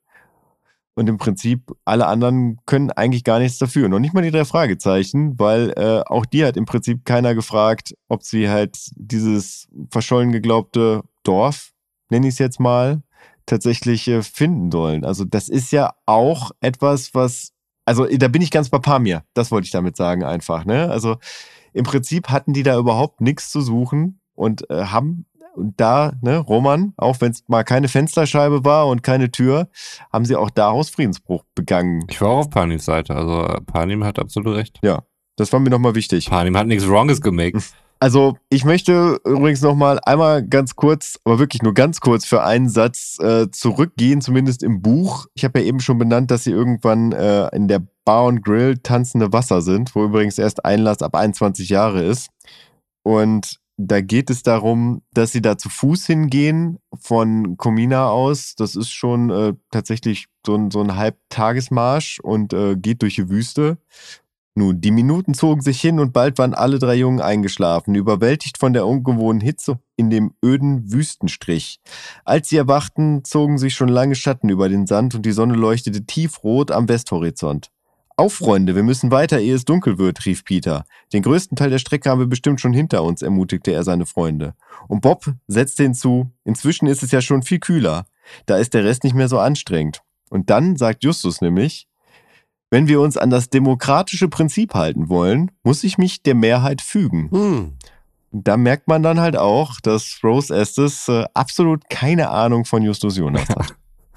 Und im Prinzip alle anderen können eigentlich gar nichts dafür. Noch nicht mal die 3 Fragezeichen, weil auch die hat im Prinzip keiner gefragt, ob sie halt dieses verschollen geglaubte Dorf, nenne ich es jetzt mal, tatsächlich finden sollen. Also das ist ja auch etwas, was, also da bin ich ganz bei Pamir, das wollte ich damit sagen einfach, ne? Also im Prinzip hatten die da überhaupt nichts zu suchen und haben und da, ne, Roman, auch wenn es mal keine Fensterscheibe war und keine Tür, haben sie auch daraus Friedensbruch begangen. Ich war auch auf Panims Seite, also Panim hat absolut recht. Ja, das war mir nochmal wichtig. Panim hat nichts Wronges gemacht. Also ich möchte übrigens nochmal einmal ganz kurz, aber wirklich nur ganz kurz für einen Satz zurückgehen, zumindest im Buch. Ich habe ja eben schon benannt, dass sie irgendwann in der Bar und Grill tanzende Wasser sind, wo übrigens erst Einlass ab 21 Jahre ist. Und Da geht es darum, dass sie da zu Fuß hingehen von Comina aus. Das ist schon tatsächlich so ein Halbtagesmarsch und geht durch die Wüste. Nun, die Minuten zogen sich hin und bald waren alle 3 Jungen eingeschlafen, überwältigt von der ungewohnten Hitze in dem öden Wüstenstrich. Als sie erwachten, zogen sich schon lange Schatten über den Sand und die Sonne leuchtete tiefrot am Westhorizont. Auf, Freunde, wir müssen weiter, ehe es dunkel wird, rief Peter. Den größten Teil der Strecke haben wir bestimmt schon hinter uns, ermutigte er seine Freunde. Und Bob setzte hinzu, inzwischen ist es ja schon viel kühler. Da ist der Rest nicht mehr so anstrengend. Und dann sagt Justus nämlich, wenn wir uns an das demokratische Prinzip halten wollen, muss ich mich der Mehrheit fügen. Da merkt man dann halt auch, dass Rose Estes absolut keine Ahnung von Justus Jonas hat.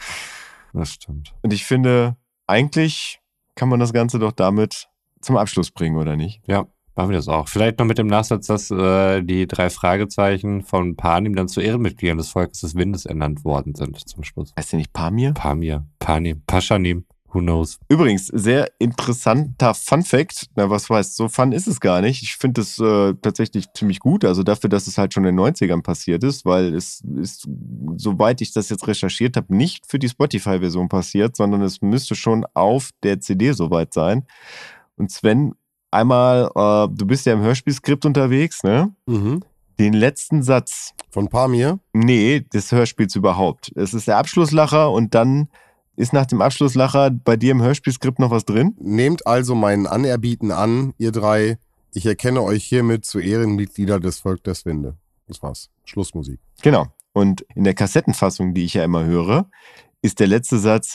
Das stimmt. Und ich finde, eigentlich kann man das Ganze doch damit zum Abschluss bringen, oder nicht? Ja, machen wir das auch. Vielleicht noch mit dem Nachsatz, dass die 3 Fragezeichen von Panim dann zu Ehrenmitgliedern des Volkes des Windes ernannt worden sind zum Schluss. Heißt der nicht Pamir? Pamir, Panim, Paschanim, who knows. Übrigens, sehr interessanter Fun-Fact. Na, was heißt, so fun ist es gar nicht. Ich finde es tatsächlich ziemlich gut, also dafür, dass es halt schon in den 90ern passiert ist, weil es ist, soweit ich das jetzt recherchiert habe, nicht für die Spotify-Version passiert, sondern es müsste schon auf der CD soweit sein. Und Sven, einmal, du bist ja im Hörspielskript unterwegs, ne? Den letzten Satz. Von Pamir? Nee, des Hörspiels überhaupt. Es ist der Abschlusslacher und dann ist nach dem Abschlusslacher bei dir im Hörspielskript noch was drin? Nehmt also mein Anerbieten an, ihr 3. Ich erkenne euch hiermit zu Ehrenmitglieder des Volkes des Winde. Das war's. Schlussmusik. Genau. Und in der Kassettenfassung, die ich ja immer höre, ist der letzte Satz,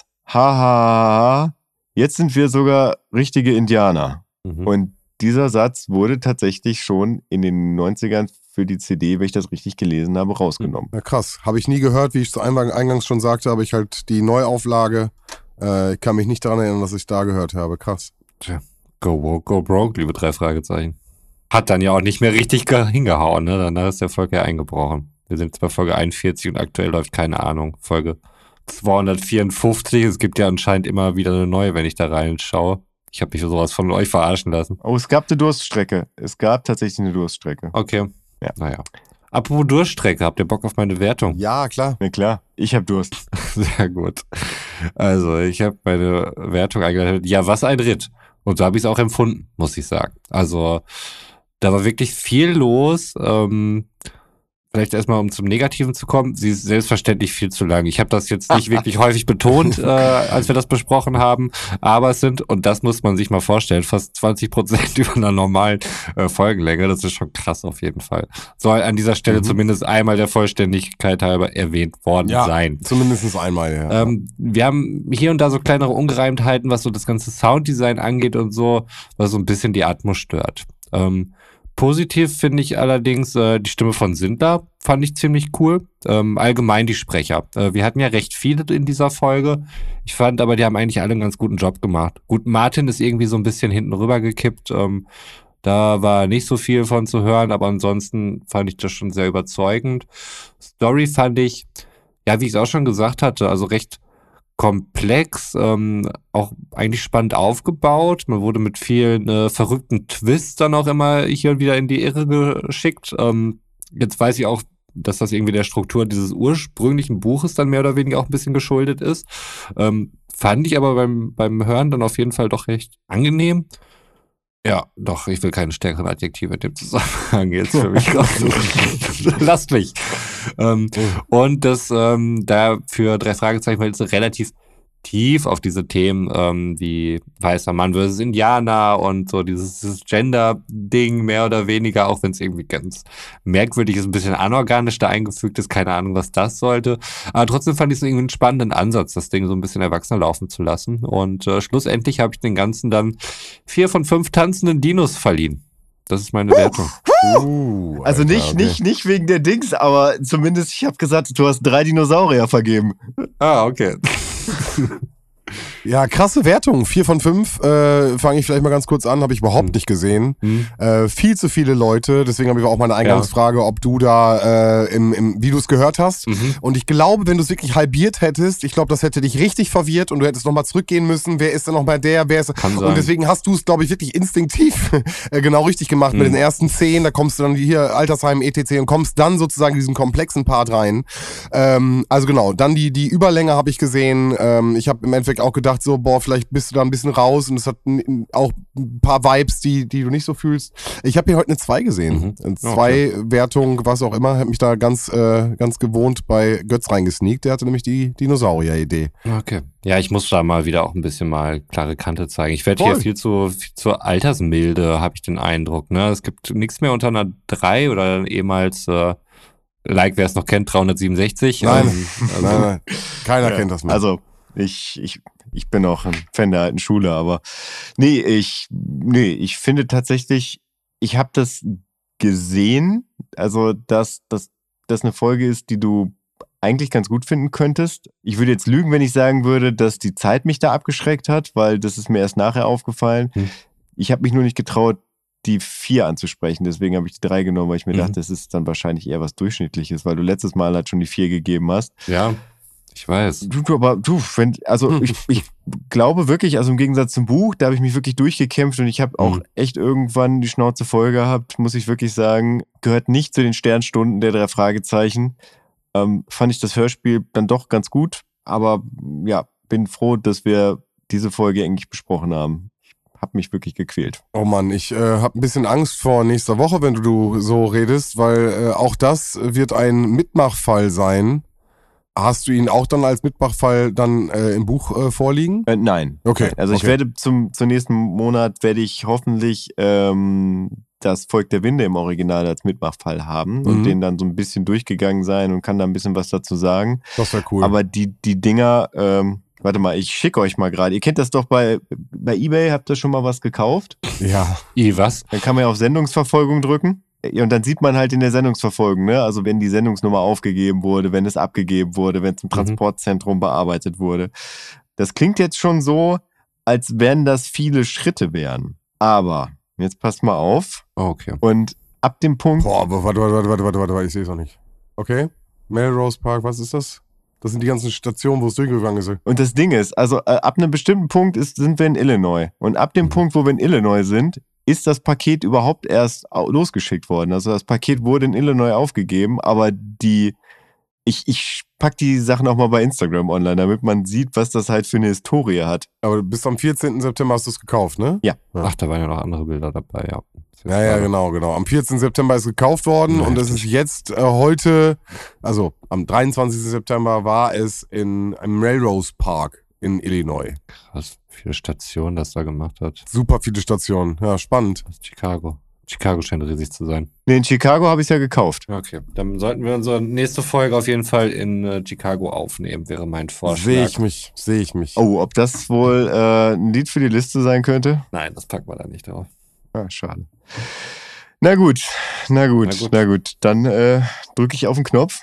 ha, jetzt sind wir sogar richtige Indianer. Und dieser Satz wurde tatsächlich schon in den 90ern für die CD, wenn ich das richtig gelesen habe, rausgenommen. Ja, krass. Habe ich nie gehört, wie ich zu eingangs schon sagte, aber ich halt die Neuauflage, kann mich nicht daran erinnern, dass ich da gehört habe. Krass. Tja, go woke, go broke, liebe 3 Fragezeichen. Hat dann ja auch nicht mehr richtig hingehauen, ne? Danach ist der Volk ja eingebrochen. Wir sind jetzt bei Folge 41 und aktuell läuft, keine Ahnung, Folge 254. Es gibt ja anscheinend immer wieder eine neue, wenn ich da reinschaue. Ich habe mich für sowas von euch verarschen lassen. Oh, es gab eine Durststrecke. Es gab tatsächlich eine Durststrecke. Okay. Ja. Naja. Apropos Durststrecke, habt ihr Bock auf meine Wertung? Ja, klar. Na klar, ich habe Durst. Sehr gut. Also, ich habe meine Wertung eingeleitet. Ja, was ein Ritt. Und so habe ich es auch empfunden, muss ich sagen. Also, da war wirklich viel los. Vielleicht erstmal, um zum Negativen zu kommen, sie ist selbstverständlich viel zu lang. Ich habe das jetzt nicht wirklich häufig betont, als wir das besprochen haben, aber es sind, und das muss man sich mal vorstellen, fast 20% über einer normalen Folgenlänge. Das ist schon krass auf jeden Fall. Soll an dieser Stelle zumindest einmal der Vollständigkeit halber erwähnt worden sein. Zumindest einmal, ja. Wir haben hier und da so kleinere Ungereimtheiten, was so das ganze Sounddesign angeht und so, was so ein bisschen die Atmos stört. Positiv finde ich allerdings die Stimme von Sindler, fand ich ziemlich cool. Allgemein die Sprecher. Wir hatten ja recht viele in dieser Folge. Ich fand aber, die haben eigentlich alle einen ganz guten Job gemacht. Gut, Martin ist irgendwie so ein bisschen hinten rüber gekippt. Da war nicht so viel von zu hören, aber ansonsten fand ich das schon sehr überzeugend. Story fand ich, ja, wie ich es auch schon gesagt hatte, also recht komplex, auch eigentlich spannend aufgebaut. Man wurde mit vielen verrückten Twists dann auch immer hier und wieder in die Irre geschickt. Jetzt weiß ich auch, dass das irgendwie der Struktur dieses ursprünglichen Buches dann mehr oder weniger auch ein bisschen geschuldet ist. Fand ich aber beim Hören dann auf jeden Fall doch recht angenehm. Ja, doch, ich will keine stärkeren Adjektive in dem Zusammenhang jetzt für mich raus. Lasst mich. Und das da für 3 Fragezeichen weil es relativ tief auf diese Themen wie weißer Mann versus Indianer und so dieses Gender-Ding mehr oder weniger, auch wenn es irgendwie ganz merkwürdig ist, ein bisschen anorganisch da eingefügt ist, keine Ahnung, was das sollte. Aber trotzdem fand ich es irgendwie einen spannenden Ansatz, das Ding so ein bisschen erwachsener laufen zu lassen. Und schlussendlich habe ich den Ganzen dann 4 von 5 tanzenden Dinos verliehen. Das ist meine Wertung. Also Alter, nicht wegen der Dings, aber zumindest, ich habe gesagt, du hast 3 Dinosaurier vergeben. Ah, okay. Ja, krasse Wertung. 4 von 5. Fange ich vielleicht mal ganz kurz an. Habe ich überhaupt nicht gesehen. Viel zu viele Leute. Deswegen habe ich auch mal eine Eingangsfrage, ob du da wie du es gehört hast. Und ich glaube, wenn du es wirklich halbiert hättest, ich glaube, das hätte dich richtig verwirrt und du hättest nochmal zurückgehen müssen. Wer ist denn nochmal der? Wer ist? Und deswegen hast du es, glaube ich, wirklich instinktiv genau richtig gemacht mit den ersten 10. Da kommst du dann hier Altersheim, etc. und kommst dann sozusagen in diesen komplexen Part rein. Also genau, dann die Überlänge habe ich gesehen. Ich habe im Endeffekt auch gedacht, so, boah, vielleicht bist du da ein bisschen raus und es hat auch ein paar Vibes, die du nicht so fühlst. Ich habe hier heute eine 2 gesehen. 2 Wertung, was auch immer, hat mich da ganz gewohnt bei Götz reingesneakt. Der hatte nämlich die Dinosaurier-Idee. Okay. Ja, ich muss da mal wieder auch ein bisschen mal klare Kante zeigen. Ich werde hier viel zu altersmilde, habe ich den Eindruck. Ne? Es gibt nichts mehr unter einer 3 oder ehemals wer es noch kennt, 367. Nein, nein. Keiner kennt das mehr. Also, ich bin auch ein Fan der alten Schule, aber ich finde tatsächlich, ich habe das gesehen, also dass das eine Folge ist, die du eigentlich ganz gut finden könntest. Ich würde jetzt lügen, wenn ich sagen würde, dass die Zeit mich da abgeschreckt hat, weil das ist mir erst nachher aufgefallen. Ich habe mich nur nicht getraut, die 4 anzusprechen. Deswegen habe ich die 3 genommen, weil ich mir dachte, das ist dann wahrscheinlich eher was Durchschnittliches, weil du letztes Mal halt schon die 4 gegeben hast. Ja, ich weiß. Ich glaube wirklich, also im Gegensatz zum Buch, da habe ich mich wirklich durchgekämpft und ich habe auch echt irgendwann die Schnauze voll gehabt, muss ich wirklich sagen. Gehört nicht zu den Sternstunden der 3 Fragezeichen. Fand ich das Hörspiel dann doch ganz gut, aber ja, bin froh, dass wir diese Folge eigentlich besprochen haben. Hab mich wirklich gequält. Oh Mann, ich habe ein bisschen Angst vor nächster Woche, wenn du so redest, weil auch das wird ein Mitmachfall sein. Hast du ihn auch dann als Mitmachfall dann im Buch vorliegen? Nein. Okay. Also ich werde zum nächsten Monat werde ich hoffentlich das Volk der Winde im Original als Mitmachfall haben und den dann so ein bisschen durchgegangen sein und kann da ein bisschen was dazu sagen. Das wäre cool. Aber die Dinger, warte mal, ich schicke euch mal gerade. Ihr kennt das doch bei eBay, habt ihr schon mal was gekauft? Ja. Was? Dann kann man ja auf Sendungsverfolgung drücken. Und dann sieht man halt in der Sendungsverfolgung, ne? Also wenn die Sendungsnummer aufgegeben wurde, wenn es abgegeben wurde, wenn es im Transportzentrum bearbeitet wurde. Das klingt jetzt schon so, als wenn das viele Schritte wären. Aber, jetzt passt mal auf. Okay. Und ab dem Punkt... Boah, warte, ich sehe es noch nicht. Okay, Melrose Park, was ist das? Das sind die ganzen Stationen, wo es durchgegangen ist. Und das Ding ist, also ab einem bestimmten Punkt sind wir in Illinois. Und ab dem Punkt, wo wir in Illinois sind, ist das Paket überhaupt erst losgeschickt worden. Also das Paket wurde in Illinois aufgegeben, aber ich pack die Sachen auch mal bei Instagram online, damit man sieht, was das halt für eine Historie hat. Aber bis am 14. September hast du es gekauft, ne? Ja. Ach, da waren ja noch andere Bilder dabei, ja. Ja, genau. Am 14. September ist gekauft worden und es ist jetzt heute, also am 23. September war es im Melrose Park in Illinois. Krass, viele Stationen das da gemacht hat. Super viele Stationen, ja, spannend. Das ist Chicago. Chicago scheint riesig zu sein. Nee, in Chicago habe ich es ja gekauft. Okay, dann sollten wir unsere nächste Folge auf jeden Fall in Chicago aufnehmen, wäre mein Vorschlag. Sehe ich mich. Oh, ob das wohl ein Lied für die Liste sein könnte? Nein, das packen wir da nicht drauf. Ah, schade. Na gut. Dann drücke ich auf den Knopf.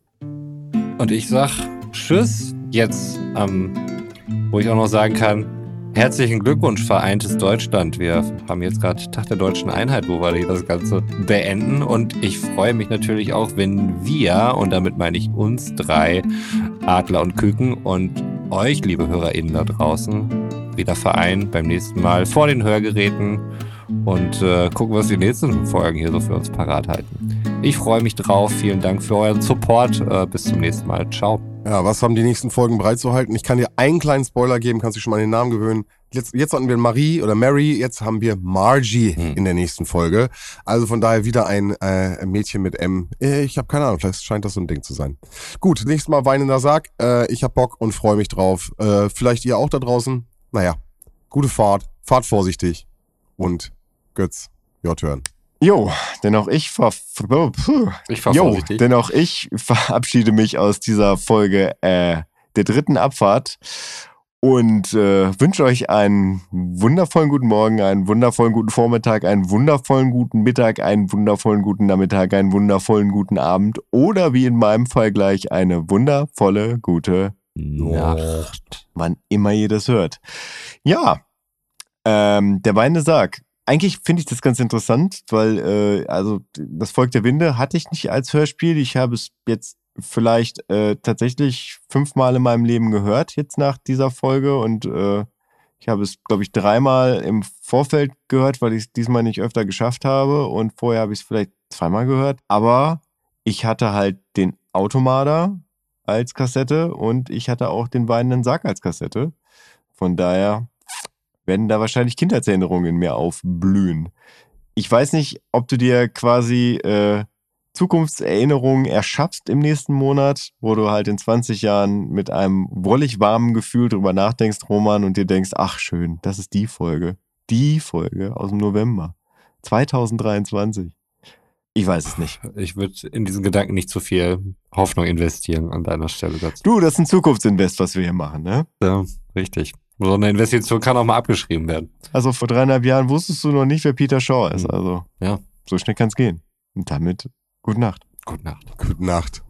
Und ich sag Tschüss. Jetzt, wo ich auch noch sagen kann, herzlichen Glückwunsch, vereintes Deutschland. Wir haben jetzt gerade Tag der Deutschen Einheit, wo wir hier das Ganze beenden. Und ich freue mich natürlich auch, wenn wir, und damit meine ich uns 3, Adler und Küken und euch, liebe HörerInnen da draußen, wieder vereinen beim nächsten Mal vor den Hörgeräten und gucken, was die nächsten Folgen hier so für uns parat halten. Ich freue mich drauf. Vielen Dank für euren Support. Bis zum nächsten Mal. Ciao. Ja, was haben die nächsten Folgen bereitzuhalten? Ich kann dir einen kleinen Spoiler geben, kannst dich schon mal an den Namen gewöhnen. Jetzt hatten wir Marie oder Mary, jetzt haben wir Margie in der nächsten Folge. Also von daher wieder ein Mädchen mit M. Ich habe keine Ahnung, vielleicht scheint das so ein Ding zu sein. Gut, nächstes Mal weinender Sarg. Ich hab Bock und freue mich drauf. Vielleicht ihr auch da draußen. Naja, gute Fahrt. Fahrt vorsichtig. Und Götz, J-Turn. Jo, denn auch ich verabschiede mich aus dieser Folge der 3. Abfahrt und wünsche euch einen wundervollen guten Morgen, einen wundervollen guten Vormittag, einen wundervollen guten Mittag, einen wundervollen guten Nachmittag, einen wundervollen guten Abend oder wie in meinem Fall gleich eine wundervolle gute Nacht. Wann immer ihr das hört. Ja, der weinende Sarg. Eigentlich finde ich das ganz interessant, weil also das Volk der Winde hatte ich nicht als Hörspiel. Ich habe es jetzt vielleicht tatsächlich 5-mal in meinem Leben gehört, jetzt nach dieser Folge. Und ich habe es, glaube ich, 3-mal im Vorfeld gehört, weil ich es diesmal nicht öfter geschafft habe. Und vorher habe ich es vielleicht 2-mal gehört. Aber ich hatte halt den Automarder als Kassette und ich hatte auch den weinenden Sarg als Kassette. Von daher werden da wahrscheinlich Kindheitserinnerungen in mir aufblühen. Ich weiß nicht, ob du dir quasi Zukunftserinnerungen erschaffst im nächsten Monat, wo du halt in 20 Jahren mit einem wollig warmen Gefühl drüber nachdenkst, Roman, und dir denkst, ach schön, das ist die Folge aus dem November 2023. Ich weiß es nicht. Ich würde in diesen Gedanken nicht zu viel Hoffnung investieren an deiner Stelle dazu. Du, das ist ein Zukunftsinvest, was wir hier machen, ne? Ja, richtig. So eine Investition kann auch mal abgeschrieben werden. Also vor 3,5 Jahren wusstest du noch nicht, wer Peter Shaw ist. Also Ja. so schnell kann es gehen. Und damit, gute Nacht. Gute Nacht. Gute Nacht.